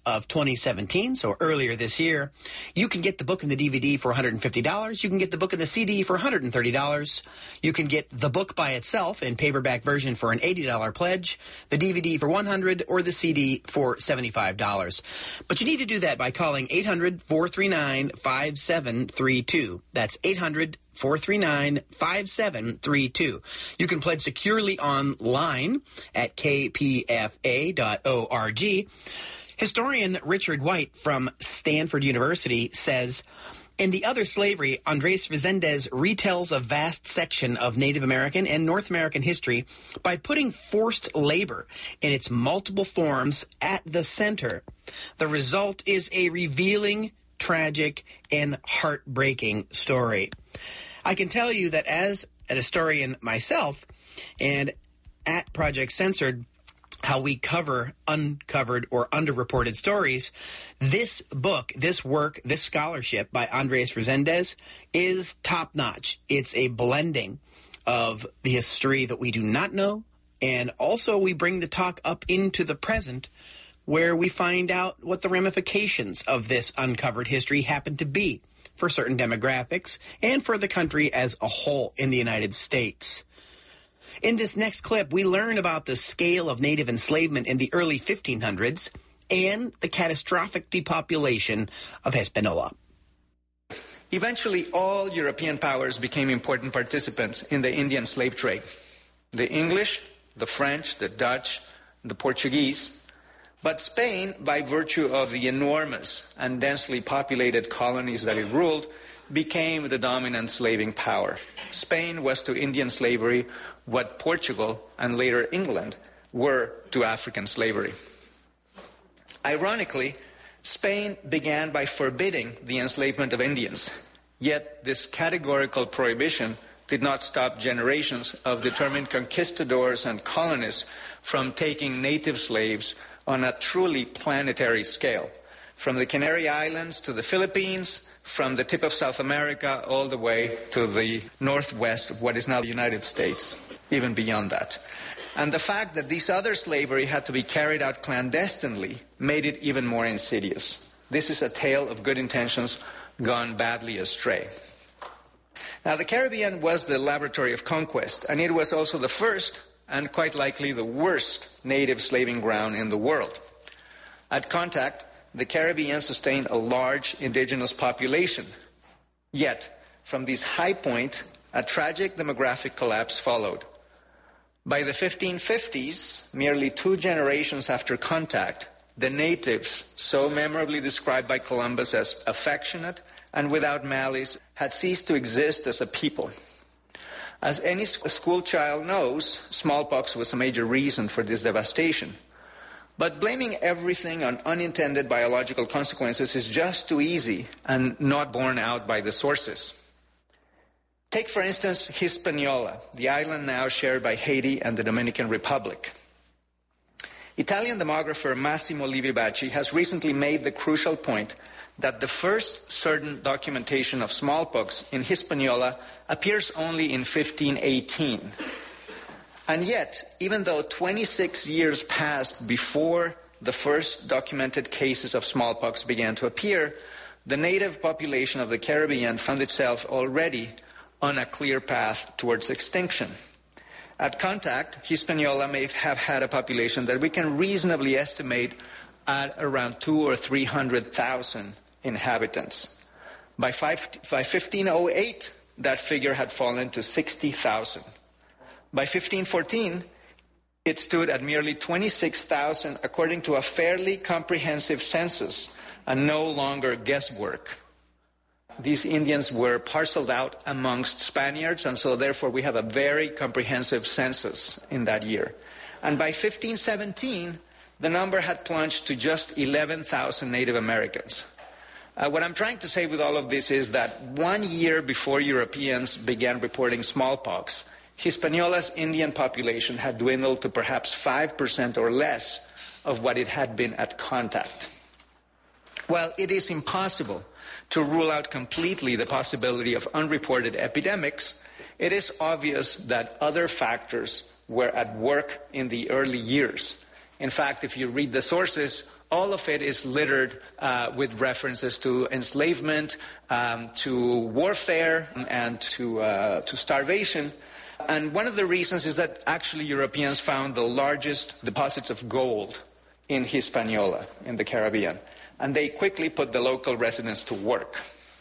of twenty seventeen, so earlier this year. You can get the book and the D V D for one hundred fifty dollars. You can get the book and the C D for one hundred thirty dollars. You can get the book by itself in paperback version for an eighty dollars pledge, the D V D for one hundred dollars, or the C D for seventy-five dollars. But you need to do that by calling eight hundred, four three nine, five seven three two. That's eight hundred, four three nine, five seven three two. You can pledge securely online at k p f a dot org. Historian Richard White from Stanford University says, in The Other Slavery, Andres Reséndez retells a vast section of Native American and North American history by putting forced labor in its multiple forms at the center. The result is a revealing, tragic, and heartbreaking story. I can tell you that as an historian myself, and at Project Censored, how we cover uncovered or underreported stories, this book, this work, this scholarship by Andres Reséndez is top-notch. It's a blending of the history that we do not know, and also we bring the talk up into the present, where we find out what the ramifications of this uncovered history happen to be for certain demographics and for the country as a whole in the United States. In this next clip, we learn about the scale of Native enslavement in the early fifteen hundreds and the catastrophic depopulation of Hispaniola. Eventually, all European powers became important participants in the Indian slave trade. The English, the French, the Dutch, the Portuguese. But Spain, by virtue of the enormous and densely populated colonies that it ruled, became the dominant slaving power. Spain was to Indian slavery what Portugal and later England were to African slavery. Ironically, Spain began by forbidding the enslavement of Indians. Yet this categorical prohibition did not stop generations of determined conquistadors and colonists from taking native slaves on a truly planetary scale, from the Canary Islands to the Philippines, from the tip of South America all the way to the northwest of what is now the United States, even beyond that. And the fact that this other slavery had to be carried out clandestinely made it even more insidious. This is a tale of good intentions gone badly astray. Now, the Caribbean was the laboratory of conquest, and it was also the first, and quite likely the worst, native slaving ground in the world. At contact, the Caribbean sustained a large indigenous population. Yet, from this high point, a tragic demographic collapse followed. By the fifteen fifties, merely two generations after contact, the natives, so memorably described by Columbus as affectionate and without malice, had ceased to exist as a people. As any school child knows, smallpox was a major reason for this devastation. But blaming everything on unintended biological consequences is just too easy and not borne out by the sources. Take, for instance, Hispaniola, the island now shared by Haiti and the Dominican Republic. Italian demographer Massimo Livi Bacci has recently made the crucial point that the first certain documentation of smallpox in Hispaniola appears only in fifteen eighteen. And yet, even though twenty-six years passed before the first documented cases of smallpox began to appear, the native population of the Caribbean found itself already on a clear path towards extinction. At contact, Hispaniola may have had a population that we can reasonably estimate at around two or three hundred thousand inhabitants. By, five, by fifteen oh eight, that figure had fallen to sixty thousand. By fifteen fourteen, it stood at merely twenty-six thousand, according to a fairly comprehensive census, and no longer guesswork. These Indians were parceled out amongst Spaniards, and so therefore we have a very comprehensive census in that year. And by fifteen seventeen, the number had plunged to just eleven thousand Native Americans. Uh, what I'm trying to say with all of this is that one year before Europeans began reporting smallpox, Hispaniola's Indian population had dwindled to perhaps five percent or less of what it had been at contact. While it is impossible to rule out completely the possibility of unreported epidemics, it is obvious that other factors were at work in the early years. In fact, if you read the sources, all of it is littered uh, with references to enslavement, um, to warfare, and to, uh, to starvation. And one of the reasons is that actually Europeans found the largest deposits of gold in Hispaniola, in the Caribbean. And they quickly put the local residents to work.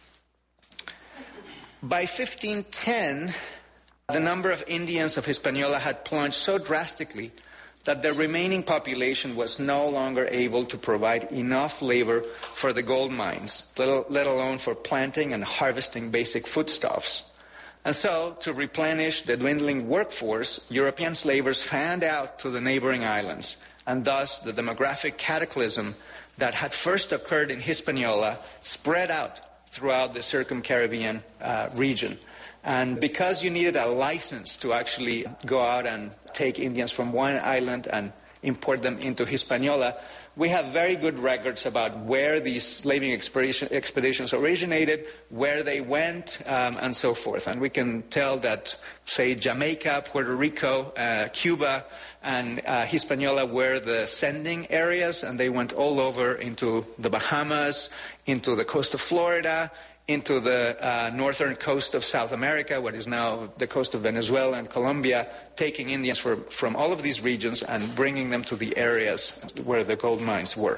By fifteen ten, the number of Indians of Hispaniola had plunged so drastically that the remaining population was no longer able to provide enough labor for the gold mines, let alone for planting and harvesting basic foodstuffs. And so, to replenish the dwindling workforce, European slavers fanned out to the neighboring islands, and thus the demographic cataclysm that had first occurred in Hispaniola spread out throughout the circum-Caribbean uh, region. And because you needed a license to actually go out and take Indians from one island and import them into Hispaniola, we have very good records about where these slaving expedition, expeditions originated, where they went, um, and so forth. And we can tell that, say, Jamaica, Puerto Rico, uh, Cuba, and uh, Hispaniola were the sending areas, and they went all over into the Bahamas, into the coast of Florida, into the uh, northern coast of South America, what is now the coast of Venezuela and Colombia, taking Indians for, from all of these regions and bringing them to the areas where the gold mines were.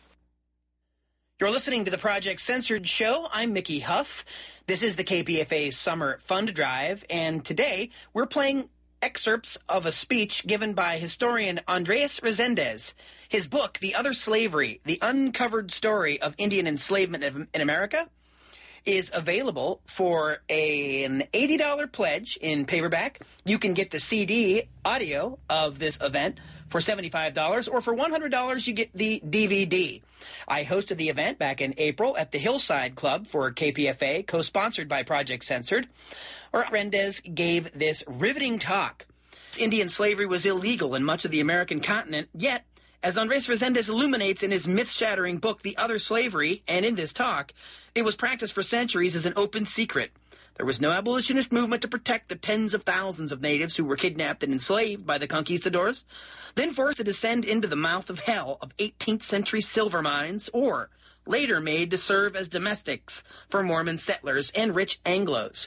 You're listening to the Project Censored Show. I'm Mickey Huff. This is the K P F A Summer Fund Drive, and today we're playing excerpts of a speech given by historian Andres Resendez. His book, The Other Slavery, The Uncovered Story of Indian Enslavement in America, is available for a, an eighty dollars pledge in paperback. You can get the C D audio of this event for seventy-five dollars, or for one hundred dollars you get the D V D. I hosted the event back in April at the Hillside Club for K P F A, co-sponsored by Project Censored, where Resendez gave this riveting talk. Indian slavery was illegal in much of the American continent, yet, as Andres Resendez illuminates in his myth-shattering book, The Other Slavery, and in this talk, it was practiced for centuries as an open secret. There was no abolitionist movement to protect the tens of thousands of natives who were kidnapped and enslaved by the conquistadors, then forced to descend into the mouth of hell of eighteenth century silver mines, or later made to serve as domestics for Mormon settlers and rich Anglos.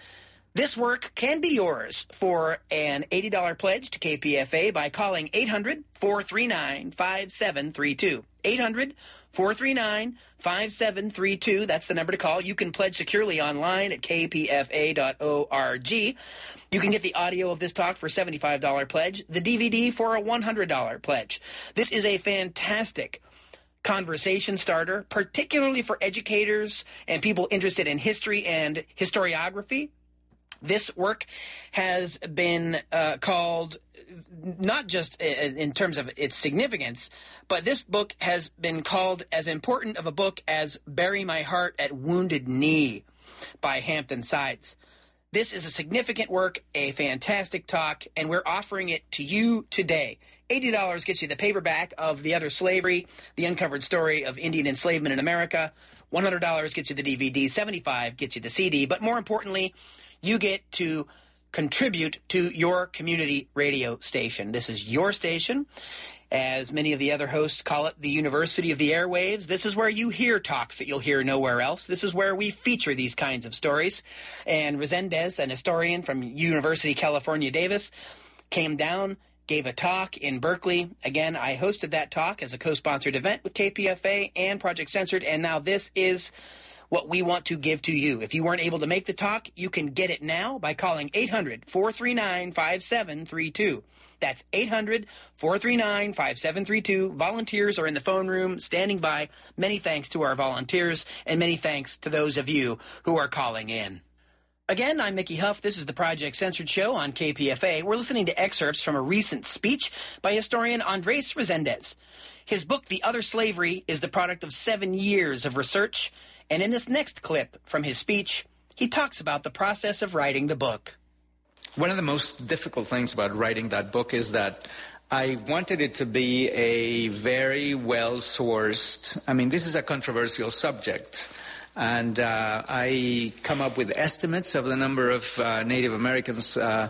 This work can be yours for an eighty dollars pledge to K P F A by calling eight hundred, four three nine, five seven three two. eight hundred, four three nine, five seven three two. That's the number to call. You can pledge securely online at k p f a dot org. You can get the audio of this talk for a seventy-five dollars pledge, the D V D for a one hundred dollars pledge. This is a fantastic conversation starter, particularly for educators and people interested in history and historiography. This work has been uh, called, not just in terms of its significance, but this book has been called as important of a book as Bury My Heart at Wounded Knee by Hampton Sides. This is a significant work, a fantastic talk, and we're offering it to you today. eighty dollars gets you the paperback of The Other Slavery, The Uncovered Story of Indian Enslavement in America. one hundred dollars gets you the D V D. seventy-five dollars gets you the C D. But more importantly, you get to contribute to your community radio station. This is your station. As many of the other hosts call it, the University of the Airwaves. This is where you hear talks that you'll hear nowhere else. This is where we feature these kinds of stories. And Resendez, an historian from University of California, Davis, came down, gave a talk in Berkeley. Again, I hosted that talk as a co-sponsored event with K P F A and Project Censored, and now this is what we want to give to you. If you weren't able to make the talk, you can get it now by calling eight hundred, four three nine, five seven three two. That's eight hundred, four three nine, five seven three two. Volunteers are in the phone room standing by. Many thanks to our volunteers, and many thanks to those of you who are calling in. Again, I'm Mickey Huff. This is the Project Censored Show on K P F A. We're listening to excerpts from a recent speech by historian Andres Resendez. His book, The Other Slavery, is the product of seven years of research. And in this next clip from his speech, he talks about the process of writing the book. One of the most difficult things about writing that book is that I wanted it to be a very well-sourced, I mean, this is a controversial subject. And uh, I come up with estimates of the number of uh, Native Americans. Uh,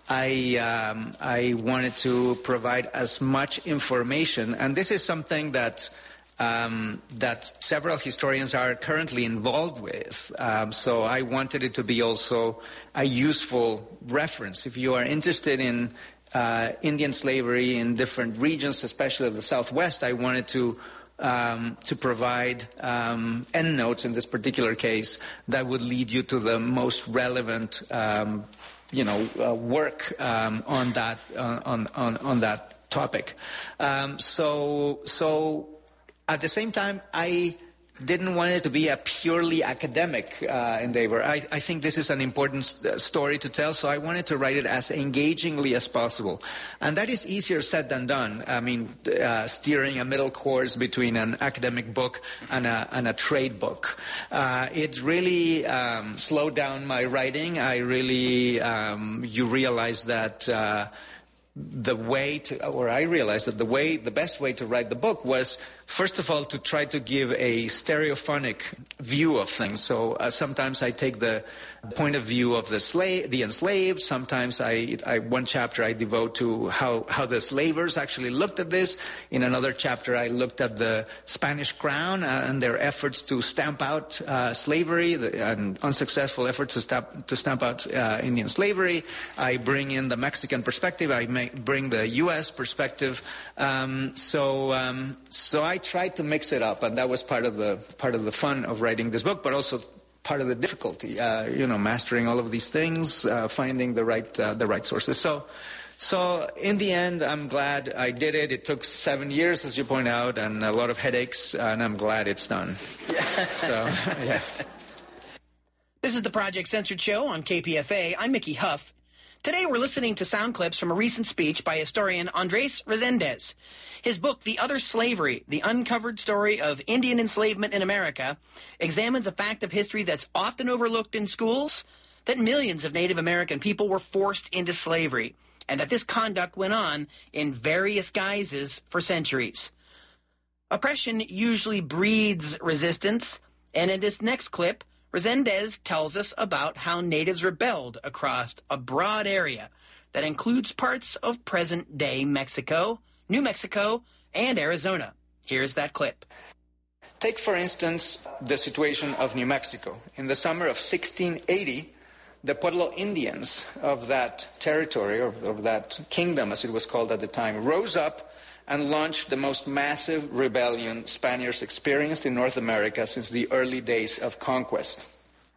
I, um, I wanted to provide as much information. And this is something that um, that several historians are currently involved with. Um, so I wanted it to be also a useful reference. If you are interested in uh, Indian slavery in different regions, especially of the Southwest, I wanted to Um, to provide um, endnotes in this particular case that would lead you to the most relevant, um, you know, uh, work um, on that uh, on, on on that topic. Um, so so at the same time, I didn't want it to be a purely academic uh, endeavor. I, I think this is an important st- story to tell, so I wanted to write it as engagingly as possible. And that is easier said than done. I mean, uh, steering a middle course between an academic book and a, and a trade book. Uh, it really um, slowed down my writing. I really, um, you realize that uh, the way to, or I realized that the way, the best way to write the book was, first of all, to try to give a stereophonic view of things. So uh, sometimes I take the point of view of the slave, the enslaved. Sometimes I, I, one chapter I devote to how, how the slavers actually looked at this. In another chapter, I looked at the Spanish crown and their efforts to stamp out uh, slavery, the, and unsuccessful efforts to stamp, to stamp out uh, Indian slavery. I bring in the Mexican perspective. I may bring the U S perspective. Um, so, um, so I I tried to mix it up, and that was part of the part of the fun of writing this book, but also part of the difficulty, uh, you know, mastering all of these things, uh, finding the right uh, the right sources. So, so in the end, I'm glad I did it. It took seven years, as you point out, and a lot of headaches, and I'm glad it's done. So, yeah. This is the Project Censored Show on K P F A. I'm Mickey Huff. Today we're listening to sound clips from a recent speech by historian Andres Resendez. His book, The Other Slavery, The Uncovered Story of Indian Enslavement in America, examines a fact of history that's often overlooked in schools, that millions of Native American people were forced into slavery, and that this conduct went on in various guises for centuries. Oppression usually breeds resistance, and in this next clip, Resendez tells us about how natives rebelled across a broad area that includes parts of present-day Mexico, New Mexico, and Arizona. Here's that clip. Take, for instance, the situation of New Mexico. In the summer of sixteen eighty, the Pueblo Indians of that territory, or of that kingdom, as it was called at the time, rose up and launched the most massive rebellion Spaniards experienced in North America since the early days of conquest.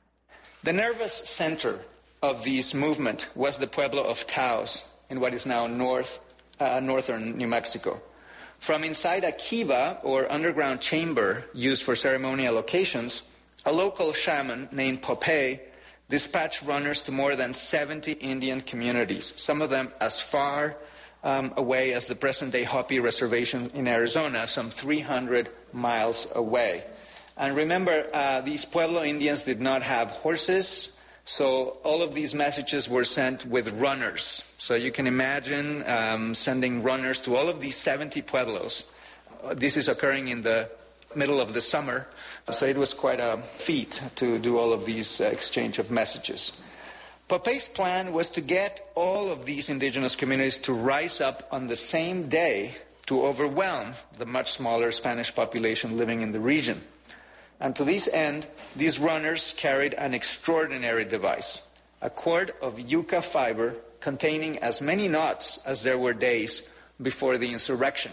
The nervous center of this movement was the Pueblo of Taos in what is now north, uh, northern New Mexico. From inside a kiva, or underground chamber used for ceremonial occasions, a local shaman named Popeye dispatched runners to more than seventy Indian communities, some of them as far Um, away as the present-day Hopi Reservation in Arizona, some three hundred miles away. And remember, uh, these Pueblo Indians did not have horses, so all of these messages were sent with runners. So you can imagine um, sending runners to all of these seventy pueblos. Uh, this is occurring in the middle of the summer, so it was quite a feat to do all of these uh, exchange of messages. Popeye's plan was to get all of these indigenous communities to rise up on the same day to overwhelm the much smaller Spanish population living in the region. And to this end, these runners carried an extraordinary device, a cord of yucca fiber containing as many knots as there were days before the insurrection.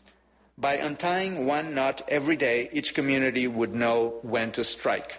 By untying one knot every day, each community would know when to strike.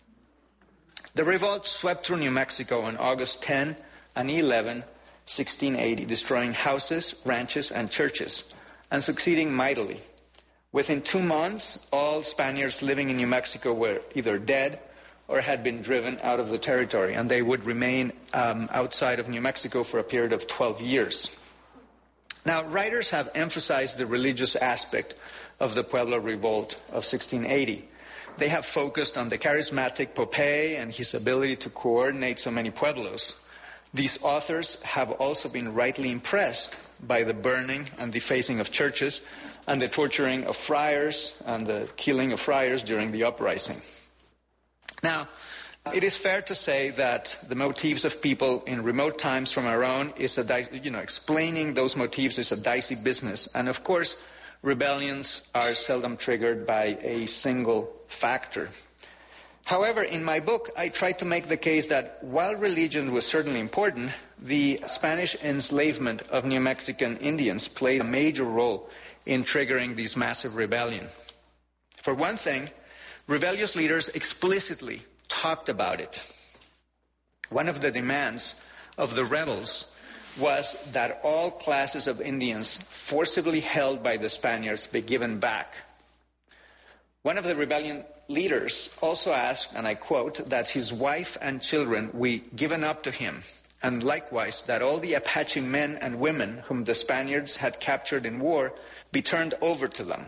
The revolt swept through New Mexico on August tenth and eleventh, sixteen eighty, destroying houses, ranches, and churches, and succeeding mightily. Within two months, all Spaniards living in New Mexico were either dead or had been driven out of the territory, and they would remain um, outside of New Mexico for a period of twelve years. Now, writers have emphasized the religious aspect of the Pueblo Revolt of sixteen eighty. They have focused on the charismatic Popeye and his ability to coordinate so many pueblos. These authors have also been rightly impressed by the burning and defacing of churches and the torturing of friars and the killing of friars during the uprising. Now, it is fair to say that the motifs of people in remote times from our own is a, you know, explaining those motifs is a dicey business. And of course, rebellions are seldom triggered by a single factor. However, in my book, I tried to make the case that while religion was certainly important, the Spanish enslavement of New Mexican Indians played a major role in triggering these massive rebellion. For one thing, rebellious leaders explicitly talked about it. One of the demands of the rebels was that all classes of Indians forcibly held by the Spaniards be given back. One of the rebellion leaders also asked, and I quote, that his wife and children be given up to him, and likewise that all the Apache men and women whom the Spaniards had captured in war be turned over to them.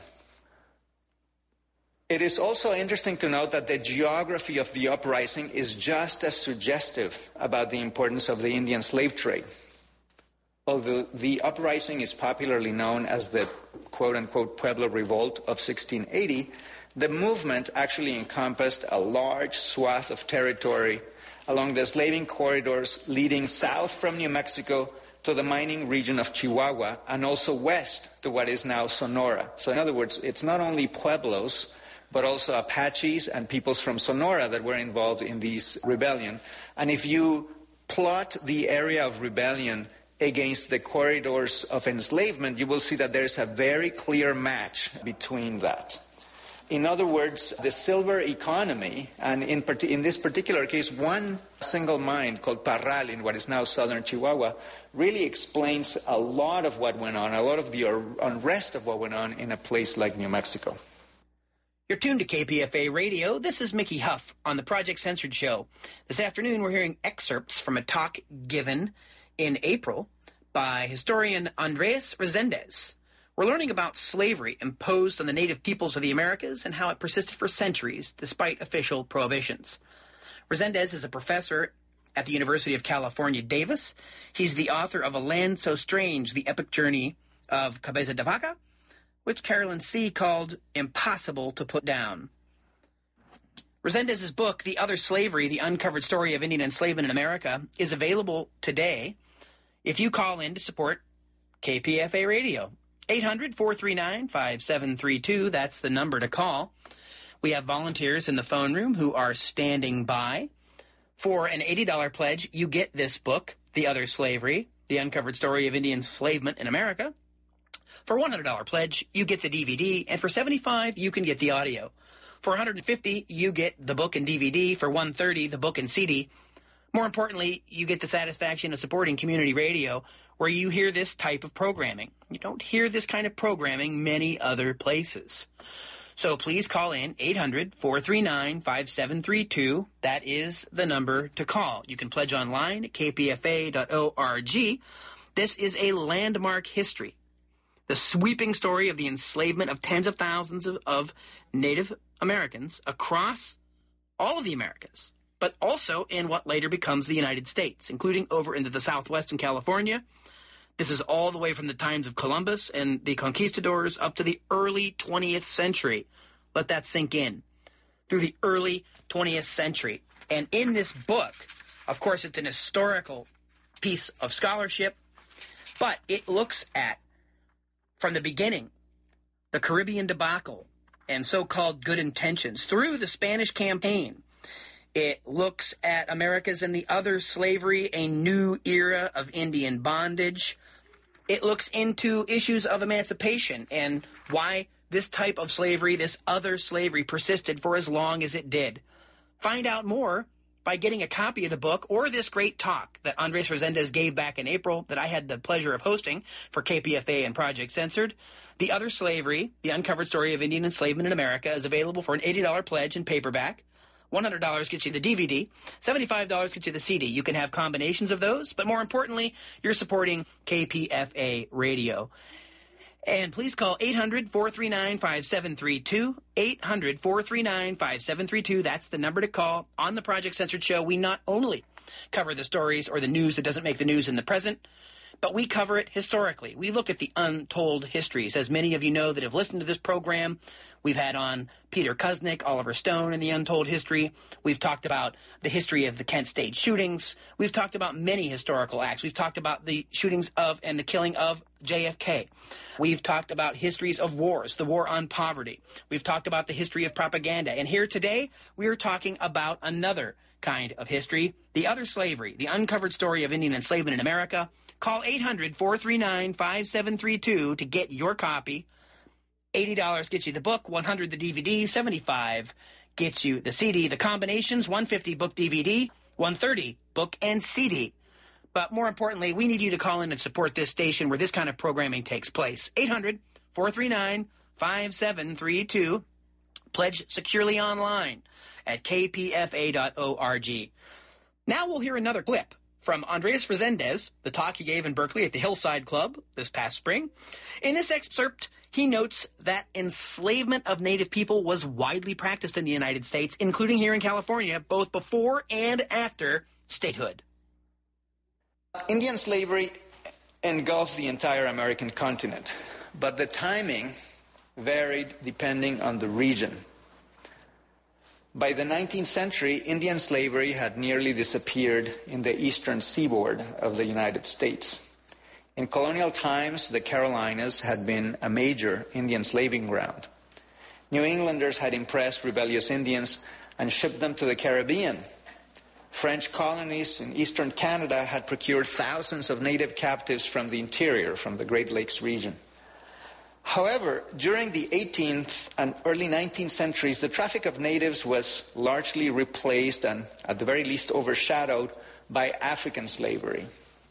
It is also interesting to note that the geography of the uprising is just as suggestive about the importance of the Indian slave trade. Although the uprising is popularly known as the quote-unquote Pueblo Revolt of sixteen eighty, the movement actually encompassed a large swath of territory along the slaving corridors leading south from New Mexico to the mining region of Chihuahua and also west to what is now Sonora. So in other words, it's not only Pueblos, but also Apaches and peoples from Sonora that were involved in this rebellion. And if you plot the area of rebellion against the corridors of enslavement, you will see that there's a very clear match between that. In other words, the silver economy, and in, part- in this particular case, one single mine called Parral in what is now southern Chihuahua, really explains a lot of what went on, a lot of the unrest of what went on in a place like New Mexico. You're tuned to K P F A Radio. This is Mickey Huff on the Project Censored Show. This afternoon, we're hearing excerpts from a talk given in April by historian Andres Resendez. We're learning about slavery imposed on the native peoples of the Americas and how it persisted for centuries despite official prohibitions. Resendez is a professor at the University of California, Davis. He's the author of A Land So Strange, The Epic Journey of Cabeza de Vaca, which Carolyn C. called Impossible to Put Down. Resendez's book, The Other Slavery, The Uncovered Story of Indian Enslavement in America, is available today if you call in to support K P F A Radio. eight hundred, four three nine, five seven three two, that's the number to call. We have volunteers in the phone room who are standing by. For an eighty dollars pledge, you get this book, The Other Slavery, The Uncovered Story of Indian Enslavement in America. For a one hundred dollars pledge, you get the D V D, and for seventy-five dollars, you can get the audio. For one hundred fifty dollars, you get the book and D V D. For one hundred thirty dollars, the book and C D. More importantly, you get the satisfaction of supporting community radio where you hear this type of programming. You don't hear this kind of programming many other places. So please call in eight hundred, four three nine, five seven three two. That is the number to call. You can pledge online at k p f a dot org. This is a landmark history. The sweeping story of the enslavement of tens of thousands of, of Native Americans across all of the Americas, but also in what later becomes the United States, including over into the Southwest and California. This is all the way from the times of Columbus and the conquistadors up to the early twentieth century. Let that sink in. Through the early twentieth century. And in this book, of course, it's an historical piece of scholarship, but it looks at, from the beginning, the Caribbean debacle and so-called good intentions through the Spanish campaign. It looks at America's and the other slavery, a new era of Indian bondage. It looks into issues of emancipation and why this type of slavery, this other slavery, persisted for as long as it did. Find out more by getting a copy of the book or this great talk that Andres Resendez gave back in April that I had the pleasure of hosting for K P F A and Project Censored. The Other Slavery, The Uncovered Story of Indian Enslavement in America, is available for an eighty dollars pledge in paperback. one hundred dollars gets you the D V D. seventy-five dollars gets you the C D. You can have combinations of those, but more importantly, you're supporting K P F A Radio. And please call eight hundred, four three nine, five seven three two, eight hundred, four three nine, five seven three two. That's the number to call. On the Project Censored Show, we not only cover the stories or the news that doesn't make the news in the present, but we cover it historically. We look at the untold histories. As many of you know that have listened to this program, we've had on Peter Kuznick, Oliver Stone, and the untold history. We've talked about the history of the Kent State shootings. We've talked about many historical acts. We've talked about the shootings of and the killing of J F K. We've talked about histories of wars, the war on poverty. We've talked about the history of propaganda. And here today, we are talking about another kind of history, the other slavery, the uncovered story of Indian enslavement in America. Call eight hundred, four three nine, five seven three two to get your copy. eighty dollars gets you the book, one hundred dollars the D V D, seventy-five dollars gets you the C D. The combinations, one hundred fifty dollars book D V D, one hundred thirty dollars book and C D. But more importantly, we need you to call in and support this station where this kind of programming takes place. eight hundred, four three nine, five seven three two. Pledge securely online at k p f a dot org. Now we'll hear another clip from Andres Resendez, the talk he gave in Berkeley at the Hillside Club this past spring. In this excerpt, he notes that enslavement of Native people was widely practiced in the United States, including here in California, both before and after statehood. Indian slavery engulfed the entire American continent, but the timing varied depending on the region. By the nineteenth century, Indian slavery had nearly disappeared in the eastern seaboard of the United States. In colonial times, the Carolinas had been a major Indian slaving ground. New Englanders had impressed rebellious Indians and shipped them to the Caribbean. French colonies in eastern Canada had procured thousands of native captives from the interior, from the Great Lakes region. However, during the eighteenth and early nineteenth centuries, the traffic of natives was largely replaced and, at the very least, overshadowed by African slavery.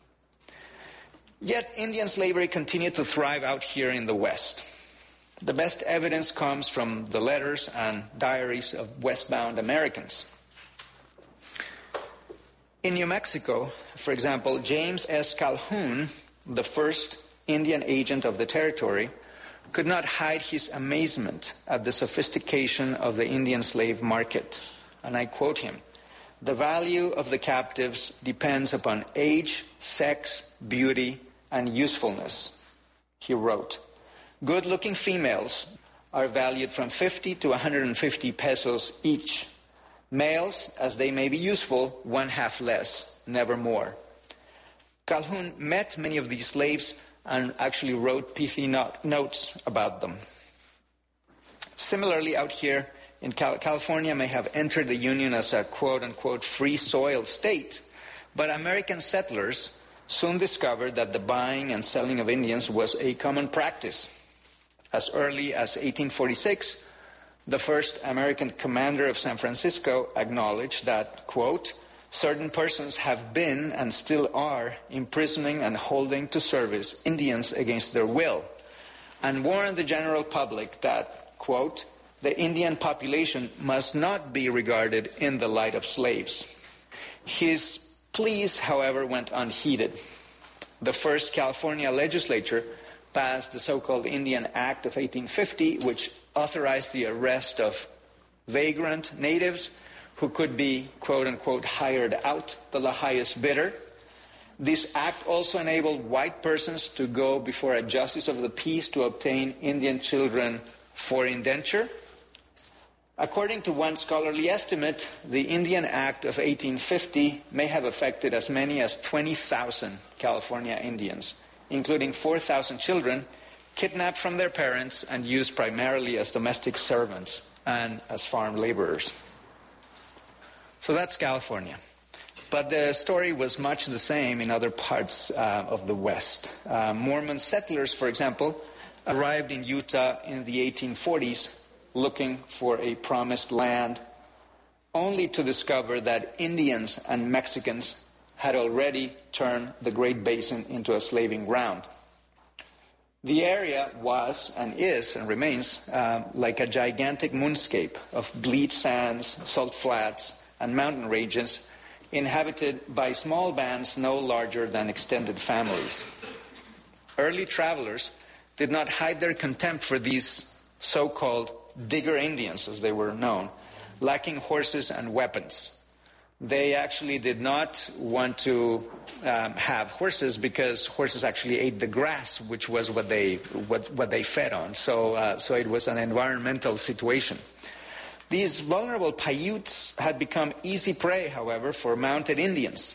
Yet, Indian slavery continued to thrive out here in the West. The best evidence comes from the letters and diaries of westbound Americans. In New Mexico, for example, James S. Calhoun, the first Indian agent of the territory, could not hide his amazement at the sophistication of the Indian slave market. And I quote him, "The value of the captives depends upon age, sex, beauty, and usefulness," he wrote. "Good-looking females are valued from fifty to one hundred fifty pesos each. Males, as they may be useful, one half less, never more." Calhoun met many of these slaves and actually wrote pithy not- notes about them. Similarly, out here in Cal- California may have entered the Union as a quote-unquote free soil state, but American settlers soon discovered that the buying and selling of Indians was a common practice. As early as eighteen forty-six, the first American commander of San Francisco acknowledged that, quote, "Certain persons have been and still are imprisoning and holding to service Indians against their will," and warned the general public that, quote, "the Indian population must not be regarded in the light of slaves." His pleas, however, went unheeded. The first California legislature passed the so-called Indian Act of eighteen fifty, which authorized the arrest of vagrant natives who could be, quote-unquote, hired out to the highest bidder. This act also enabled white persons to go before a justice of the peace to obtain Indian children for indenture. According to one scholarly estimate, the Indian Act of eighteen fifty may have affected as many as twenty thousand California Indians, including four thousand children kidnapped from their parents and used primarily as domestic servants and as farm laborers. So that's California. But the story was much the same in other parts uh, of the West. Uh, Mormon settlers, for example, arrived in Utah in the eighteen forties looking for a promised land, only to discover that Indians and Mexicans had already turned the Great Basin into a slaving ground. The area was and is and remains uh, like a gigantic moonscape of bleached sands, salt flats, and mountain ranges inhabited by small bands no larger than extended families. Early travelers did not hide their contempt for these so-called Digger Indians, as they were known, lacking horses and weapons. they actually did not want to um, have horses because horses actually ate the grass, which was what they what, what they fed on. So, uh, so it was an environmental situation. These vulnerable Paiutes had become easy prey, however, for mounted Indians.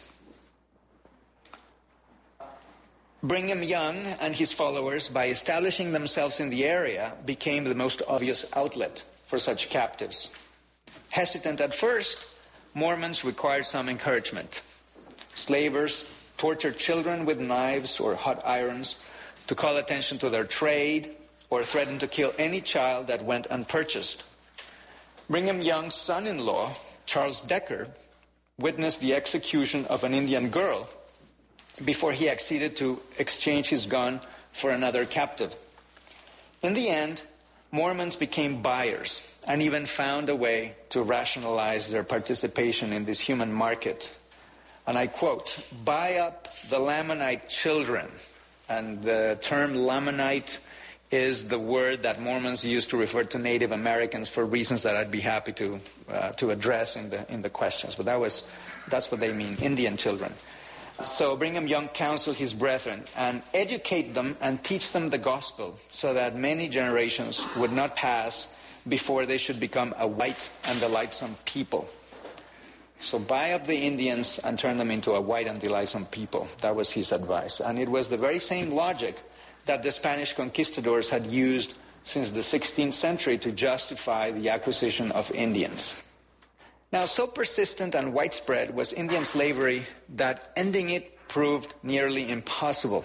Brigham Young and his followers, by establishing themselves in the area, became the most obvious outlet for such captives. Hesitant at first, Mormons required some encouragement. Slavers tortured children with knives or hot irons to call attention to their trade, or threatened to kill any child that went unpurchased. Brigham Young's son-in-law, Charles Decker, witnessed the execution of an Indian girl before he acceded to exchange his gun for another captive. In the end, Mormons became buyers and even found a way to rationalize their participation in this human market. And I quote, "Buy up the Lamanite children." And the term Lamanite is the word that Mormons use to refer to Native Americans for reasons that I'd be happy to uh, to address in the in the questions. But that was that's what they mean, Indian children. So Brigham Young counseled his brethren and educate them and teach them the gospel so that many generations would not pass before they should become a white and delightsome people. So buy up the Indians and turn them into a white and delightsome people. That was his advice. And it was the very same logic that the Spanish conquistadors had used since the sixteenth century to justify the acquisition of Indians. Now, so persistent and widespread was Indian slavery that ending it proved nearly impossible.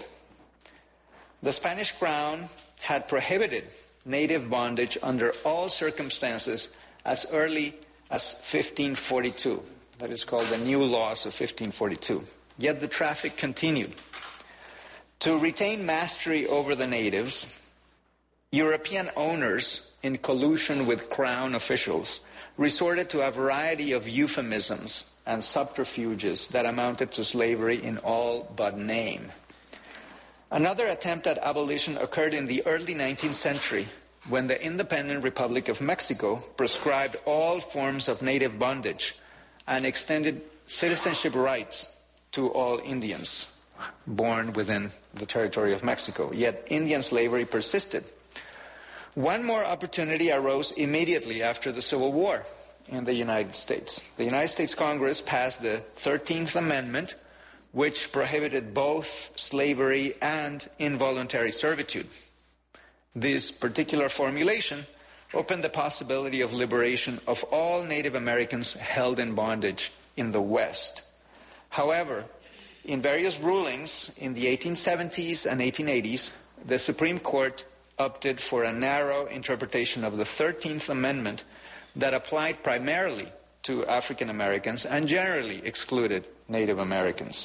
The Spanish crown had prohibited native bondage under all circumstances as early as fifteen forty-two. That is called the New Laws of fifteen forty-two. Yet the traffic continued. To retain mastery over the natives, European owners, in collusion with crown officials, resorted to a variety of euphemisms and subterfuges that amounted to slavery in all but name. Another attempt at abolition occurred in the early nineteenth century when the independent Republic of Mexico prescribed all forms of native bondage and extended citizenship rights to all Indians born within the territory of Mexico. Yet Indian slavery persisted. One more opportunity arose immediately after the Civil War in the United States. The United States Congress passed the thirteenth Amendment, which prohibited both slavery and involuntary servitude. This particular formulation opened the possibility of liberation of all Native Americans held in bondage in the West. However, in various rulings in the eighteen seventies and eighteen eighties, the Supreme Court opted for a narrow interpretation of the thirteenth Amendment that applied primarily to African Americans and generally excluded Native Americans.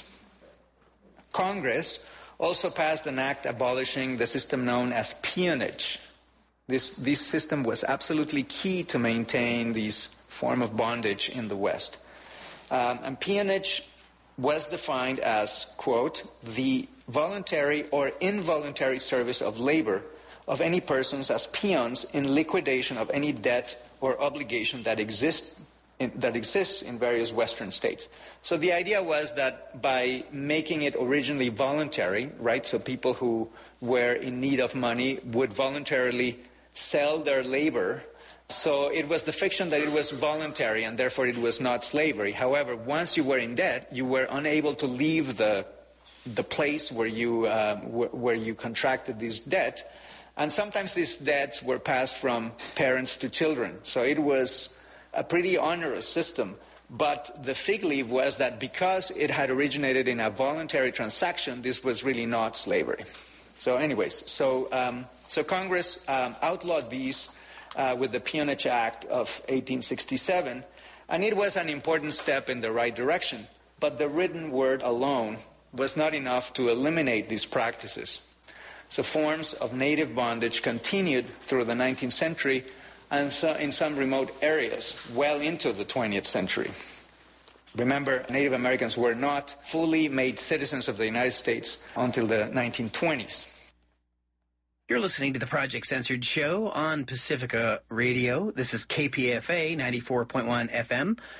Congress also passed an act abolishing the system known as peonage. This, this system was absolutely key to maintain this form of bondage in the West. Um, and peonage was defined as, quote, the voluntary or involuntary service of labor of any persons as peons in liquidation of any debt or obligation that exists in, that exists in various Western states. So the idea was that by making it originally voluntary, right, so people who were in need of money would voluntarily sell their labor. So it was the fiction that it was voluntary and therefore it was not slavery. However, once you were in debt, you were unable to leave the the place where you uh, w- where you contracted this debt. And sometimes these debts were passed from parents to children. So it was a pretty onerous system. But the fig leaf was that because it had originated in a voluntary transaction, this was really not slavery. So anyways, so, um, so Congress um, outlawed these uh, with the Peonage Act of eighteen sixty-seven. And it was an important step in the right direction. But the written word alone was not enough to eliminate these practices. So forms of native bondage continued through the nineteenth century and so in some remote areas well into the twentieth century. Remember, Native Americans were not fully made citizens of the United States until the nineteen twenties. You're listening to the Project Censored Show on Pacifica Radio. This is K P F A ninety-four point one F M.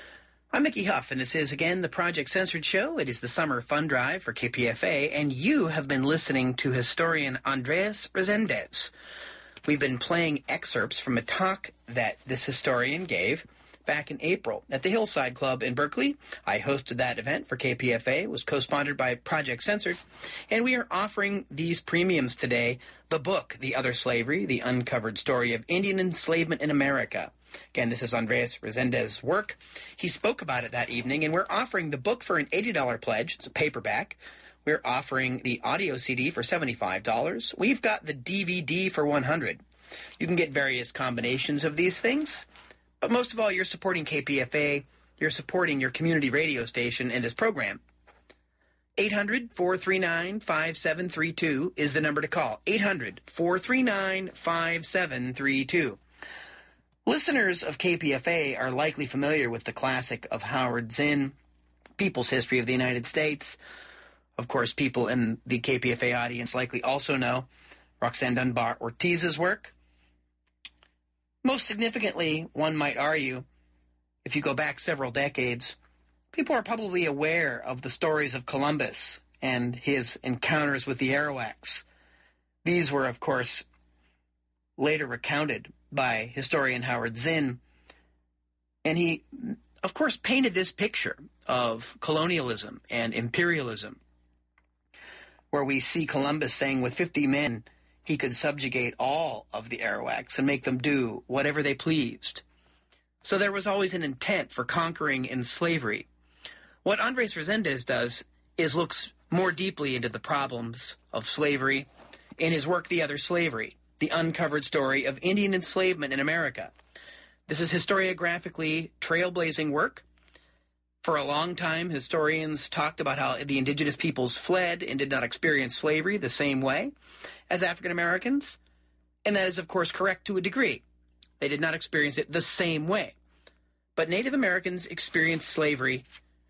I'm Mickey Huff, and this is, again, the Project Censored Show. It is the summer fund drive for K P F A, and you have been listening to historian Andres Resendez. We've been playing excerpts from a talk that this historian gave back in April at the Hillside Club in Berkeley. I hosted that event for K P F A. It was co-sponsored by Project Censored. And we are offering these premiums today, the book, The Other Slavery, The Uncovered Story of Indian Enslavement in America. Again, this is Andres Resendez's work. He spoke about it that evening, and we're offering the book for an eighty dollars pledge. It's a paperback. We're offering the audio C D for seventy-five dollars. We've got the D V D for one hundred dollars. You can get various combinations of these things. But most of all, you're supporting K P F A. You're supporting your community radio station and this program. eight hundred, four three nine, five seven three two is the number to call. eight hundred, four three nine, five seven three two. Listeners of K P F A are likely familiar with the classic of Howard Zinn, People's History of the United States. Of course, people in the K P F A audience likely also know Roxanne Dunbar Ortiz's work. Most significantly, one might argue, if you go back several decades, people are probably aware of the stories of Columbus and his encounters with the Arawaks. These were, of course, later recounted by historian Howard Zinn. And he, of course, painted this picture of colonialism and imperialism, where we see Columbus saying with fifty men, he could subjugate all of the Arawaks and make them do whatever they pleased. So there was always an intent for conquering and slavery. What Andres Resendez does is looks more deeply into the problems of slavery in his work, The Other Slavery, The Uncovered Story of Indian Enslavement in America. This is historiographically trailblazing work. For a long time, historians talked about how the indigenous peoples fled and did not experience slavery the same way as African Americans. And that is, of course, correct to a degree. They did not experience it the same way. But Native Americans experienced slavery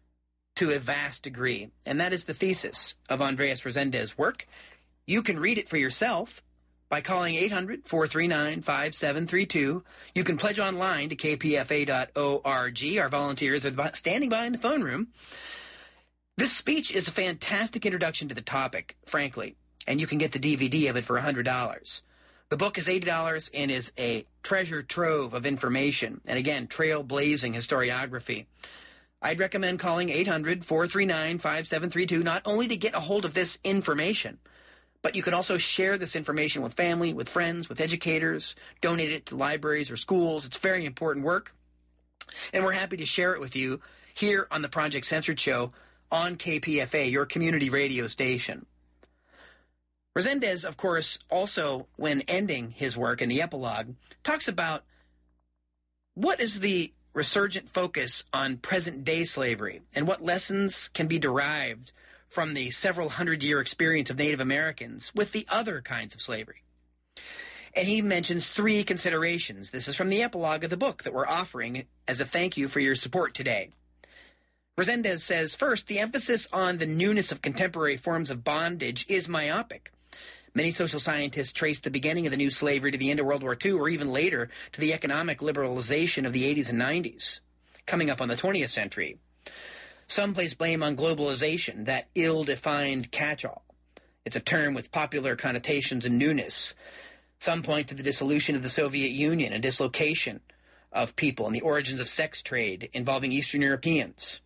to a vast degree. And that is the thesis of Andres Resendez's work. You can read it for yourself by calling eight hundred, four three nine, five seven three two. You can pledge online to k p f a dot org. Our volunteers are standing by in the phone room. This speech is a fantastic introduction to the topic, frankly, and you can get the D V D of it for one hundred dollars. The book is eighty dollars and is a treasure trove of information, and again, trailblazing historiography. I'd recommend calling eight hundred, four three nine, five seven three two not only to get a hold of this information, but you can also share this information with family, with friends, with educators, donate it to libraries or schools. It's very important work. And we're happy to share it with you here on the Project Censored Show on K P F A, your community radio station. Resendez, of course, also, when ending his work in the epilogue, talks about what is the resurgent focus on present-day slavery and what lessons can be derived from the several hundred-year experience of Native Americans with the other kinds of slavery. And he mentions three considerations. This is from the epilogue of the book that we're offering as a thank you for your support today. Resendez says, first, the emphasis on the newness of contemporary forms of bondage is myopic. Many social scientists trace the beginning of the new slavery to the end of World War Two, or even later to the economic liberalization of the eighties and nineties, coming up on the twentieth century. Some place blame on globalization, that ill-defined catch-all. It's a term with popular connotations and newness. Some point to the dissolution of the Soviet Union and dislocation of people and the origins of sex trade involving Eastern Europeans.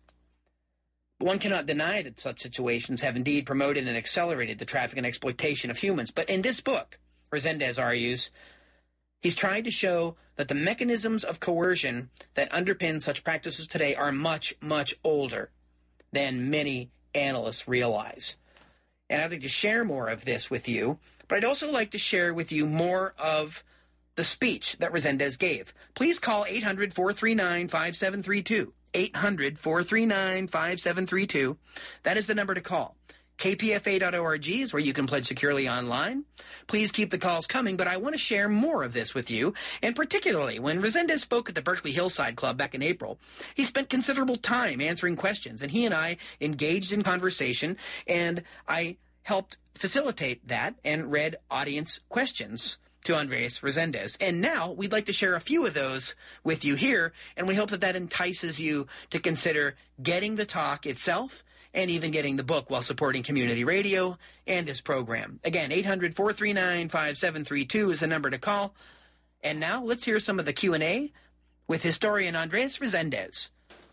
But one cannot deny that such situations have indeed promoted and accelerated the traffic and exploitation of humans. But in this book, Resendez argues, he's trying to show that the mechanisms of coercion that underpin such practices today are much, much older than many analysts realize. And I'd like to share more of this with you, but I'd also like to share with you more of the speech that Resendez gave. Please call eight hundred, four three nine, five seven three two. eight hundred, four three nine, five seven three two. That is the number to call. k p f a dot org is where you can pledge securely online. Please keep the calls coming, but I want to share more of this with you, and particularly when Resendez spoke at the Berkeley Hillside Club back in April, he spent considerable time answering questions, and he and I engaged in conversation, and I helped facilitate that and read audience questions to Andres Resendez. And now we'd like to share a few of those with you here, and we hope that that entices you to consider getting the talk itself and even getting the book while supporting community radio and this program. Again, eight hundred, four three nine, five seven three two is the number to call. And now let's hear some of the Q and A with historian Andres Resendez.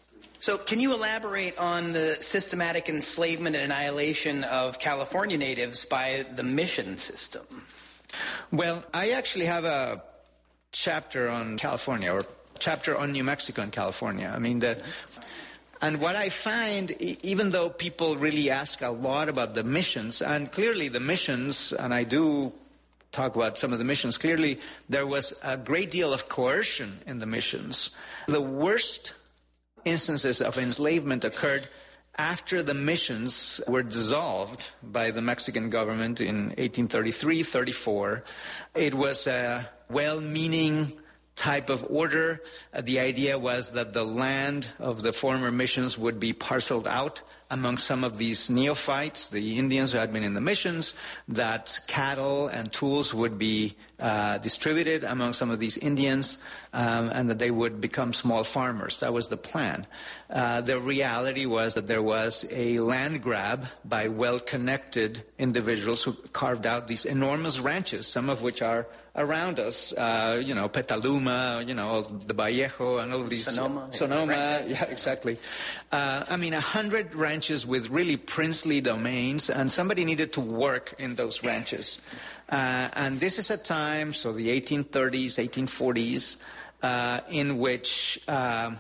So can you elaborate on the systematic enslavement and annihilation of California natives by the mission system? Well, I actually have a chapter on California, or chapter on New Mexico and California. I mean, the, and what I find, even though people really ask a lot about the missions, and clearly the missions, and I do talk about some of the missions, clearly there was a great deal of coercion in the missions. The worst instances of enslavement occurred after the missions were dissolved by the Mexican government in eighteen thirty-three thirty-four. It was a well-meaning type of order. Uh, the idea was that the land of the former missions would be parceled out among some of these neophytes, the Indians who had been in the missions, that cattle and tools would be uh, distributed among some of these Indians, um, and that they would become small farmers. That was the plan. Uh, the reality was that there was a land grab by well-connected individuals who carved out these enormous ranches, some of which are around us, uh, you know, Petaluma, you know, the Vallejo, and all of these. Sonoma. Sonoma, yeah, exactly. Uh, I mean, a hundred ranches with really princely domains, and somebody needed to work in those ranches. Uh, and this is a time, so the eighteen thirties, eighteen forties, uh, in which uh,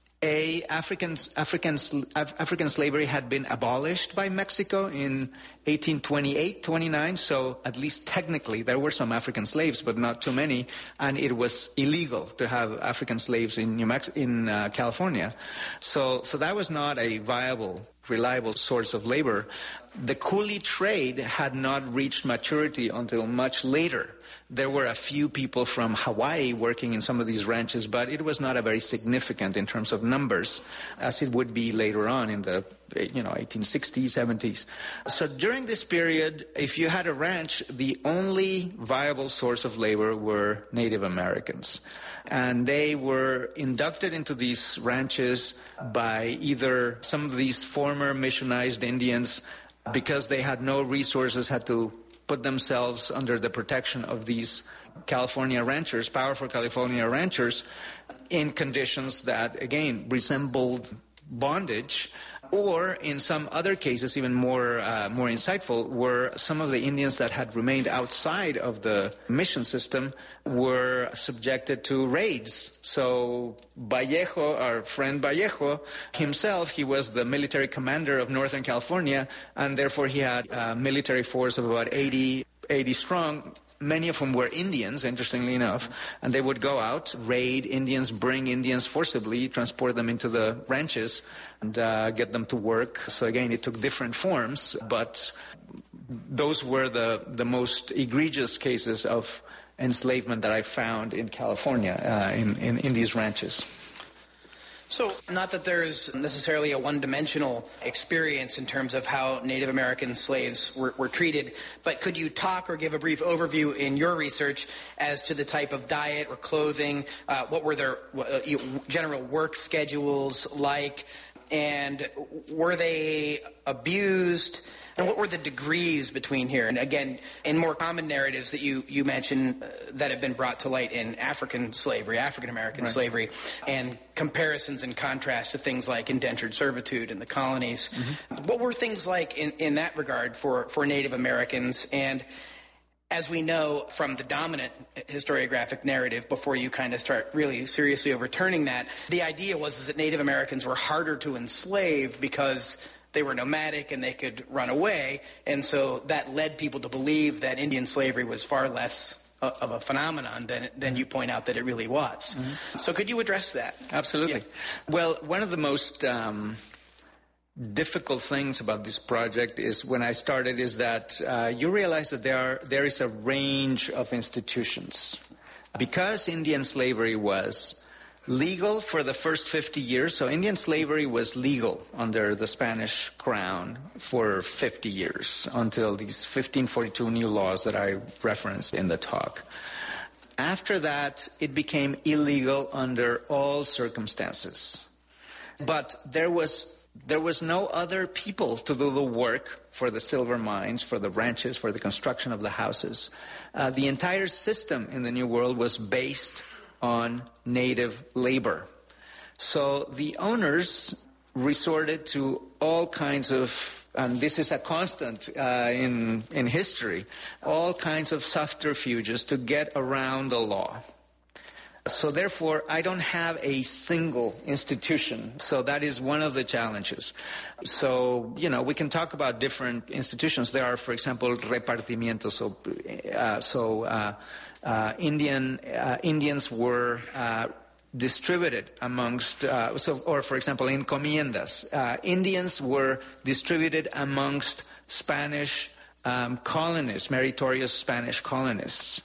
A, Africans, Africans, Af- African slavery had been abolished by Mexico in eighteen twenty-eight, twenty-nine, so at least technically there were some African slaves, but not too many, and it was illegal to have African slaves in New Mex- in uh, California. So, so that was not a viable, reliable source of labor. The coolie trade had not reached maturity until much later. There were a few people from Hawaii working in some of these ranches, but it was not a very significant in terms of numbers, as it would be later on in the, you know, eighteen sixties, seventies. So during this period, if you had a ranch, the only viable source of labor were Native Americans. And they were inducted into these ranches by either some of these former missionized Indians, because they had no resources, had to put themselves under the protection of these California ranchers, powerful California ranchers, in conditions that, again, resembled bondage. Or in some other cases, even more uh, more insightful, were some of the Indians that had remained outside of the mission system were subjected to raids. So Vallejo, our friend Vallejo, himself, he was the military commander of Northern California, and therefore he had a military force of about eighty, eighty strong, many of whom were Indians, interestingly enough, and they would go out, raid Indians, bring Indians forcibly, transport them into the ranches, and uh, get them to work. So again, it took different forms, but those were the, the most egregious cases of enslavement that I found in California, uh, in, in, in these ranches. So, not that there's necessarily a one-dimensional experience in terms of how Native American slaves were, were treated, but could you talk or give a brief overview in your research as to the type of diet or clothing, uh, what were their uh, general work schedules like, and were they abused? And what were the degrees between here? And again, in more common narratives that you, you mentioned uh, that have been brought to light in African slavery, African-American right. slavery, and comparisons and contrast to things like indentured servitude in the colonies. Mm-hmm. What were things like in, in that regard for, for Native Americans? And as we know from the dominant historiographic narrative, before you kind of start really seriously overturning that, the idea was is that Native Americans were harder to enslave because they were nomadic and they could run away, and so that led people to believe that Indian slavery was far less a, of a phenomenon than, than you point out that it really was. Mm-hmm. So could you address that? Absolutely. Yeah. Well, one of the most um, difficult things about this project is when I started is that uh, you realize that there are, there is a range of institutions. Because Indian slavery was legal for the first fifty years. So Indian slavery was legal under the Spanish crown for fifty years until these fifteen forty-two new laws that I referenced in the talk. after that, it became illegal under all circumstances. But there was there was no other people to do the work for the silver mines, for the ranches, for the construction of the houses. Uh, the entire system in the New World was based on native labor. So the owners resorted to all kinds of, and this is a constant uh, in in history, all kinds of subterfuges to get around the law. So therefore, I don't have a single institution. So that is one of the challenges. So, you know, we can talk about different institutions. There are, for example, repartimientos. So, uh, so uh, uh, Indian uh, Indians were uh, distributed amongst, uh, so, or for example, encomiendas. Uh, Indians were distributed amongst Spanish um, colonists, meritorious Spanish colonists.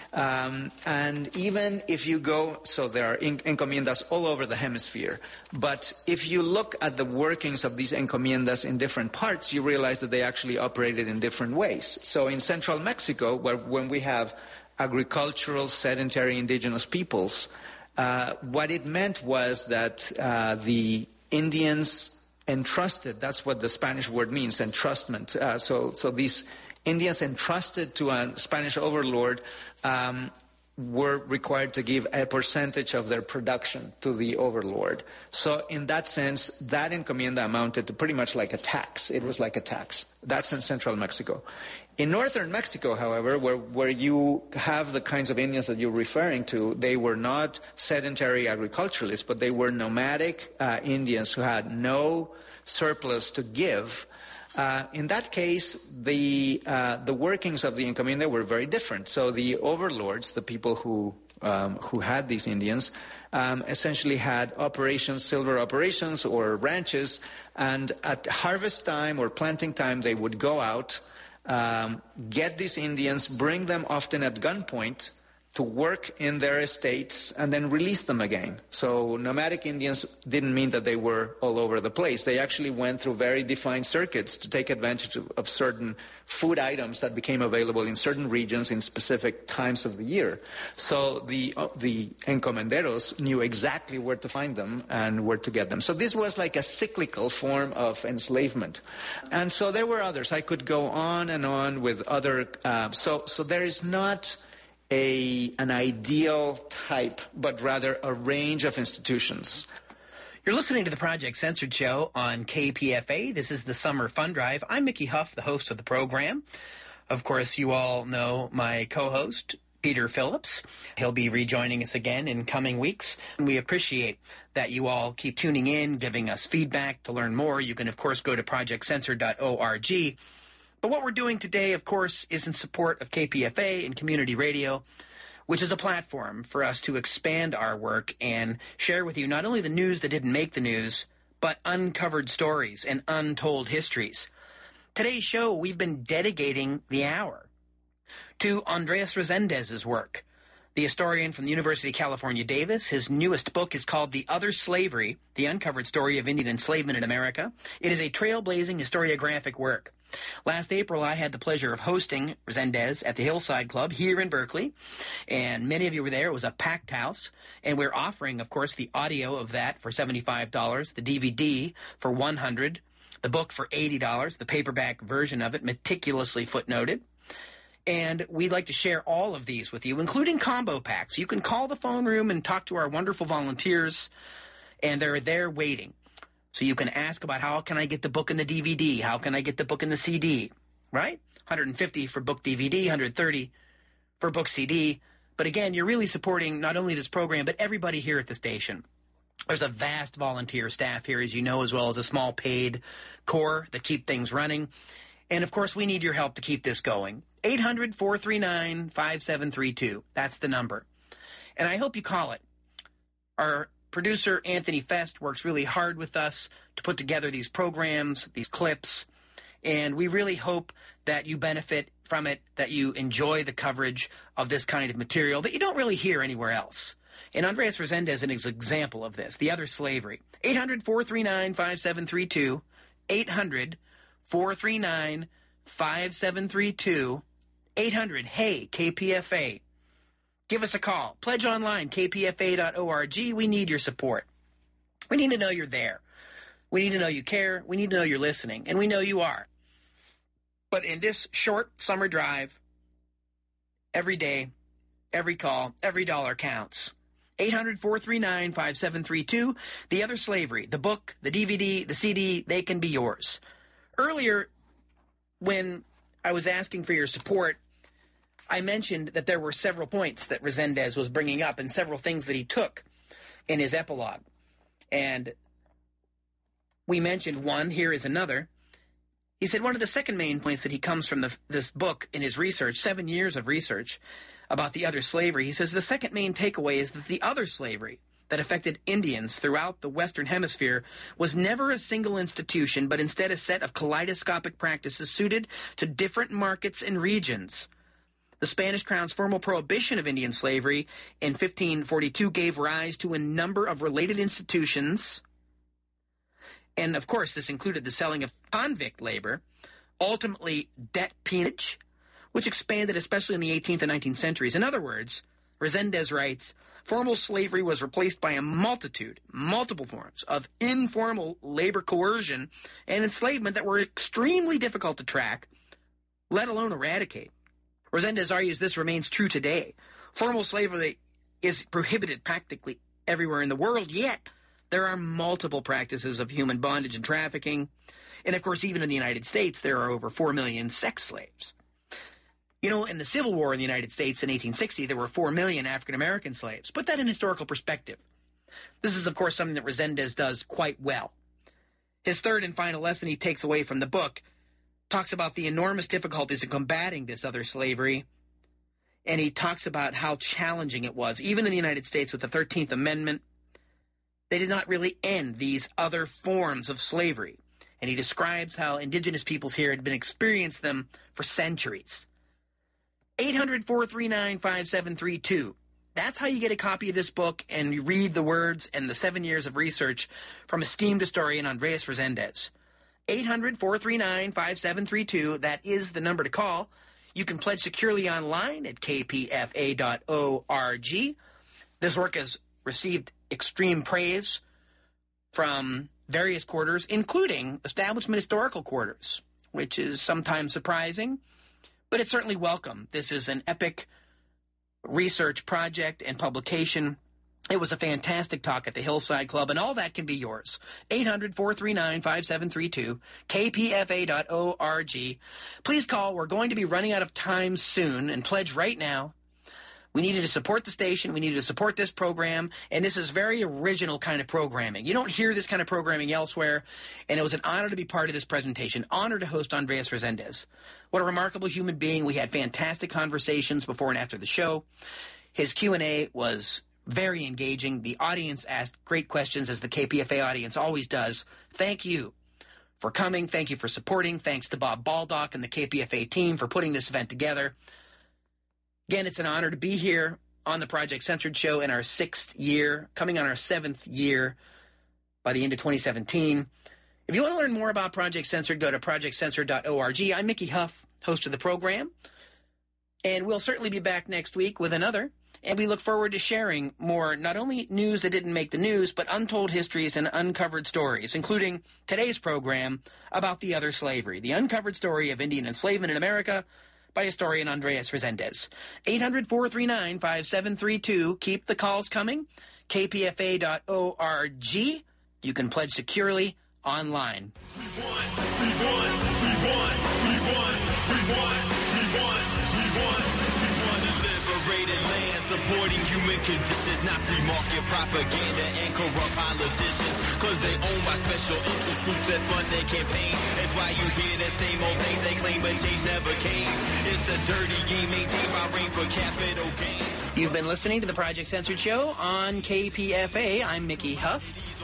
Um, and even if you go, so there are encomiendas all over the hemisphere, but if you look at the workings of these encomiendas in different parts, you realize that they actually operated in different ways. So in central Mexico, where when we have agricultural, sedentary indigenous peoples, uh, what it meant was that uh, the Indians entrusted, that's what the Spanish word means, entrustment. Uh, so, so these Indians entrusted to a Spanish overlord um, were required to give a percentage of their production to the overlord. So in that sense, that encomienda amounted to pretty much like a tax. It was like a tax. That's in central Mexico. In northern Mexico, however, where, where you have the kinds of Indians that you're referring to, they were not sedentary agriculturalists, but they were nomadic uh, Indians who had no surplus to give. Uh, in that case, the uh, the workings of the encomienda were very different. So the overlords, the people who um, who had these Indians, um, essentially had operations, silver operations or ranches, and at harvest time or planting time, they would go out, um, get these Indians, bring them often at gunpoint to work in their estates and then release them again. So nomadic Indians didn't mean that they were all over the place. They actually went through very defined circuits to take advantage of, of certain food items that became available in certain regions in specific times of the year. So the uh, the encomenderos knew exactly where to find them and where to get them. So this was like a cyclical form of enslavement. And so there were others. I could go on and on with other... Uh, so so there is not... A, an ideal type, but rather a range of institutions. You're listening to the Project Censored Show on K P F A. This is the Summer Fun Drive. I'm Mickey Huff, the host of the program. Of course, you all know my co-host, Peter Phillips. He'll be rejoining us again in coming weeks. And we appreciate that you all keep tuning in, giving us feedback. To learn more, you can, of course, go to project censored dot org. But what we're doing today, of course, is in support of K P F A and community radio, which is a platform for us to expand our work and share with you not only the news that didn't make the news, but uncovered stories and untold histories. Today's show, we've been dedicating the hour to Andres Resendez's work, the historian from the University of California, Davis. His newest book is called The Other Slavery, The Uncovered Story of Indian Enslavement in America. It is a trailblazing historiographic work. Last April, I had the pleasure of hosting Resendez at the Hillside Club here in Berkeley, and many of you were there. It was a packed house, and we're offering, of course, the audio of that for seventy-five dollars, the D V D for one hundred dollars, the book for eighty dollars, the paperback version of it meticulously footnoted. And we'd like to share all of these with you, including combo packs. You can call the phone room and talk to our wonderful volunteers, and they're there waiting. So you can ask about how can I get the book and the D V D? How can I get the book and the C D? Right? one hundred fifty dollars for book D V D, one hundred thirty dollars for book C D. But again, you're really supporting not only this program, but everybody here at the station. There's a vast volunteer staff here, as you know, as well as a small paid corps that keep things running. And, of course, we need your help to keep this going. eight hundred, four three nine, five seven three two. That's the number. And I hope you call it. Our producer, Anthony Fest, works really hard with us to put together these programs, these clips, and we really hope that you benefit from it, that you enjoy the coverage of this kind of material that you don't really hear anywhere else. And Andres Resendez is an example of this, The Other Slavery. eight hundred, four three nine, five seven three two, eight hundred, four three nine, five seven three two, eight hundred, hey, K P F A. Give us a call. Pledge online, k p f a dot org. We need your support. We need to know you're there. We need to know you care. We need to know you're listening. And we know you are. But in this short summer drive, every day, every call, every dollar counts. eight hundred, four three nine, five seven three two. The Other Slavery, the book, the D V D, the C D, they can be yours. Earlier, when I was asking for your support, I mentioned that there were several points that Resendez was bringing up and several things that he took in his epilogue. And we mentioned one, here is another. He said one of the second main points that he comes from the, this book in his research, seven years of research about the other slavery, he says the second main takeaway is that the other slavery that affected Indians throughout the Western Hemisphere was never a single institution, but instead a set of kaleidoscopic practices suited to different markets and regions. The Spanish Crown's formal prohibition of Indian slavery in fifteen forty-two gave rise to a number of related institutions. And, of course, this included the selling of convict labor, ultimately debt peonage, which expanded especially in the eighteenth and nineteenth centuries. In other words, Resendez writes, formal slavery was replaced by a multitude, multiple forms of informal labor coercion and enslavement that were extremely difficult to track, let alone eradicate. Resendez argues this remains true today. Formal slavery is prohibited practically everywhere in the world, yet there are multiple practices of human bondage and trafficking. And, of course, even in the United States, there are over four million sex slaves. You know, in the Civil War in the United States in eighteen sixty, there were four million African-American slaves. Put that in historical perspective. This is, of course, something that Resendez does quite well. His third and final lesson he takes away from the book talks about the enormous difficulties in combating this other slavery, and he talks about how challenging it was. Even in the United States with the thirteenth Amendment, they did not really end these other forms of slavery. And he describes how indigenous peoples here had been experiencing them for centuries. eight hundred, four three nine, five seven three two. That's how you get a copy of this book and you read the words and the seven years of research from esteemed historian Andreas Resendez. eight hundred, four three nine, five seven three two. That is the number to call. You can pledge securely online at k p f a dot org. This work has received extreme praise from various quarters, including establishment historical quarters, which is sometimes surprising, but it's certainly welcome. This is an epic research project and publication. It was a fantastic talk at the Hillside Club, and all that can be yours. eight hundred, four three nine, five seven three two, k p f a dot org. Please call. We're going to be running out of time soon, and pledge right now. We needed to support the station. We needed to support this program, and this is very original kind of programming. You don't hear this kind of programming elsewhere, and it was an honor to be part of this presentation. Honor to host Andreas Resendez. What a remarkable human being. We had fantastic conversations before and after the show. His Q and A was very engaging. The audience asked great questions, as the K P F A audience always does. Thank you for coming. Thank you for supporting. Thanks to Bob Baldock and the K P F A team for putting this event together. Again, it's an honor to be here on the Project Censored show in our sixth year, coming on our seventh year by the end of twenty seventeen. If you want to learn more about Project Censored, go to project censored dot org. I'm Mickey Huff, host of the program, and we'll certainly be back next week with another. And we look forward to sharing more, not only news that didn't make the news, but untold histories and uncovered stories, including today's program about the other slavery, the uncovered story of Indian enslavement in America, by historian Andreas Resendez. eight hundred, four three nine, five seven three two. Keep the calls coming. k p f a dot org. You can pledge securely online. We won, we won, we won, we won, we won, we won, we won, we won the liberated land, supporting human conditions, not free market propaganda and corrupt politicians, cause they own by special interest groups that fund their campaign. That's why you hear the same old things they claim, but change never came. It's a dirty game maintained by reign for capital gain. You've been listening to the Project Censored show on K P F A. I'm Mickey Huff.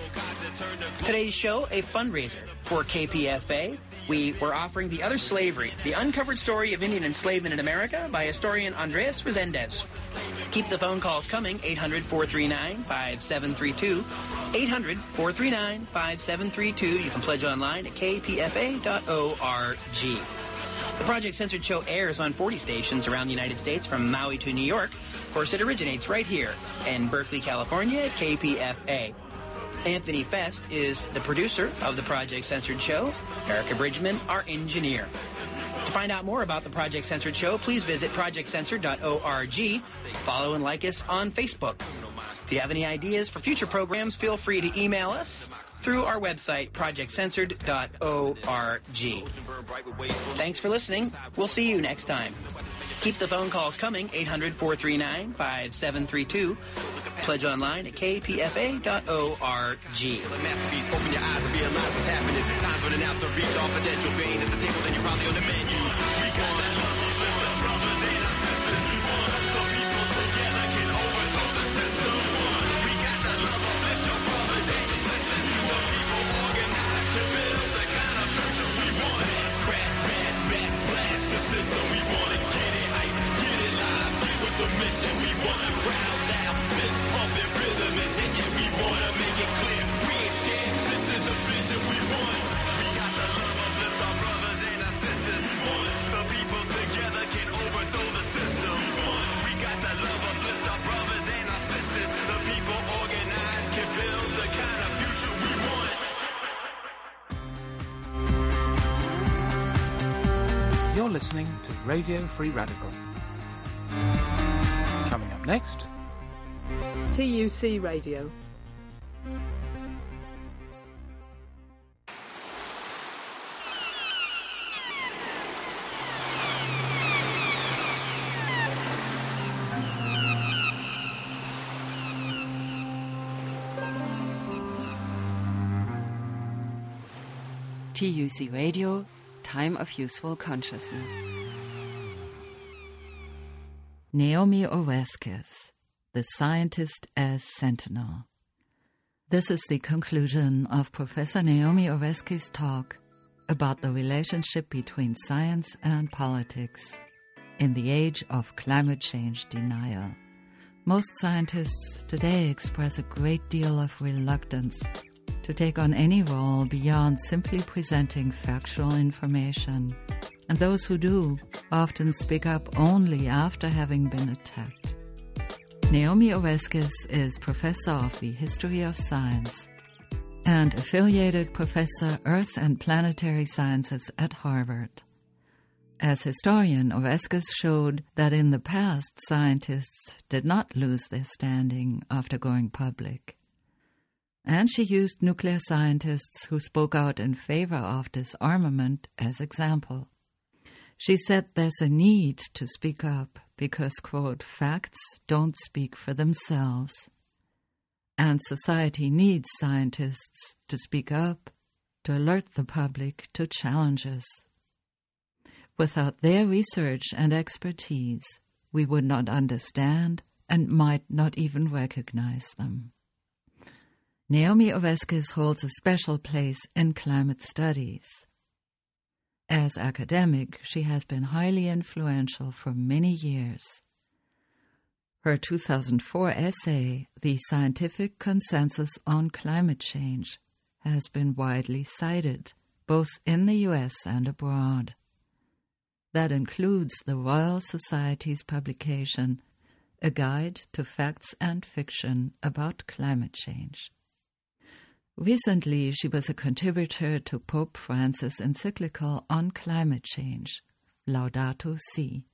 Today's show, a fundraiser for K P F A. We were offering The Other Slavery, the uncovered story of Indian enslavement in America by historian Andreas Resendez. Keep the phone calls coming, eight hundred, four three nine, five seven three two. eight hundred, four three nine, five seven three two. You can pledge online at k p f a dot org. The Project Censored show airs on forty stations around the United States from Maui to New York. Of course, it originates right here in Berkeley, California at K P F A. Anthony Fest is the producer of the Project Censored show. Erica Bridgman, our engineer. To find out more about the Project Censored show, please visit project censored dot org. Follow and like us on Facebook. If you have any ideas for future programs, feel free to email us through our website, project censored dot org. Thanks for listening. We'll see you next time. Keep the phone calls coming, eight hundred, four three nine, five seven three two. Pledge online at k p f a dot org. Masterpiece, open your eyes and realize what's happening. Time's running out to reach all potential fame at the table, then you're probably on the menu. We got that love of the brothers and our sisters. We want the people together can overthrow the system. We got that love of your brothers and your sisters. The people organized to build the kind of future we want. Smash, crash, bash, bash, blast the system. We want to get it hype, get it live, get with the mission. We want the crowd loud. This pumping rhythm is hitting. We want to make it clear. We ain't scared. This is the vision we want. We got the love of lift our brothers and our sisters. We want the people together can overthrow the system. We want. We got the love of lift our brothers and our sisters. The people organized can build the kind of future we want. You're listening to Radio Free Radical. Coming up next, T U C Radio. T U C Radio, Time of Useful Consciousness. Naomi Oreskes, the scientist as sentinel. This is the conclusion of Professor Naomi Oreskes' talk about the relationship between science and politics in the age of climate change denial. Most scientists today express a great deal of reluctance to take on any role beyond simply presenting factual information, and those who do often speak up only after having been attacked. Naomi Oreskes is professor of the history of science and affiliated professor Earth and Planetary Sciences at Harvard. As historian, Oreskes showed that in the past scientists did not lose their standing after going public. And she used nuclear scientists who spoke out in favor of disarmament as example. She said there's a need to speak up because, quote, facts don't speak for themselves. And society needs scientists to speak up, to alert the public to challenges. Without their research and expertise, we would not understand and might not even recognize them. Naomi Oreskes holds a special place in climate studies. As academic, she has been highly influential for many years. Her two thousand four essay, The Scientific Consensus on Climate Change, has been widely cited, both in the U S and abroad. That includes the Royal Society's publication, A Guide to Facts and Fiction About Climate Change. Recently, she was a contributor to Pope Francis' encyclical on climate change, Laudato Si.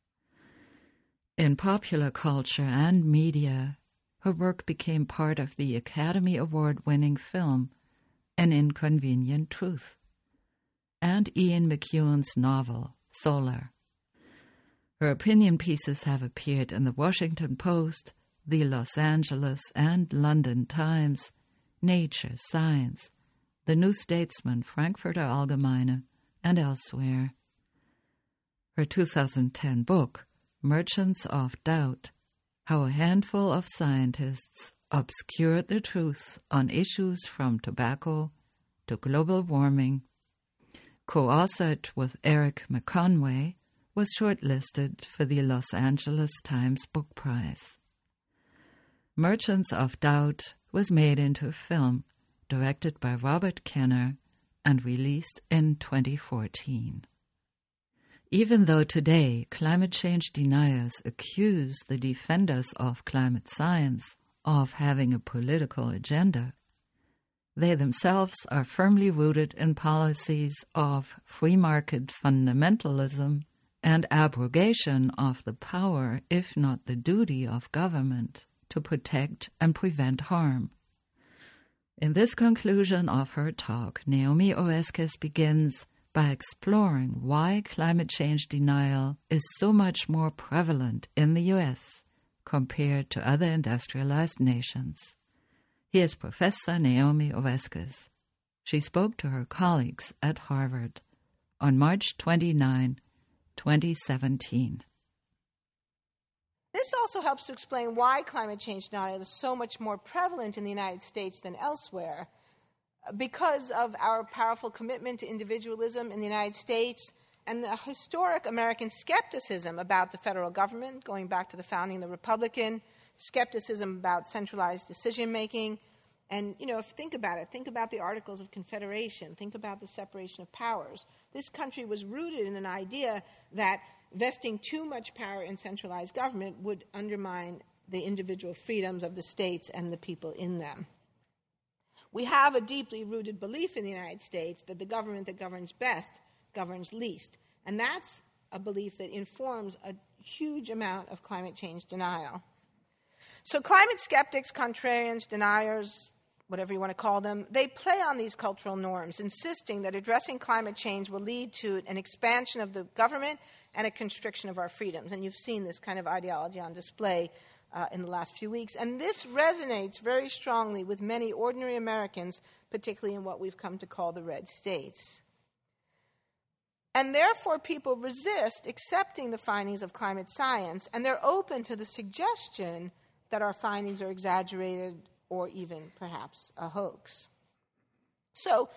In popular culture and media, her work became part of the Academy Award-winning film An Inconvenient Truth, and Ian McEwan's novel, Solar. Her opinion pieces have appeared in the Washington Post, the Los Angeles and London Times, Nature, Science, the New Statesman, Frankfurter Allgemeine, and elsewhere. Her two thousand ten book, Merchants of Doubt, How a Handful of Scientists Obscured the Truth on Issues from Tobacco to Global Warming, co-authored with Eric McConway, was shortlisted for the Los Angeles Times Book Prize. Merchants of Doubt was made into a film directed by Robert Kenner and released in twenty fourteen. Even though today climate change deniers accuse the defenders of climate science of having a political agenda, they themselves are firmly rooted in policies of free market fundamentalism and abrogation of the power, if not the duty, of government to protect and prevent harm. In this conclusion of her talk, Naomi Oreskes begins by exploring why climate change denial is so much more prevalent in the U S compared to other industrialized nations. Here's Professor Naomi Oreskes. She spoke to her colleagues at Harvard on March twenty-ninth, twenty seventeen. This also helps to explain why climate change denial is so much more prevalent in the United States than elsewhere. Because of our powerful commitment to individualism in the United States and the historic American skepticism about the federal government, going back to the founding of the Republican, skepticism about centralized decision-making. And, you know, if, think about it. Think about the Articles of Confederation. Think about the separation of powers. This country was rooted in an idea that vesting too much power in centralized government would undermine the individual freedoms of the states and the people in them. We have a deeply rooted belief in the United States that the government that governs best governs least. And that's a belief that informs a huge amount of climate change denial. So climate skeptics, contrarians, deniers, whatever you want to call them, they play on these cultural norms, insisting that addressing climate change will lead to an expansion of the government and a constriction of our freedoms. And you've seen this kind of ideology on display Uh, in the last few weeks. And this resonates very strongly with many ordinary Americans, particularly in what we've come to call the red states. And therefore, people resist accepting the findings of climate science, and they're open to the suggestion that our findings are exaggerated or even perhaps a hoax. So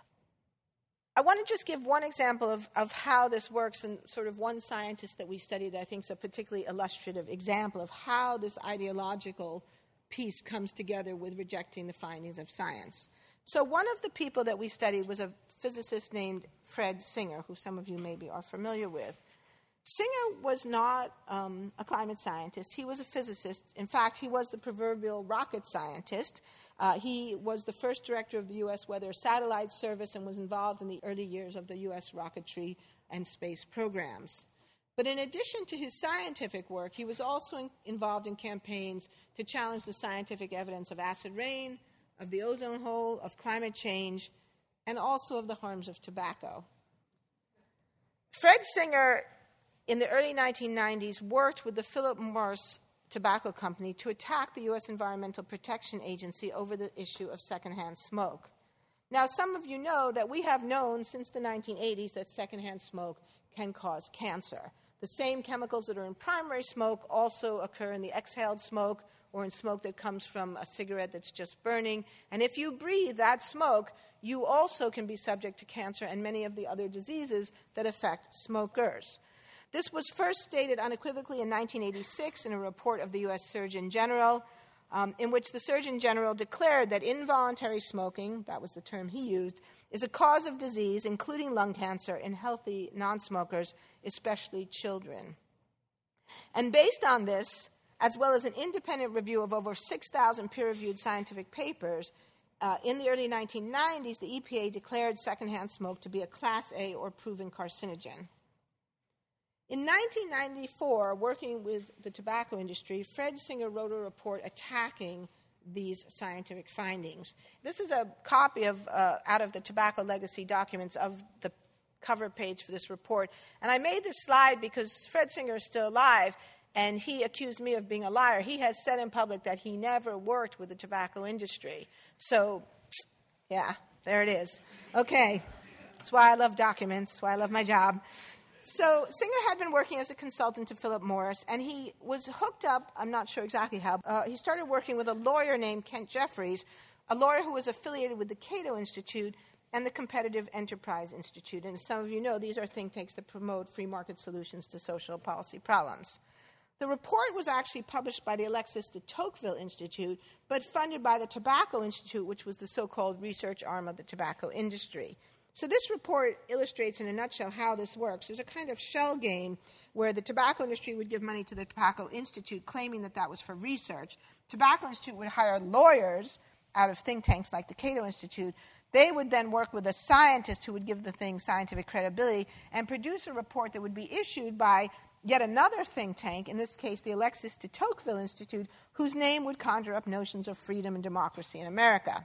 I want to just give one example of, of how this works, and sort of one scientist that we studied that I think is a particularly illustrative example of how this ideological piece comes together with rejecting the findings of science. So one of the people that we studied was a physicist named Fred Singer, who some of you maybe are familiar with. Singer was not um, a climate scientist. He was a physicist. In fact, he was the proverbial rocket scientist. Uh, he was the first director of the U S Weather Satellite Service and was involved in the early years of the U S rocketry and space programs. But in addition to his scientific work, he was also in, involved in campaigns to challenge the scientific evidence of acid rain, of the ozone hole, of climate change, and also of the harms of tobacco. Fred Singer, in the early nineteen nineties, worked with the Philip Morris Tobacco Company to attack the U S Environmental Protection Agency over the issue of secondhand smoke. Now, some of you know that we have known since the nineteen eighties that secondhand smoke can cause cancer. The same chemicals that are in primary smoke also occur in the exhaled smoke or in smoke that comes from a cigarette that's just burning. And if you breathe that smoke, you also can be subject to cancer and many of the other diseases that affect smokers. This was first stated unequivocally in nineteen eighty-six in a report of the U S Surgeon General, um, in which the Surgeon General declared that involuntary smoking, that was the term he used, is a cause of disease, including lung cancer, in healthy non-smokers, especially children. And based on this, as well as an independent review of over six thousand peer-reviewed scientific papers, uh, in the early nineteen nineties, the E P A declared secondhand smoke to be a Class A or proven carcinogen. In nineteen ninety-four, working with the tobacco industry, Fred Singer wrote a report attacking these scientific findings. This is a copy of uh, out of the Tobacco Legacy documents of the cover page for this report. And I made this slide because Fred Singer is still alive, and he accused me of being a liar. He has said in public that he never worked with the tobacco industry. So, yeah, there it is. Okay, that's why I love documents, that's why I love my job. So Singer had been working as a consultant to Philip Morris, and he was hooked up, I'm not sure exactly how, uh, he started working with a lawyer named Kent Jeffries, a lawyer who was affiliated with the Cato Institute and the Competitive Enterprise Institute. And as some of you know, these are think tanks that promote free market solutions to social policy problems. The report was actually published by the Alexis de Tocqueville Institute, but funded by the Tobacco Institute, which was the so-called research arm of the tobacco industry. So this report illustrates in a nutshell how this works. There's a kind of shell game where the tobacco industry would give money to the Tobacco Institute, claiming that that was for research. Tobacco Institute would hire lawyers out of think tanks like the Cato Institute. They would then work with a scientist who would give the thing scientific credibility and produce a report that would be issued by yet another think tank, in this case the Alexis de Tocqueville Institute, whose name would conjure up notions of freedom and democracy in America.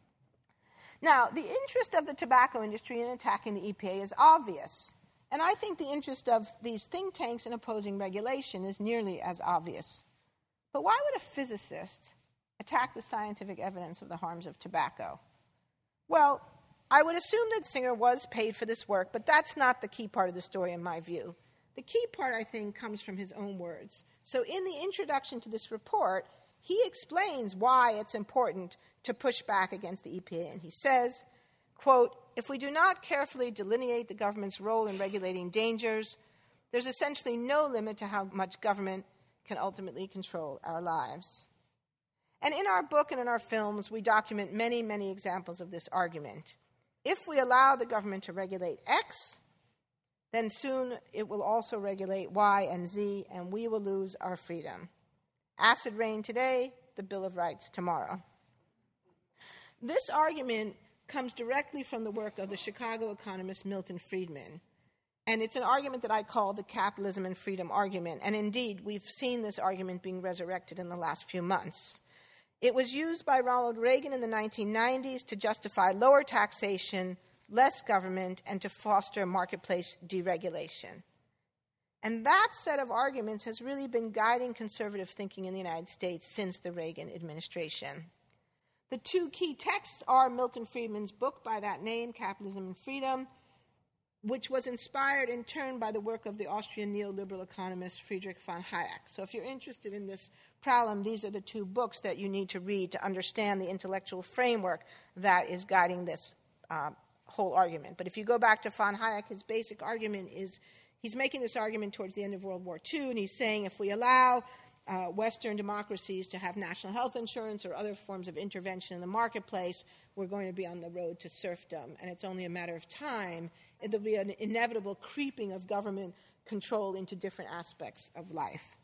Now, the interest of the tobacco industry in attacking the E P A is obvious, and I think the interest of these think tanks in opposing regulation is nearly as obvious. But why would a physicist attack the scientific evidence of the harms of tobacco? Well, I would assume that Singer was paid for this work, but that's not the key part of the story in my view. The key part, I think, comes from his own words. So in the introduction to this report, he explains why it's important to push back against the E P A, and he says, quote, "If we do not carefully delineate the government's role in regulating dangers, there's essentially no limit to how much government can ultimately control our lives." And in our book and in our films, we document many, many examples of this argument. If we allow the government to regulate X, then soon it will also regulate Y and Z, and we will lose our freedom. Acid rain today, the Bill of Rights tomorrow. This argument comes directly from the work of the Chicago economist Milton Friedman. And it's an argument that I call the capitalism and freedom argument. And indeed, we've seen this argument being resurrected in the last few months. It was used by Ronald Reagan in the nineteen nineties to justify lower taxation, less government, and to foster marketplace deregulation. And that set of arguments has really been guiding conservative thinking in the United States since the Reagan administration. The two key texts are Milton Friedman's book by that name, Capitalism and Freedom, which was inspired in turn by the work of the Austrian neoliberal economist Friedrich von Hayek. So if you're interested in this problem, these are the two books that you need to read to understand the intellectual framework that is guiding this uh, whole argument. But if you go back to von Hayek, his basic argument is, he's making this argument towards the end of World War Two, and he's saying if we allow uh, Western democracies to have national health insurance or other forms of intervention in the marketplace, we're going to be on the road to serfdom, and it's only a matter of time. There'll be an inevitable creeping of government control into different aspects of life.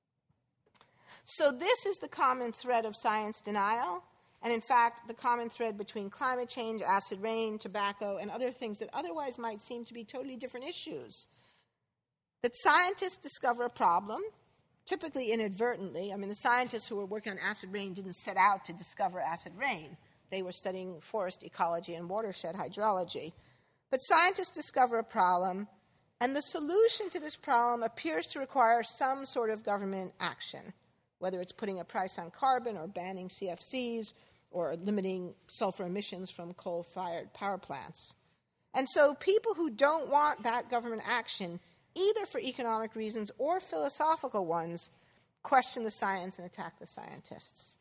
So this is the common thread of science denial, and in fact, the common thread between climate change, acid rain, tobacco, and other things that otherwise might seem to be totally different issues. That scientists discover a problem, typically inadvertently. I mean, the scientists who were working on acid rain didn't set out to discover acid rain. They were studying forest ecology and watershed hydrology. But scientists discover a problem, and the solution to this problem appears to require some sort of government action, whether it's putting a price on carbon or banning C F Cs or limiting sulfur emissions from coal-fired power plants. And so people who don't want that government action, either for economic reasons or philosophical ones, question the science and attack the scientists.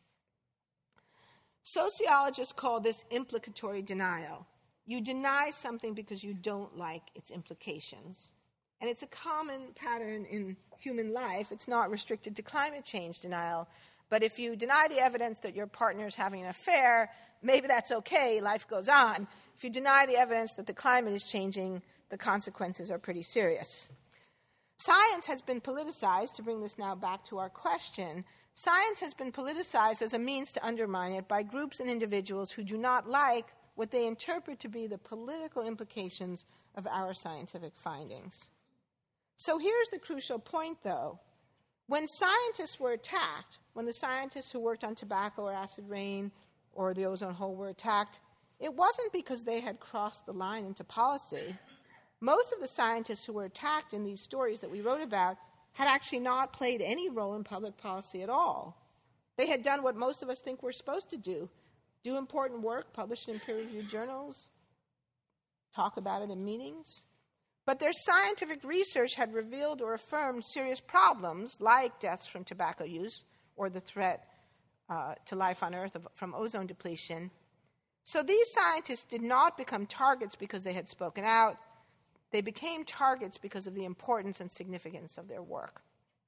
Sociologists call this implicatory denial. You deny something because you don't like its implications. And it's a common pattern in human life. It's not restricted to climate change denial. But if you deny the evidence that your partner is having an affair, maybe that's okay, life goes on. If you deny the evidence that the climate is changing, the consequences are pretty serious. Science has been politicized, to bring this now back to our question. Science has been politicized as a means to undermine it by groups and individuals who do not like what they interpret to be the political implications of our scientific findings. So here's the crucial point, though. When scientists were attacked, when the scientists who worked on tobacco or acid rain or the ozone hole were attacked, it wasn't because they had crossed the line into policy. Most of the scientists who were attacked in these stories that we wrote about had actually not played any role in public policy at all. They had done what most of us think we're supposed to do, do important work, publish it in peer-reviewed journals, talk about it in meetings. But their scientific research had revealed or affirmed serious problems like deaths from tobacco use or the threat uh, to life on Earth of, from ozone depletion. So these scientists did not become targets because they had spoken out. They became targets because of the importance and significance of their work.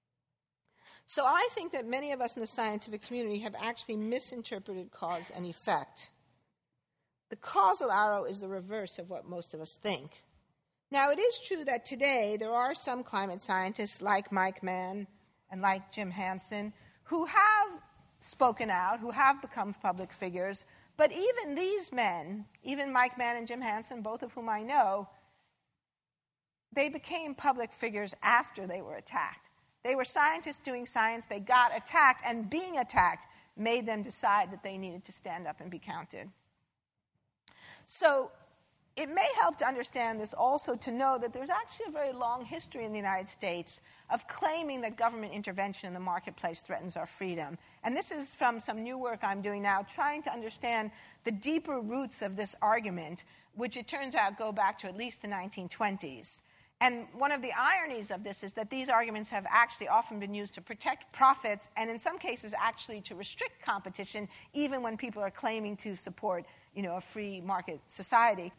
So I think that many of us in the scientific community have actually misinterpreted cause and effect. The causal arrow is the reverse of what most of us think. Now, it is true that today there are some climate scientists like Mike Mann and like Jim Hansen who have spoken out, who have become public figures, but even these men, even Mike Mann and Jim Hansen, both of whom I know, they became public figures after they were attacked. They were scientists doing science, they got attacked, and being attacked made them decide that they needed to stand up and be counted. So it may help to understand this also to know that there's actually a very long history in the United States of claiming that government intervention in the marketplace threatens our freedom. And this is from some new work I'm doing now, trying to understand the deeper roots of this argument, which it turns out go back to at least the nineteen twenties. And one of the ironies of this is that these arguments have actually often been used to protect profits and in some cases actually to restrict competition, even when people are claiming to support, you know, a free market society.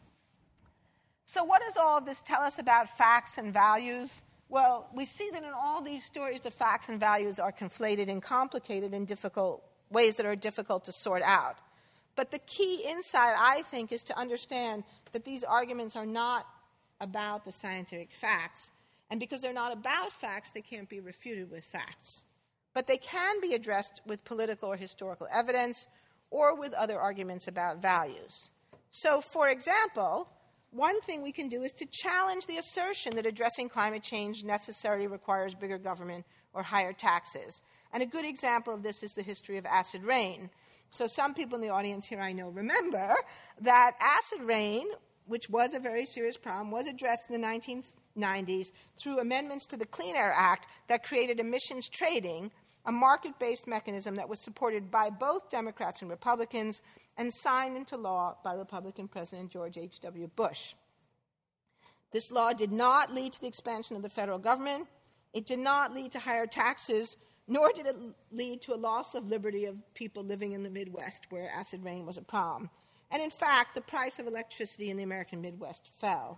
So what does all of this tell us about facts and values? Well, we see that in all these stories, the facts and values are conflated and complicated in difficult ways that are difficult to sort out. But the key insight, I think, is to understand that these arguments are not about the scientific facts. And because they're not about facts, they can't be refuted with facts. But they can be addressed with political or historical evidence or with other arguments about values. So, for example, one thing we can do is to challenge the assertion that addressing climate change necessarily requires bigger government or higher taxes. And a good example of this is the history of acid rain. So some people in the audience here I know remember that acid rain, which was a very serious problem, was addressed in the nineteen nineties through amendments to the Clean Air Act that created emissions trading, a market-based mechanism that was supported by both Democrats and Republicans and signed into law by Republican President George H W Bush. This law did not lead to the expansion of the federal government. It did not lead to higher taxes, nor did it lead to a loss of liberty of people living in the Midwest where acid rain was a problem. And in fact, the price of electricity in the American Midwest fell.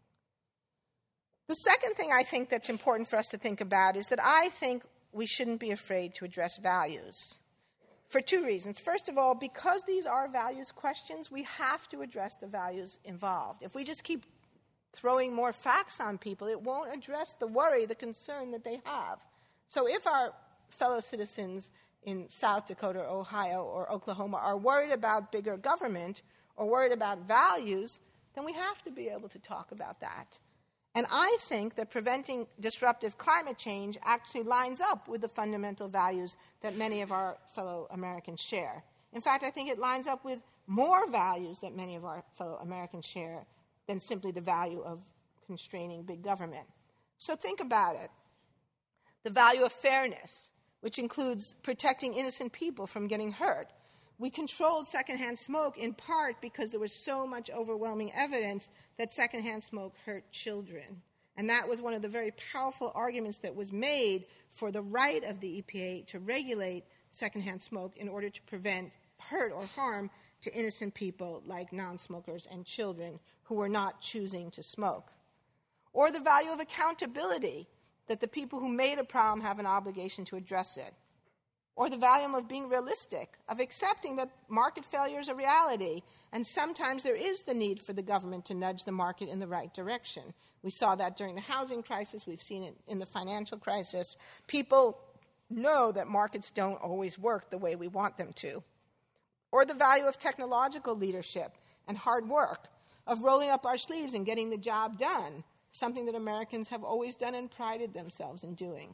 The second thing I think that's important for us to think about is that I think we shouldn't be afraid to address values for two reasons. First of all, because these are values questions, we have to address the values involved. If we just keep throwing more facts on people, it won't address the worry, the concern that they have. So if our fellow citizens in South Dakota, or Ohio, or Oklahoma are worried about bigger government or worried about values, then we have to be able to talk about that. And I think that preventing disruptive climate change actually lines up with the fundamental values that many of our fellow Americans share. In fact, I think it lines up with more values that many of our fellow Americans share than simply the value of constraining big government. So think about it. The value of fairness, which includes protecting innocent people from getting hurt. We controlled secondhand smoke in part because there was so much overwhelming evidence that secondhand smoke hurt children. And that was one of the very powerful arguments that was made for the right of the E P A to regulate secondhand smoke in order to prevent hurt or harm to innocent people like non-smokers and children who were not choosing to smoke. Or the value of accountability, that the people who made a problem have an obligation to address it. Or the value of being realistic, of accepting that market failure is a reality, and sometimes there is the need for the government to nudge the market in the right direction. We saw that during the housing crisis. We've seen it in the financial crisis. People know that markets don't always work the way we want them to. Or the value of technological leadership and hard work, of rolling up our sleeves and getting the job done, something that Americans have always done and prided themselves in doing.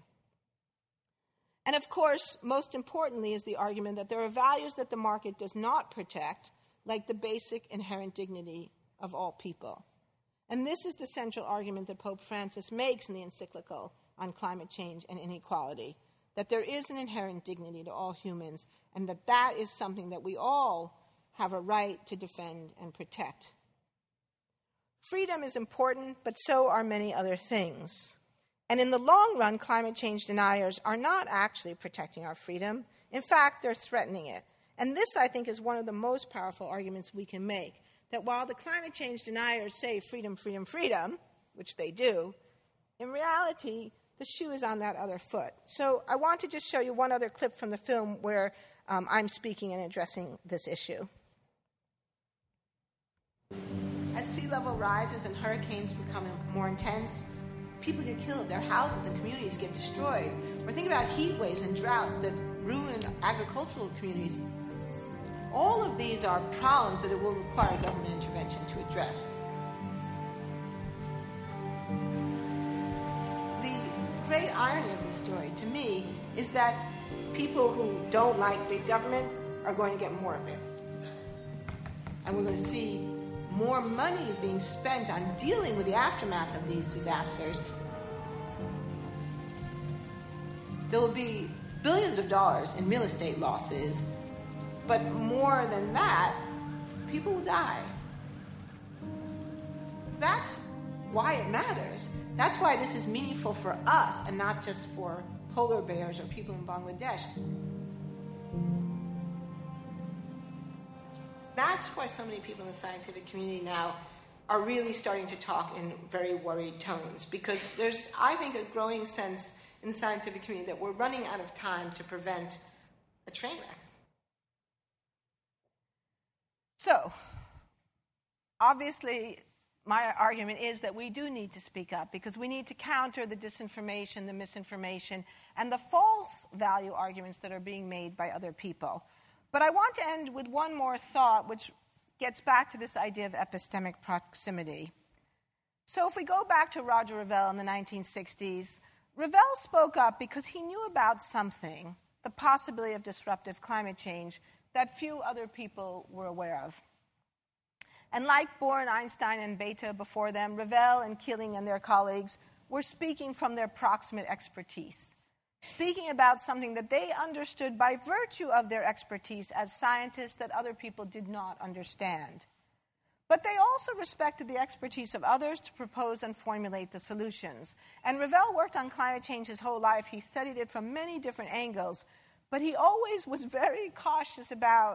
And of course, most importantly is the argument that there are values that the market does not protect, like the basic inherent dignity of all people. And this is the central argument that Pope Francis makes in the encyclical on climate change and inequality, that there is an inherent dignity to all humans, and that that is something that we all have a right to defend and protect. Freedom is important, but so are many other things. And in the long run, climate change deniers are not actually protecting our freedom. In fact, they're threatening it. And this, I think, is one of the most powerful arguments we can make, that while the climate change deniers say freedom, freedom, freedom, which they do, in reality, the shoe is on that other foot. So I want to just show you one other clip from the film where um, I'm speaking and addressing this issue. sea level rises and hurricanes become more intense, people get killed, their houses and communities get destroyed. Or think about heat waves and droughts that ruin agricultural communities. All of these are problems that it will require government intervention to address. The great irony of this story, to me, is that people who don't like big government are going to get more of it. And we're going to see more money being spent on dealing with the aftermath of these disasters. There will be billions of dollars in real estate losses, but more than that, people will die. That's why it matters. That's why this is meaningful for us and not just for polar bears or people in Bangladesh. That's why so many people in the scientific community now are really starting to talk in very worried tones, because there's, I think, a growing sense in the scientific community that we're running out of time to prevent a train wreck. So, obviously, my argument is that we do need to speak up, because we need to counter the disinformation, the misinformation, and the false value arguments that are being made by other people. But I want to end with one more thought, which gets back to this idea of epistemic proximity. So if we go back to Roger Revelle in the nineteen sixties, Revelle spoke up because he knew about something, the possibility of disruptive climate change, that few other people were aware of. And like Bohr and Einstein and Bethe before them, Revelle and Keeling and their colleagues were speaking from their proximate expertise, speaking about something that they understood by virtue of their expertise as scientists that other people did not understand. But they also respected the expertise of others to propose and formulate the solutions. And Revelle worked on climate change his whole life. He studied it from many different angles, but he always was very cautious about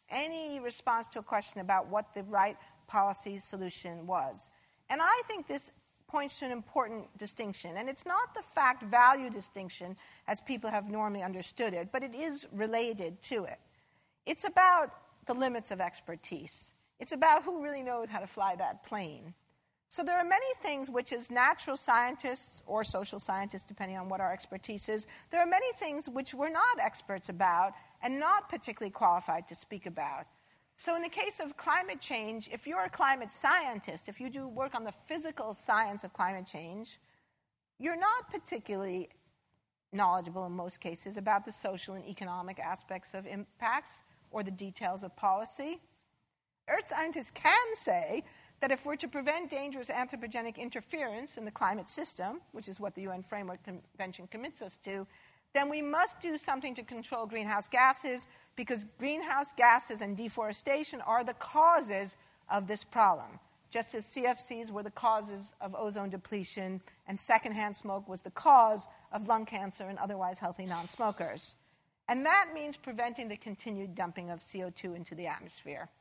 any response to a question about what the right policy solution was. And I think this points to an important distinction. And it's not the fact-value distinction as people have normally understood it, but it is related to it. It's about the limits of expertise. It's about who really knows how to fly that plane. So there are many things which, as natural scientists or social scientists, depending on what our expertise is, there are many things which we're not experts about and not particularly qualified to speak about. So in the case of climate change, if you're a climate scientist, if you do work on the physical science of climate change, you're not particularly knowledgeable in most cases about the social and economic aspects of impacts or the details of policy. Earth scientists can say that if we're to prevent dangerous anthropogenic interference in the climate system, which is what the U N Framework Convention commits us to, then we must do something to control greenhouse gases, because greenhouse gases and deforestation are the causes of this problem, just as C F Cs were the causes of ozone depletion and secondhand smoke was the cause of lung cancer and otherwise healthy non-smokers. And that means preventing the continued dumping of C O two into the atmosphere.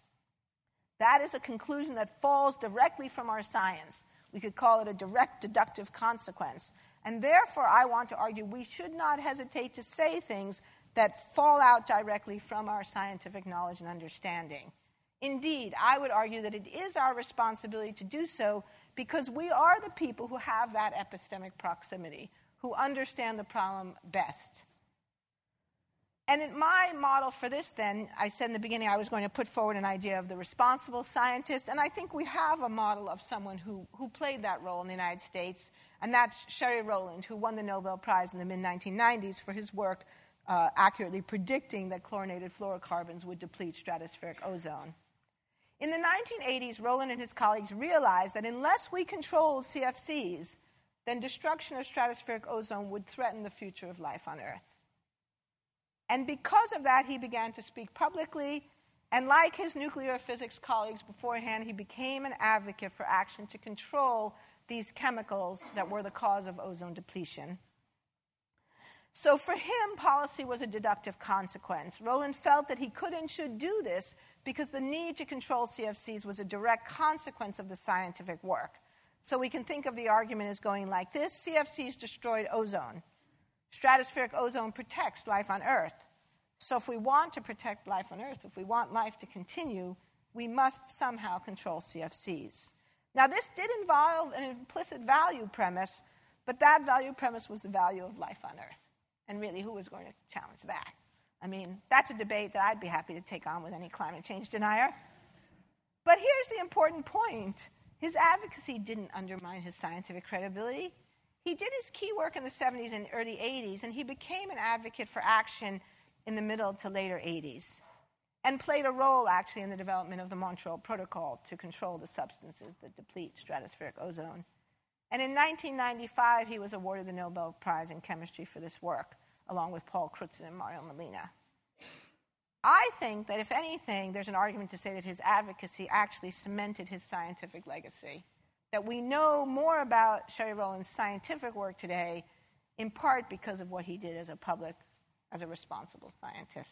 That is a conclusion that falls directly from our science. We could call it a direct deductive consequence. And therefore, I want to argue we should not hesitate to say things that fall out directly from our scientific knowledge and understanding. Indeed, I would argue that it is our responsibility to do so because we are the people who have that epistemic proximity, who understand the problem best. And in my model for this, then, I said in the beginning I was going to put forward an idea of the responsible scientist, and I think we have a model of someone who, who played that role in the United States, and that's Sherry Rowland, who won the Nobel Prize in the mid nineteen nineties for his work uh, accurately predicting that chlorinated fluorocarbons would deplete stratospheric ozone. In the nineteen eighties, Rowland and his colleagues realized that unless we controlled C F Cs, then destruction of stratospheric ozone would threaten the future of life on Earth. And because of that, he began to speak publicly, and like his nuclear physics colleagues beforehand, he became an advocate for action to control these chemicals that were the cause of ozone depletion. So for him, policy was a deductive consequence. Rowland felt that he could and should do this because the need to control C F Cs was a direct consequence of the scientific work. So we can think of the argument as going like this: C F Cs destroyed ozone. Stratospheric ozone protects life on Earth. So if we want to protect life on Earth, if we want life to continue, we must somehow control C F Cs. Now, this did involve an implicit value premise, but that value premise was the value of life on Earth. And really, who was going to challenge that? I mean, that's a debate that I'd be happy to take on with any climate change denier. But here's the important point. His advocacy didn't undermine his scientific credibility. He did his key work in the seventies and early eighties, and he became an advocate for action in the middle to later eighties, and played a role, actually, in the development of the Montreal Protocol to control the substances that deplete stratospheric ozone. And in nineteen ninety-five, he was awarded the Nobel Prize in Chemistry for this work, along with Paul Crutzen and Mario Molina. I think that, if anything, there's an argument to say that his advocacy actually cemented his scientific legacy, that we know more about Sherry Rowland's scientific work today, in part because of what he did as a public, as a responsible scientist.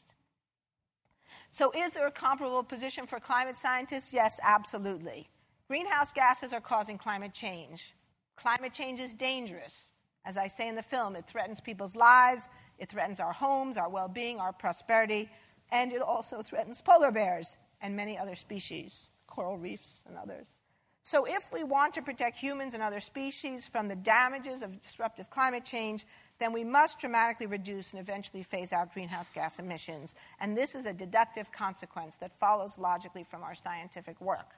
So is there a comparable position for climate scientists? Yes, absolutely. Greenhouse gases are causing climate change. Climate change is dangerous. As I say in the film, it threatens people's lives, it threatens our homes, our well-being, our prosperity, and it also threatens polar bears and many other species, coral reefs and others. So if we want to protect humans and other species from the damages of disruptive climate change, then we must dramatically reduce and eventually phase out greenhouse gas emissions. And this is a deductive consequence that follows logically from our scientific work.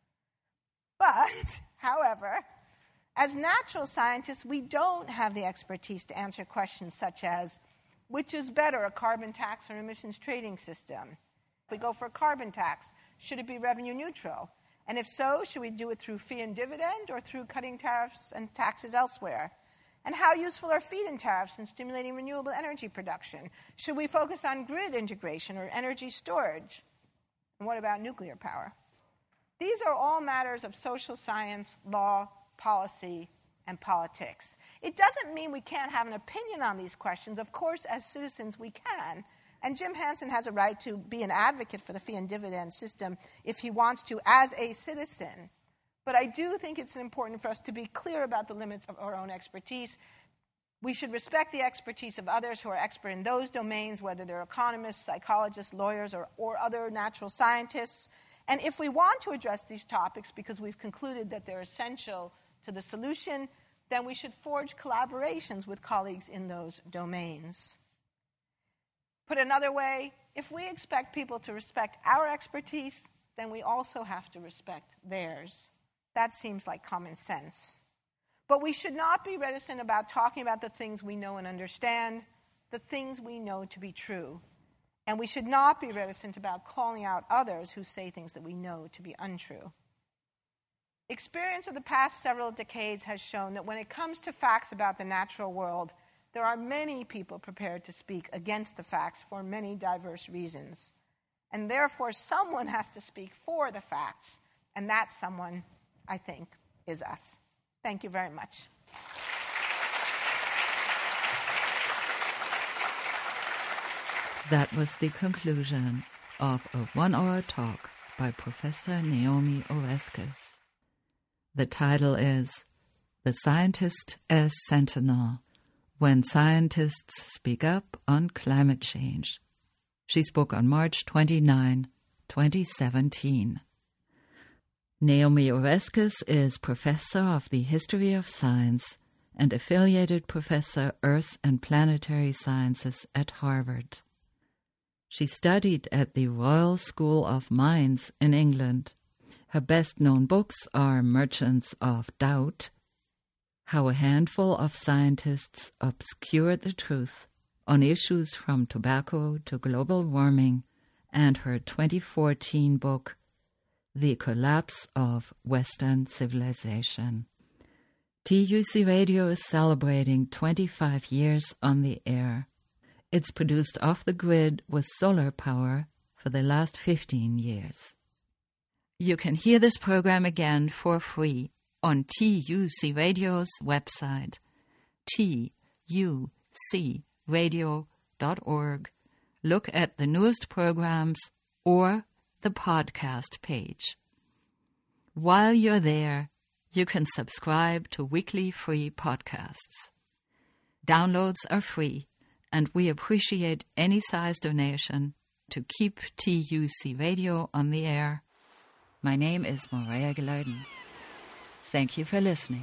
But, however, as natural scientists, we don't have the expertise to answer questions such as, which is better, a carbon tax or an emissions trading system? If we go for a carbon tax, should it be revenue neutral? And if so, should we do it through fee and dividend or through cutting tariffs and taxes elsewhere? And how useful are feed-in tariffs in stimulating renewable energy production? Should we focus on grid integration or energy storage? And what about nuclear power? These are all matters of social science, law, policy, and politics. It doesn't mean we can't have an opinion on these questions. Of course, as citizens, we can. And Jim Hansen has a right to be an advocate for the fee and dividend system if he wants to as a citizen. But I do think it's important for us to be clear about the limits of our own expertise. We should respect the expertise of others who are expert in those domains, whether they're economists, psychologists, lawyers, or, or other natural scientists. And if we want to address these topics because we've concluded that they're essential to the solution, then we should forge collaborations with colleagues in those domains. Put another way, if we expect people to respect our expertise, then we also have to respect theirs. That seems like common sense. But we should not be reticent about talking about the things we know and understand, the things we know to be true. And we should not be reticent about calling out others who say things that we know to be untrue. Experience of the past several decades has shown that when it comes to facts about the natural world, there are many people prepared to speak against the facts for many diverse reasons. And therefore, someone has to speak for the facts, and that someone, I think, is us. Thank you very much. That was the conclusion of a one-hour talk by Professor Naomi Oreskes. The title is The Scientist as Sentinel, When Scientists Speak Up on Climate Change. She spoke on March twenty-ninth, twenty seventeen. Naomi Oreskes is Professor of the History of Science and Affiliated Professor Earth and Planetary Sciences at Harvard. She studied at the Royal School of Mines in England. Her best-known books are Merchants of Doubt, How a Handful of Scientists Obscured the Truth on Issues from Tobacco to Global Warming, and her twenty fourteen book, The Collapse of Western Civilization. T U C Radio is celebrating twenty-five years on the air. It's produced off the grid with solar power for the last fifteen years. You can hear this program again for free on T U C Radio's website, T U C radio dot org. Look at the newest programs or the podcast page. While you're there, you can subscribe to weekly free podcasts. Downloads are free, and we appreciate any size donation to keep T U C Radio on the air. My name is Maria Gelarden. Thank you for listening.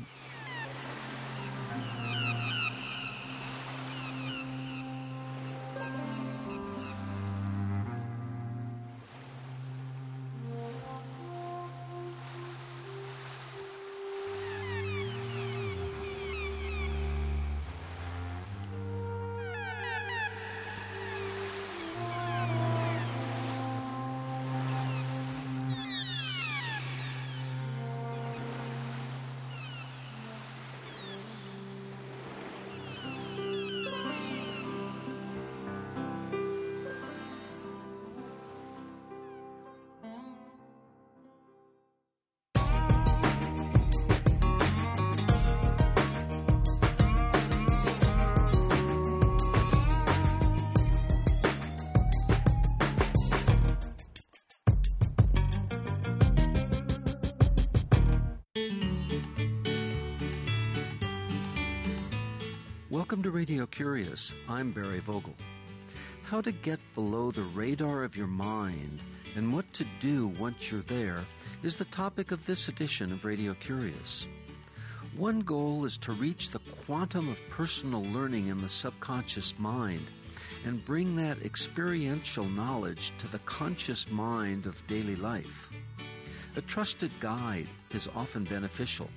Welcome to Radio Curious. I'm Barry Vogel. How to get below the radar of your mind and what to do once you're there is the topic of this edition of Radio Curious. One goal is to reach the quantum of personal learning in the subconscious mind and bring that experiential knowledge to the conscious mind of daily life. A trusted guide is often beneficial.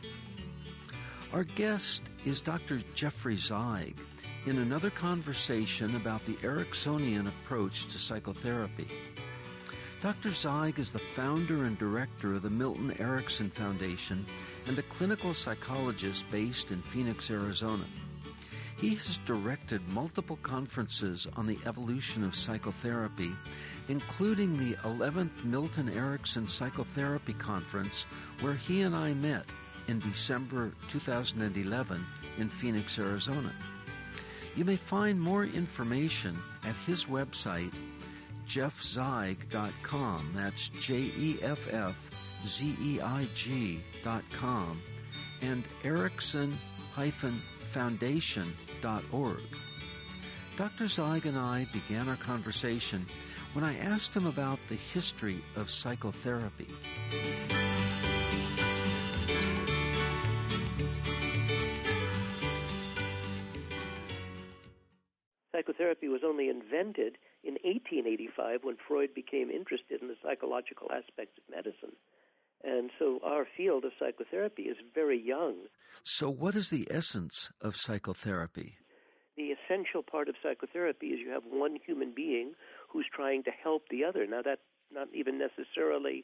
Our guest is Doctor Jeffrey Zeig in another conversation about the Ericksonian approach to psychotherapy. Doctor Zeig is the founder and director of the Milton Erickson Foundation and a clinical psychologist based in Phoenix, Arizona. He has directed multiple conferences on the evolution of psychotherapy, including the eleventh Milton Erickson Psychotherapy Conference, where he and I met in December two thousand eleven in Phoenix, Arizona. You may find more information at his website, jeff zeig dot com. That's J E F F Z E I G dot com, and erickson dash foundation dot org. Doctor Zeig and I began our conversation when I asked him about the history of psychotherapy. Psychotherapy was only invented in eighteen eighty-five when Freud became interested in the psychological aspects of medicine. And so our field of psychotherapy is very young. So what is the essence of psychotherapy? The essential part of psychotherapy is you have one human being who's trying to help the other. Now, that's not even necessarily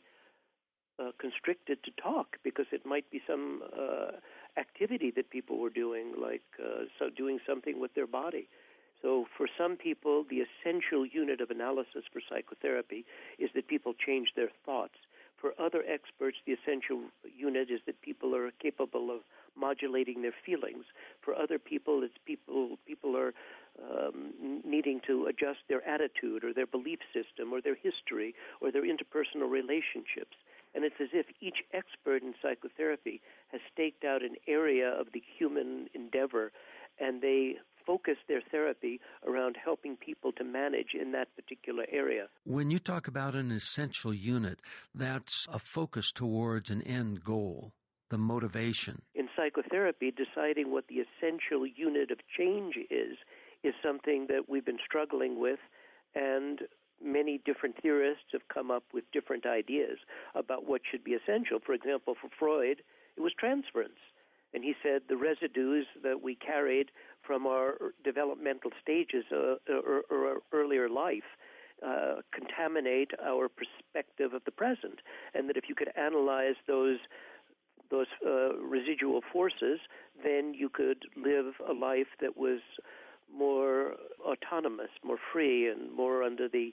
uh, constricted to talk, because it might be some uh, activity that people were doing, like uh, so doing something with their body. So for some people, the essential unit of analysis for psychotherapy is that people change their thoughts. For other experts, the essential unit is that people are capable of modulating their feelings. For other people, it's people people are um, needing to adjust their attitude or their belief system or their history or their interpersonal relationships. And it's as if each expert in psychotherapy has staked out an area of the human endeavor, and they focus their therapy around helping people to manage in that particular area. When you talk about an essential unit, that's a focus towards an end goal, the motivation. In psychotherapy, deciding what the essential unit of change is, is something that we've been struggling with, and many different theorists have come up with different ideas about what should be essential. For example, for Freud, it was transference. And he said the residues that we carried from our developmental stages uh, or, or earlier life uh, contaminate our perspective of the present, and that if you could analyze those those uh, residual forces, then you could live a life that was more autonomous, more free, and more under the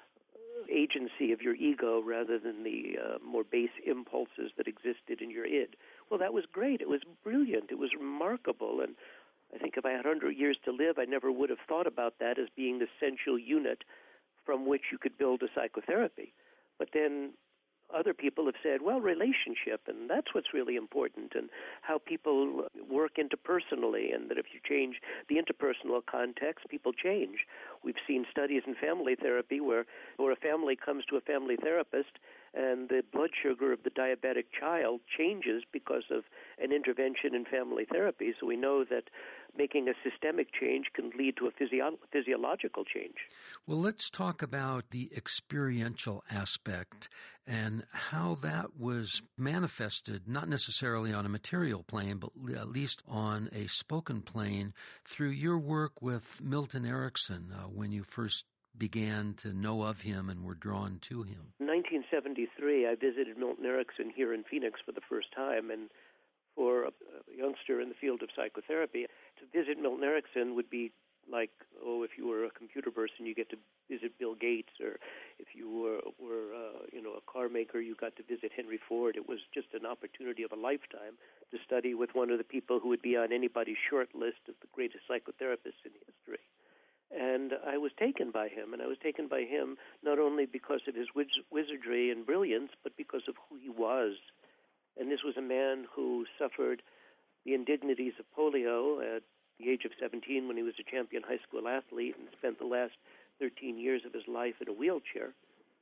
agency of your ego rather than the uh, more base impulses that existed in your id. Well, that was great. It was brilliant. It was remarkable. And I think if I had one hundred years to live, I never would have thought about that as being the essential unit from which you could build a psychotherapy. But then other people have said, well, relationship, and that's what's really important, and how people work interpersonally, and that if you change the interpersonal context, people change. We've seen studies in family therapy where, where a family comes to a family therapist, and the blood sugar of the diabetic child changes because of an intervention in family therapy. So we know that making a systemic change can lead to a physio- physiological change. Well, let's talk about the experiential aspect and how that was manifested, not necessarily on a material plane, but at least on a spoken plane through your work with Milton Erickson uh, when you first began to know of him and were drawn to him. In nineteen seventy-three, I visited Milton Erickson here in Phoenix for the first time, and for a, a youngster in the field of psychotherapy, to visit Milton Erickson would be like, oh, if you were a computer person, you get to visit Bill Gates, or if you were, were uh, you know, a car maker, you got to visit Henry Ford. It was just an opportunity of a lifetime to study with one of the people who would be on anybody's short list of the greatest psychotherapists in history. And I was taken by him, and I was taken by him not only because of his wiz- wizardry and brilliance, but because of who he was. And this was a man who suffered the indignities of polio at the age of seventeen when he was a champion high school athlete and spent the last thirteen years of his life in a wheelchair.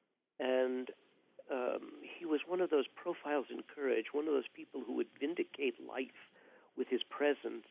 And um, he was one of those profiles in courage, one of those people who would vindicate life with his presence.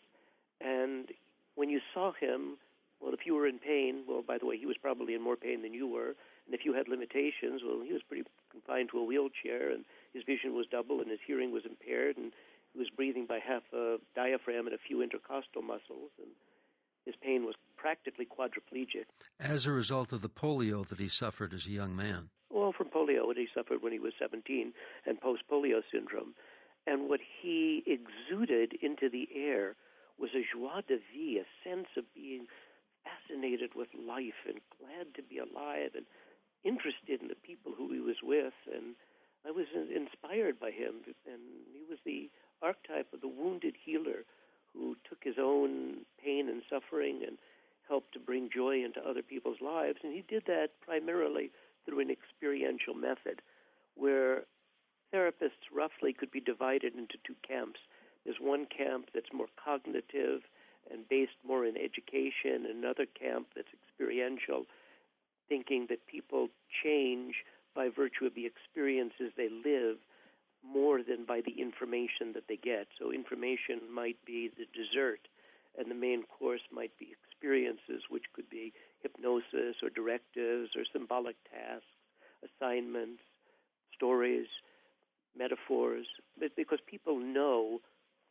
And when you saw him, well, if you were in pain, well, by the way, he was probably in more pain than you were. And if you had limitations, well, he was pretty confined to a wheelchair, and his vision was double, and his hearing was impaired, and he was breathing by half a diaphragm and a few intercostal muscles, and his pain was practically quadriplegic. As a result of the polio that he suffered as a young man. Well, from polio, what he suffered when he was seventeen, and post-polio syndrome. And what he exuded into the air was a joie de vivre, a sense of being fascinated with life and glad to be alive and interested in the people who he was with. And I was inspired by him. And he was the archetype of the wounded healer who took his own pain and suffering and helped to bring joy into other people's lives. And he did that primarily through an experiential method where therapists roughly could be divided into two camps. There's one camp that's more cognitive and based more in education, and another camp that's experiential, thinking that people change by virtue of the experiences they live more than by the information that they get. So information might be the dessert, and the main course might be experiences, which could be hypnosis or directives or symbolic tasks, assignments, stories, metaphors, because people know.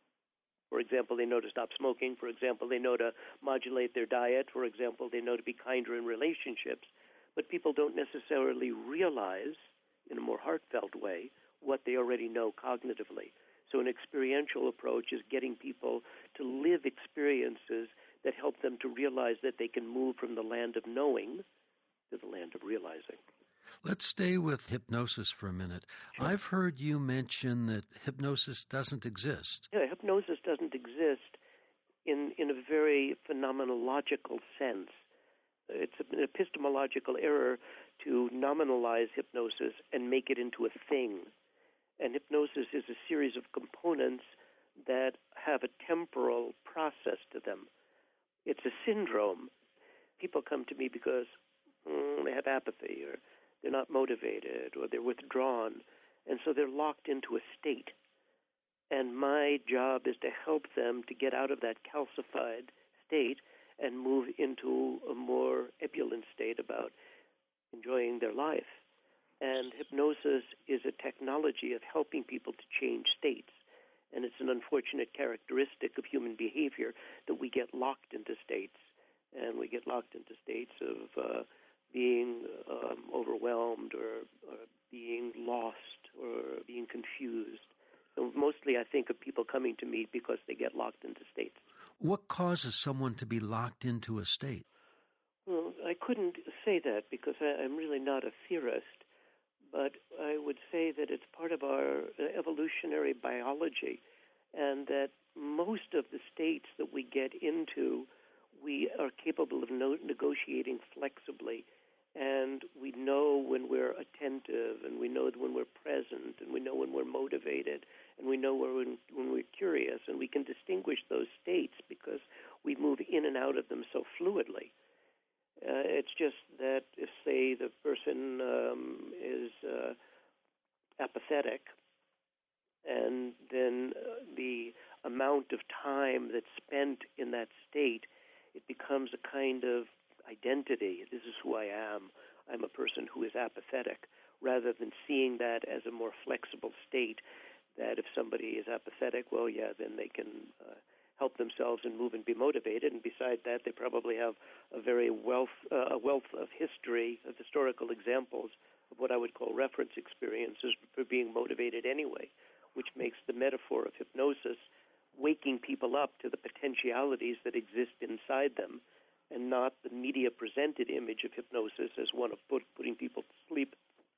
For example, they know to stop smoking. For example, they know to modulate their diet. For example, they know to be kinder in relationships. But people don't necessarily realize, in a more heartfelt way, what they already know cognitively. So an experiential approach is getting people to live experiences that help them to realize that they can move from the land of knowing to the land of realizing. Let's stay with hypnosis for a minute. Sure. I've heard you mention that hypnosis doesn't exist. Yeah, hypnosis doesn't exist in, in a very phenomenological sense. It's an epistemological error to nominalize hypnosis and make it into a thing. And hypnosis is a series of components that have a temporal process to them. It's a syndrome. People come to me because mm, they have apathy, or they're not motivated, or they're withdrawn, and so they're locked into a state. And my job is to help them to get out of that calcified state and move into a more ebullient state about enjoying their life. And hypnosis is a technology of helping people to change states. And it's an unfortunate characteristic of human behavior that we get locked into states. And we get locked into states of uh, being um, overwhelmed or, or being lost or being confused. So mostly I think of people coming to me because they get locked into states. What causes someone to be locked into a state? Well, I couldn't say that because I, I'm really not a theorist. But I would say that it's part of our evolutionary biology, and that most of the states that we get into, we are capable of no- negotiating flexibly, and we know when we're attentive, and we know when we're present, and we know when we're motivated, and we know when, when we're curious, and we can distinguish those states because we move in and out of them so fluidly. Uh, it's just that if, say, the person um, is uh, apathetic, and then uh, the amount of time that's spent in that state, it becomes a kind of identity. This is who I am. I'm a person who is apathetic, rather than seeing that as a more flexible state, that if somebody is apathetic, well, yeah, then they can uh, help themselves and move and be motivated. And besides that, they probably have a very wealth, uh, a wealth of history, of historical examples of what I would call reference experiences for being motivated anyway, which makes the metaphor of hypnosis waking people up to the potentialities that exist inside them, and not the media-presented image of hypnosis as one of put, putting people to sleep.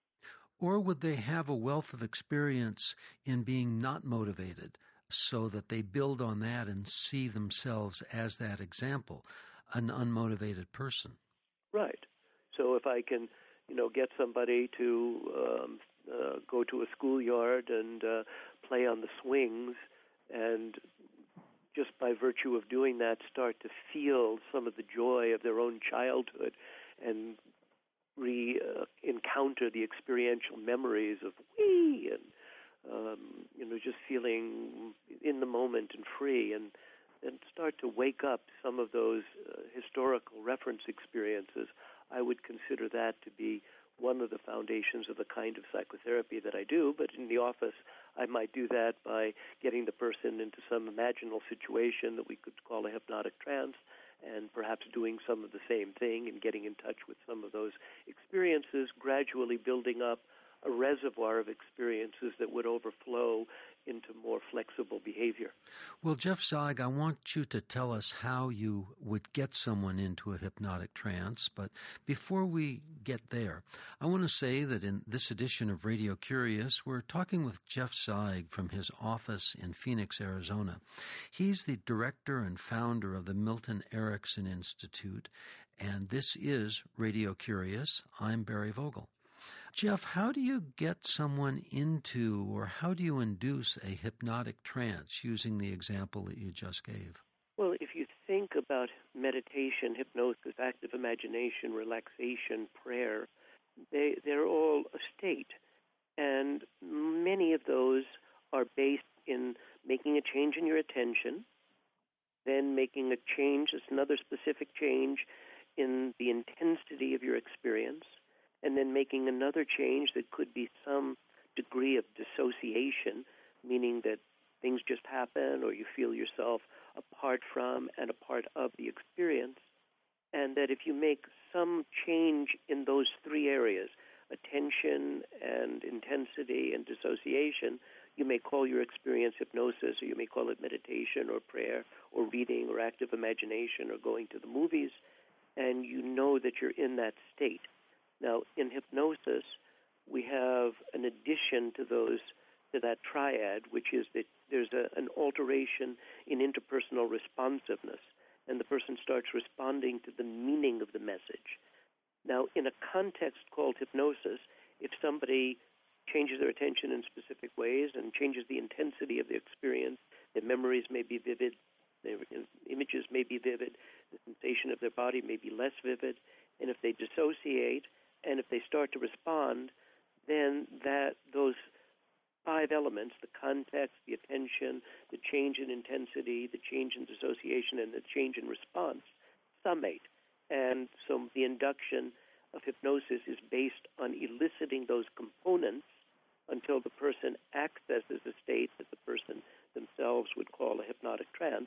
Or would they have a wealth of experience in being not motivated so that they build on that and see themselves as that example, an unmotivated person? Right. So if I can, you know, get somebody to um, uh, go to a schoolyard and uh, play on the swings, and just by virtue of doing that start to feel some of the joy of their own childhood and re-encounter uh, the experiential memories of wee and, um, you know, just feeling in the moment and free, and then start to wake up some of those uh, historical reference experiences, I would consider that to be one of the foundations of the kind of psychotherapy that I do. But in the office, I might do that by getting the person into some imaginal situation that we could call a hypnotic trance, and perhaps doing some of the same thing and getting in touch with some of those experiences, gradually building up a reservoir of experiences that would overflow into more flexible behavior. Well, Jeff Zeig, I want you to tell us how you would get someone into a hypnotic trance, but before we get there, I want to say that in this edition of Radio Curious, we're talking with Jeff Zeig from his office in Phoenix, Arizona. He's the director and founder of the Milton Erickson Institute, and this is Radio Curious. I'm Barry Vogel. Jeff, how do you get someone into, or how do you induce a hypnotic trance using the example that you just gave? Well, if you think about meditation, hypnosis, active imagination, relaxation, prayer, they, they're all a state. And many of those are based in making a change in your attention, then making a change, it's another specific change in the intensity of your experience, and then making another change that could be some degree of dissociation, meaning that things just happen or you feel yourself apart from and a part of the experience, and that if you make some change in those three areas, attention and intensity and dissociation, you may call your experience hypnosis, or you may call it meditation or prayer or reading or active imagination or going to the movies, and you know that you're in that state. Now, in hypnosis, we have an addition to those, to that triad, which is that there's a, an alteration in interpersonal responsiveness, and the person starts responding to the meaning of the message. Now, in a context called hypnosis, if somebody changes their attention in specific ways and changes the intensity of the experience, their memories may be vivid, their images may be vivid, the sensation of their body may be less vivid, and if they dissociate, and if they start to respond, then that those five elements, the context, the attention, the change in intensity, the change in dissociation, and the change in response, summate. And so the induction of hypnosis is based on eliciting those components until the person accesses a state that the person themselves would call a hypnotic trance.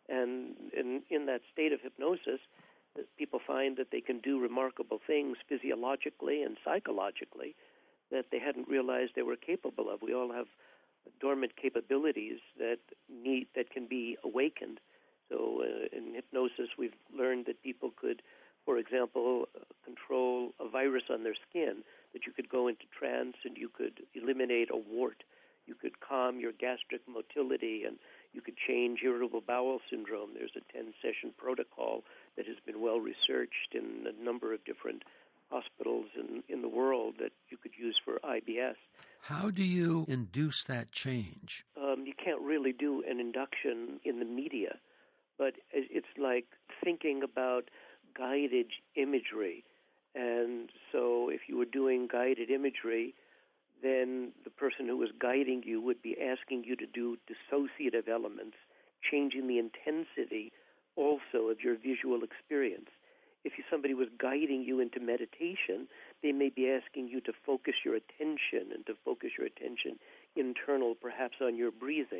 And in, in that state of hypnosis, people find that they can do remarkable things physiologically and psychologically that they hadn't realized they were capable of. We all have dormant capabilities that need that can be awakened. So uh, in hypnosis, we've learned that people could, for example, uh, control a virus on their skin, that you could go into trance and you could eliminate a wart. You could calm your gastric motility, and you could change irritable bowel syndrome. There's a ten-session protocol that has been well-researched in a number of different hospitals in, in the world that you could use for I B S. How do you induce that change? Um, you can't really do an induction in the media, but it's like thinking about guided imagery. And so if you were doing guided imagery, then the person who was guiding you would be asking you to do dissociative elements, changing the intensity also of your visual experience. If somebody was guiding you into meditation, they may be asking you to focus your attention and to focus your attention internal, perhaps on your breathing.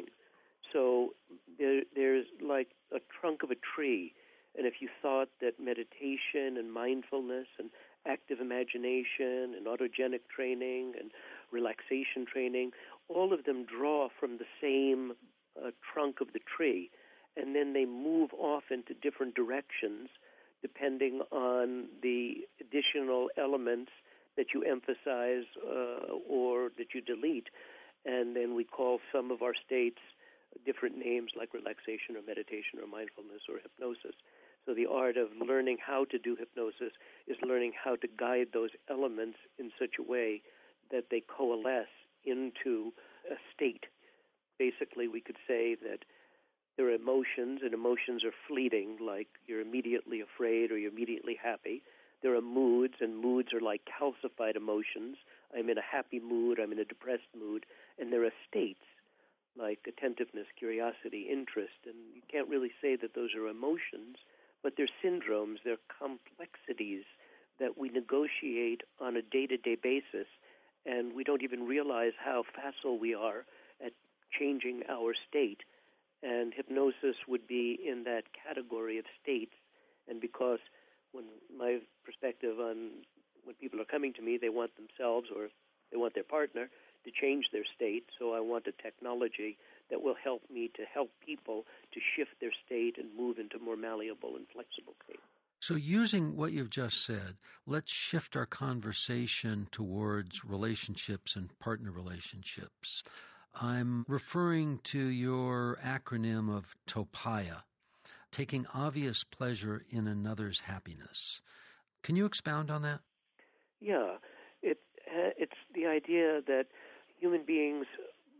So there, there's like a trunk of a tree, and if you thought that meditation and mindfulness and active imagination and autogenic training and relaxation training, all of them draw from the same uh, trunk of the tree, and then they move off into different directions depending on the additional elements that you emphasize uh, or that you delete. And then we call some of our states different names like relaxation or meditation or mindfulness or hypnosis. So the art of learning how to do hypnosis is learning how to guide those elements in such a way that they coalesce into a state. Basically, we could say that there are emotions, and emotions are fleeting, like you're immediately afraid or you're immediately happy. There are moods, and moods are like calcified emotions. I'm in a happy mood, I'm in a depressed mood. And there are states, like attentiveness, curiosity, interest. And you can't really say that those are emotions, but they're syndromes, they're complexities that we negotiate on a day-to-day basis, and we don't even realize how facile we are at changing our state. And hypnosis would be in that category of states. And because when my perspective on when people are coming to me, they want themselves or they want their partner to change their state, so I want a technology that will help me to help people to shift their state and move into more malleable and flexible states. So using what you've just said, let's shift our conversation towards relationships and partner relationships. I'm referring to your acronym of TOPAIA, taking obvious pleasure in another's happiness. Can you expound on that? Yeah. It, uh, it's the idea that human beings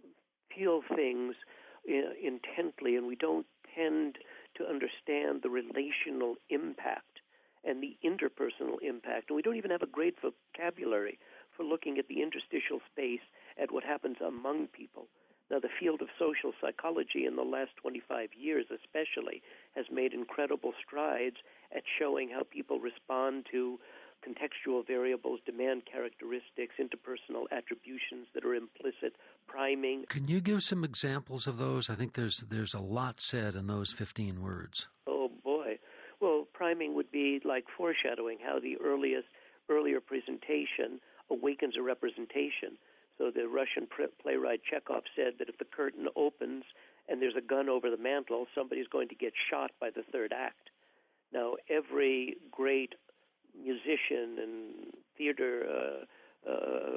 feel things uh, intently, and we don't tend to understand the relational impact and the interpersonal impact. And we don't even have a great vocabulary for looking at the interstitial space, at what happens among people. Now, the field of social psychology in the last twenty-five years especially has made incredible strides at showing how people respond to contextual variables, demand characteristics, interpersonal attributions that are implicit, priming. Can you give some examples of those? I think there's there's a lot said in those fifteen words. Oh, boy. Well, priming would be like foreshadowing, how the earliest earlier presentation awakens a representation. So the Russian playwright Chekhov said that if the curtain opens and there's a gun over the mantel, somebody's going to get shot by the third act. Now, every great musician and theater uh,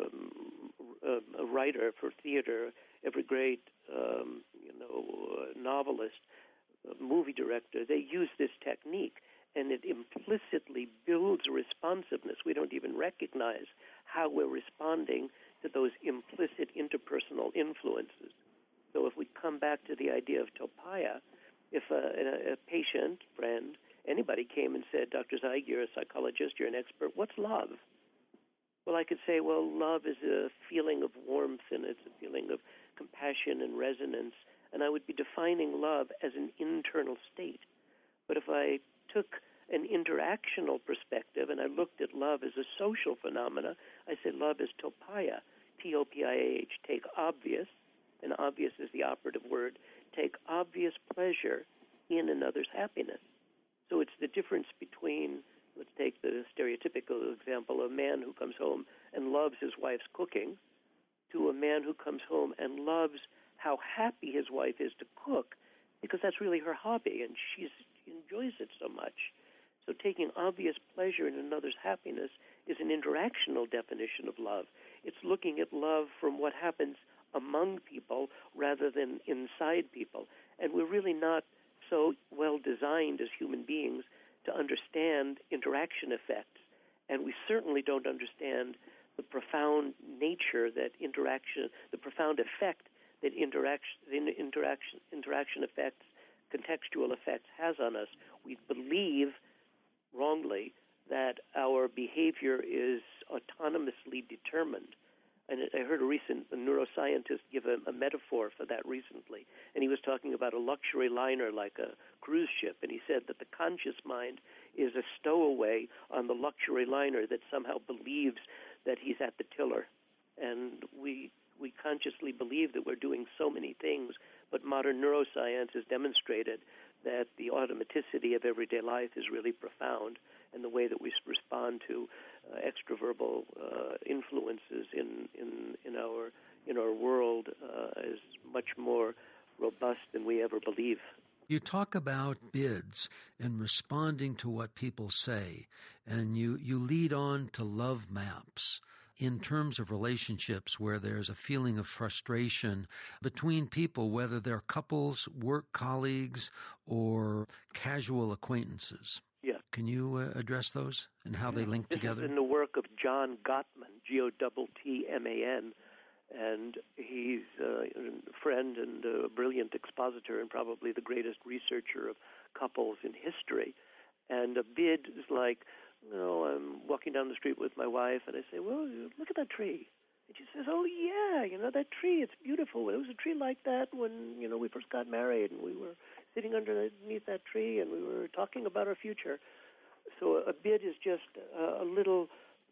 uh, uh, writer for theater, every great um, you know uh, novelist, uh, movie director, they use this technique, and it implicitly builds responsiveness. We don't even recognize how we're responding to those implicit interpersonal influences. So if we come back to the idea of TOPAIA, if a, a, a patient, friend, anybody came and said, Doctor Zeig, you're a psychologist, you're an expert, what's love? Well, I could say, well, love is a feeling of warmth, and it's a feeling of compassion and resonance, and I would be defining love as an internal state. But if I took an interactional perspective, and I looked at love as a social phenomena, I said love is TOPAIA, T O P I A H, take obvious, and obvious is the operative word, take obvious pleasure in another's happiness. So it's the difference between, let's take the stereotypical example, a man who comes home and loves his wife's cooking, to a man who comes home and loves how happy his wife is to cook, because that's really her hobby, and she's, she enjoys it so much. So taking obvious pleasure in another's happiness is an interactional definition of love. It's looking at love from what happens among people rather than inside people. And we're really not so well designed as human beings to understand interaction effects. And we certainly don't understand the profound nature that interaction, the profound effect that interaction, interaction, interaction effects, contextual effects has on us. We believe wrongly that our behavior is autonomously determined. And I heard a recent a neuroscientist give a, a metaphor for that recently, and he was talking about a luxury liner like a cruise ship, and he said that the conscious mind is a stowaway on the luxury liner that somehow believes that he's at the tiller. And we we consciously believe that we're doing so many things, but modern neuroscience has demonstrated that the automaticity of everyday life is really profound, and the way that we respond to uh, extraverbal uh, influences in, in in our in our world uh, is much more robust than we ever believe. You talk about bids and responding to what people say, and you, you lead on to love maps in terms of relationships where there's a feeling of frustration between people, whether they're couples, work colleagues, or casual acquaintances. Yeah. Can you uh, address those and how they link this together? This is in the work of John Gottman, G O T T M A N, and he's uh, a friend and a brilliant expositor and probably the greatest researcher of couples in history. And a bid is like, you know, I'm walking down the street with my wife, and I say, well, look at that tree. And she says, oh, yeah, you know, that tree, it's beautiful. There was a tree like that when, you know, we first got married, and we were sitting underneath that tree, and we were talking about our future. So a bid is just a, a little,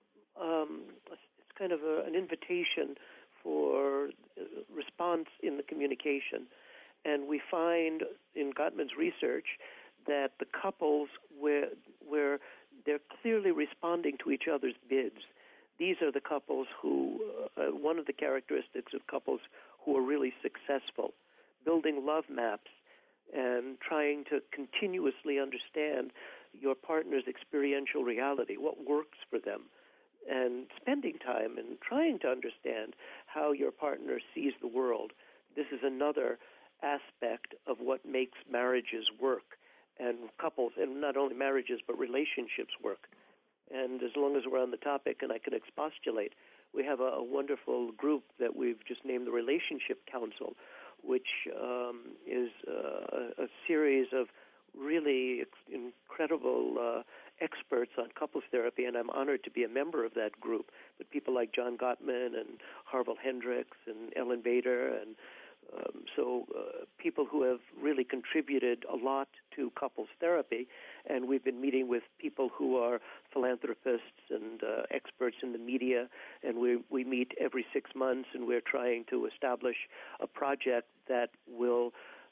um, it's kind of a, an invitation for response in the communication. And we find in Gottman's research that the couples where, where they're clearly responding to each other's bids, these are the couples who, uh, one of the characteristics of couples who are really successful, building love maps and trying to continuously understand your partner's experiential reality, what works for them, and spending time and trying to understand how your partner sees the world. This is another aspect of what makes marriages work, and couples, and not only marriages, but relationships work. And as long as we're on the topic and I can expostulate, we have a, a wonderful group that we've just named the Relationship Council, which um, is uh, a, a series of really ex- incredible uh, experts on couples therapy, and I'm honored to be a member of that group. But people like John Gottman and Harville Hendricks and Ellen Bader, and um, so uh, people who have really contributed a lot to couples therapy. And we've been meeting with people who are philanthropists and uh, experts in the media, and we we meet every six months, and we're trying to establish a project that will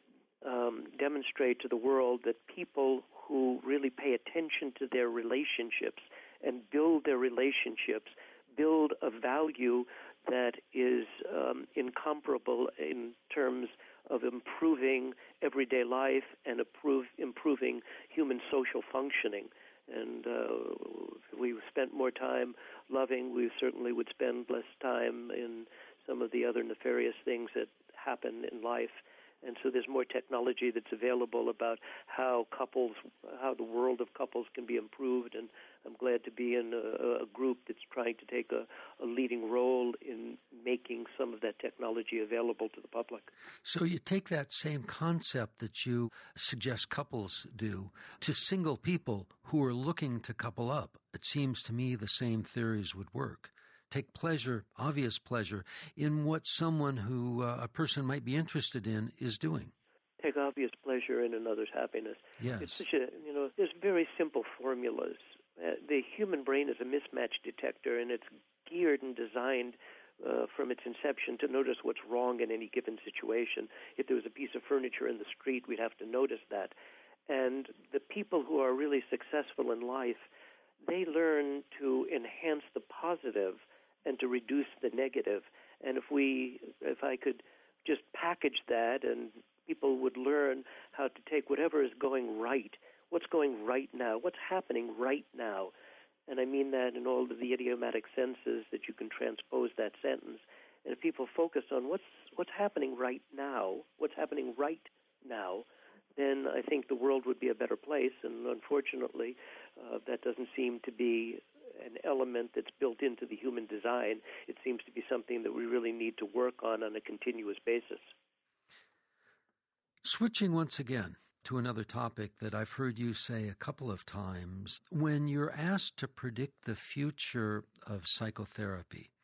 um, demonstrate to the world that people who really pay attention to their relationships and build their relationships build a value that is um, incomparable in terms of improving everyday life and improve, improving human social functioning. And uh, if we spent more time loving, we certainly would spend less time in some of the other nefarious things that happen in life. And so there's more technology that's available about how couples, how the world of couples can be improved. And I'm glad to be in a, a group that's trying to take a, a leading role in making some of that technology available to the public. So you take that same concept that you suggest couples do to single people who are looking to couple up. It seems to me the same theories would work. Take pleasure, obvious pleasure, in what someone who uh, a person might be interested in is doing. Take obvious pleasure in another's happiness. Yes. It's such a, you know, there's very simple formulas. Uh, the human brain is a mismatch detector, and it's geared and designed uh, from its inception to notice what's wrong in any given situation. If there was a piece of furniture in the street, we'd have to notice that. And the people who are really successful in life, they learn to enhance the positive and to reduce the negative. And if we, if I could just package that, and people would learn how to take whatever is going right, what's going right now, what's happening right now, and I mean that in all of the idiomatic senses that you can transpose that sentence. And if people focus on what's what's happening right now, what's happening right now, then I think the world would be a better place. And unfortunately, uh, that doesn't seem to be an element that's built into the human design. It seems to be something that we really need to work on on a continuous basis. Switching once again to another topic that I've heard you say a couple of times, when you're asked to predict the future of psychotherapy,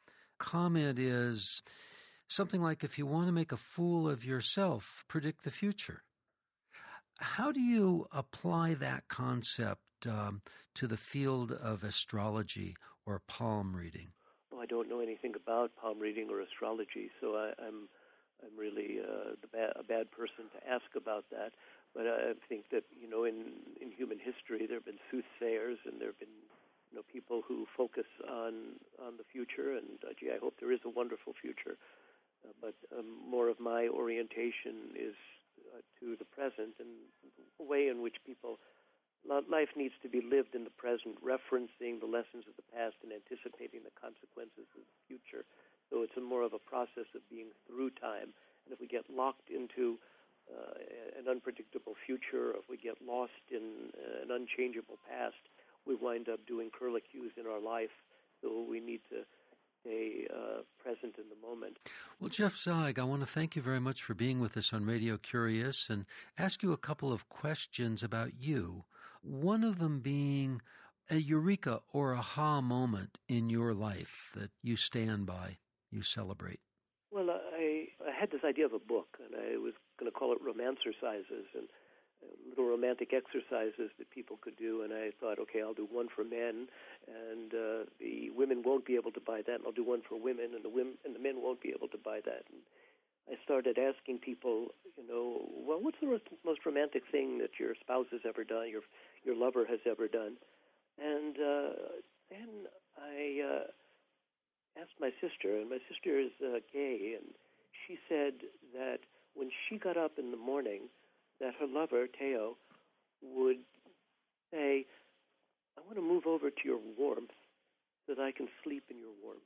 comment is something like, if you want to make a fool of yourself, predict the future. How do you apply that concept um, to the field of astrology or palm reading? Well, I don't know anything about palm reading or astrology, so I, I'm I'm really uh, the ba- a bad person to ask about that. But I think that, you know, in, in human history, there have been soothsayers, and there have been, you know, people who focus on on the future. And uh, gee, I hope there is a wonderful future. Uh, but um, more of my orientation is uh, to the present and the way in which people life needs to be lived in the present, referencing the lessons of the past and anticipating the consequences of the future. So it's a more of a process of being through time. And if we get locked into uh, an unpredictable future, or if we get lost in uh, an unchangeable past, we wind up doing curlicues in our life. So we need to stay uh, present in the moment. Well, Jeff Zeig, I want to thank you very much for being with us on Radio Curious and ask you a couple of questions about you. One of them being a eureka or aha moment in your life that you stand by, you celebrate. Well, I, I had this idea of a book, and I was going to call it Romancercises, and little romantic exercises that people could do, and I thought, okay, I'll do one for men, and uh, the women won't be able to buy that, and I'll do one for women, and the women and the men won't be able to buy that. And I started asking people, you know, well, what's the most romantic thing that your spouse has ever done, your your lover has ever done? And uh, then I uh, asked my sister, and my sister is uh, gay, and she said that when she got up in the morning, that her lover, Theo, would say, I want to move over to your warmth so that I can sleep in your warmth.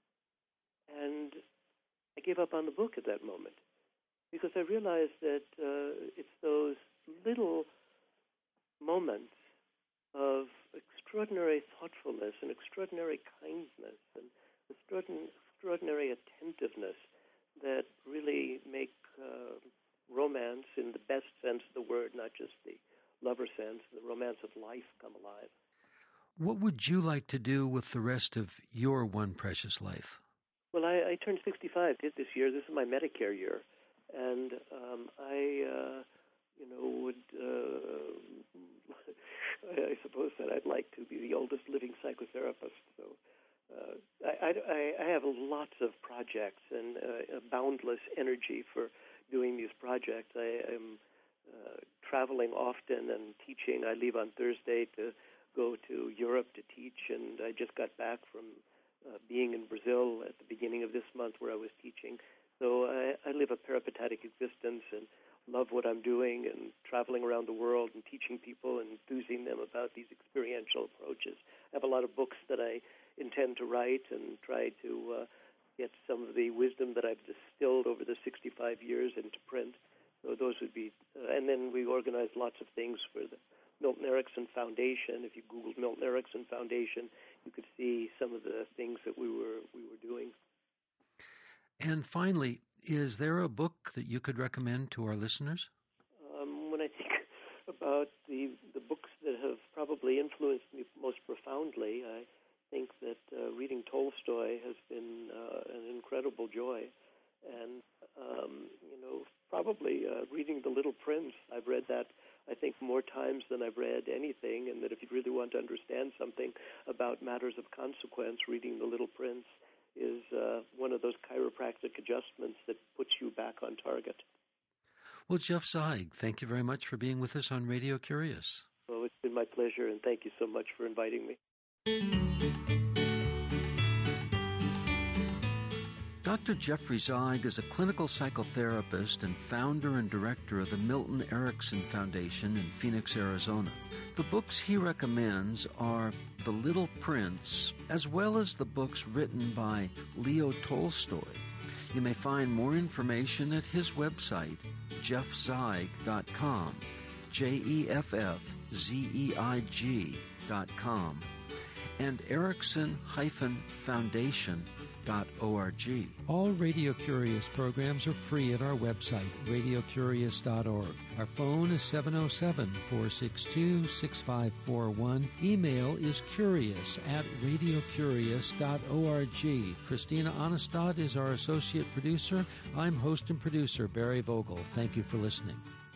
And I gave up on the book at that moment because I realized that uh, it's those little moments of extraordinary thoughtfulness and extraordinary kindness and extraordinary, extraordinary attentiveness that really make uh, romance in the best sense of the word, not just the lover sense, the romance of life come alive. What would you like to do with the rest of your one precious life? Well, I, I turned sixty-five this year. This is my Medicare year. And um, I, uh, you know, would, uh, I suppose that I'd like to be the oldest living psychotherapist. So uh, I, I, I have lots of projects and uh, a boundless energy for doing these projects. I am uh, traveling often and teaching. I leave on Thursday to go to Europe to teach, and I just got back from uh, being in Brazil at the beginning of this month where I was teaching. So I, I live a peripatetic existence and love what I'm doing and traveling around the world and teaching people and enthusing them about these experiential approaches. I have a lot of books that I intend to write and try to uh, get some of the wisdom that I've distilled over the sixty-five years into print. So those would be, uh, and then we organize lots of things for the Milton Erickson Foundation. If you Googled Milton Erickson Foundation, you could see some of the things that we were we were doing. And finally, is there a book that you could recommend to our listeners? Um, when I think about the the books that have probably influenced me most profoundly, I think that uh, reading Tolstoy has been uh, an incredible joy. And, um, you know, probably uh, reading The Little Prince, I've read that, I think, more times than I've read anything, and that if you really want to understand something about matters of consequence, reading The Little Prince is uh, one of those chiropractic adjustments that puts you back on target. Well, Jeff Zeig, thank you very much for being with us on Radio Curious. Well, it's been my pleasure, and thank you so much for inviting me. Doctor Jeffrey Zeig is a clinical psychotherapist and founder and director of the Milton Erickson Foundation in Phoenix, Arizona. The books he recommends are The Little Prince, as well as the books written by Leo Tolstoy. You may find more information at his website, jeff zeig dot com, J E F F Z E I G dot com, and Erickson Foundation dot org. All Radio Curious programs are free at our website, radio curious dot org. Our phone is seven oh seven, four six two, six five four one. Email is curious at radio curious dot org. Christina Onestad is our associate producer. I'm host and producer Barry Vogel. Thank you for listening.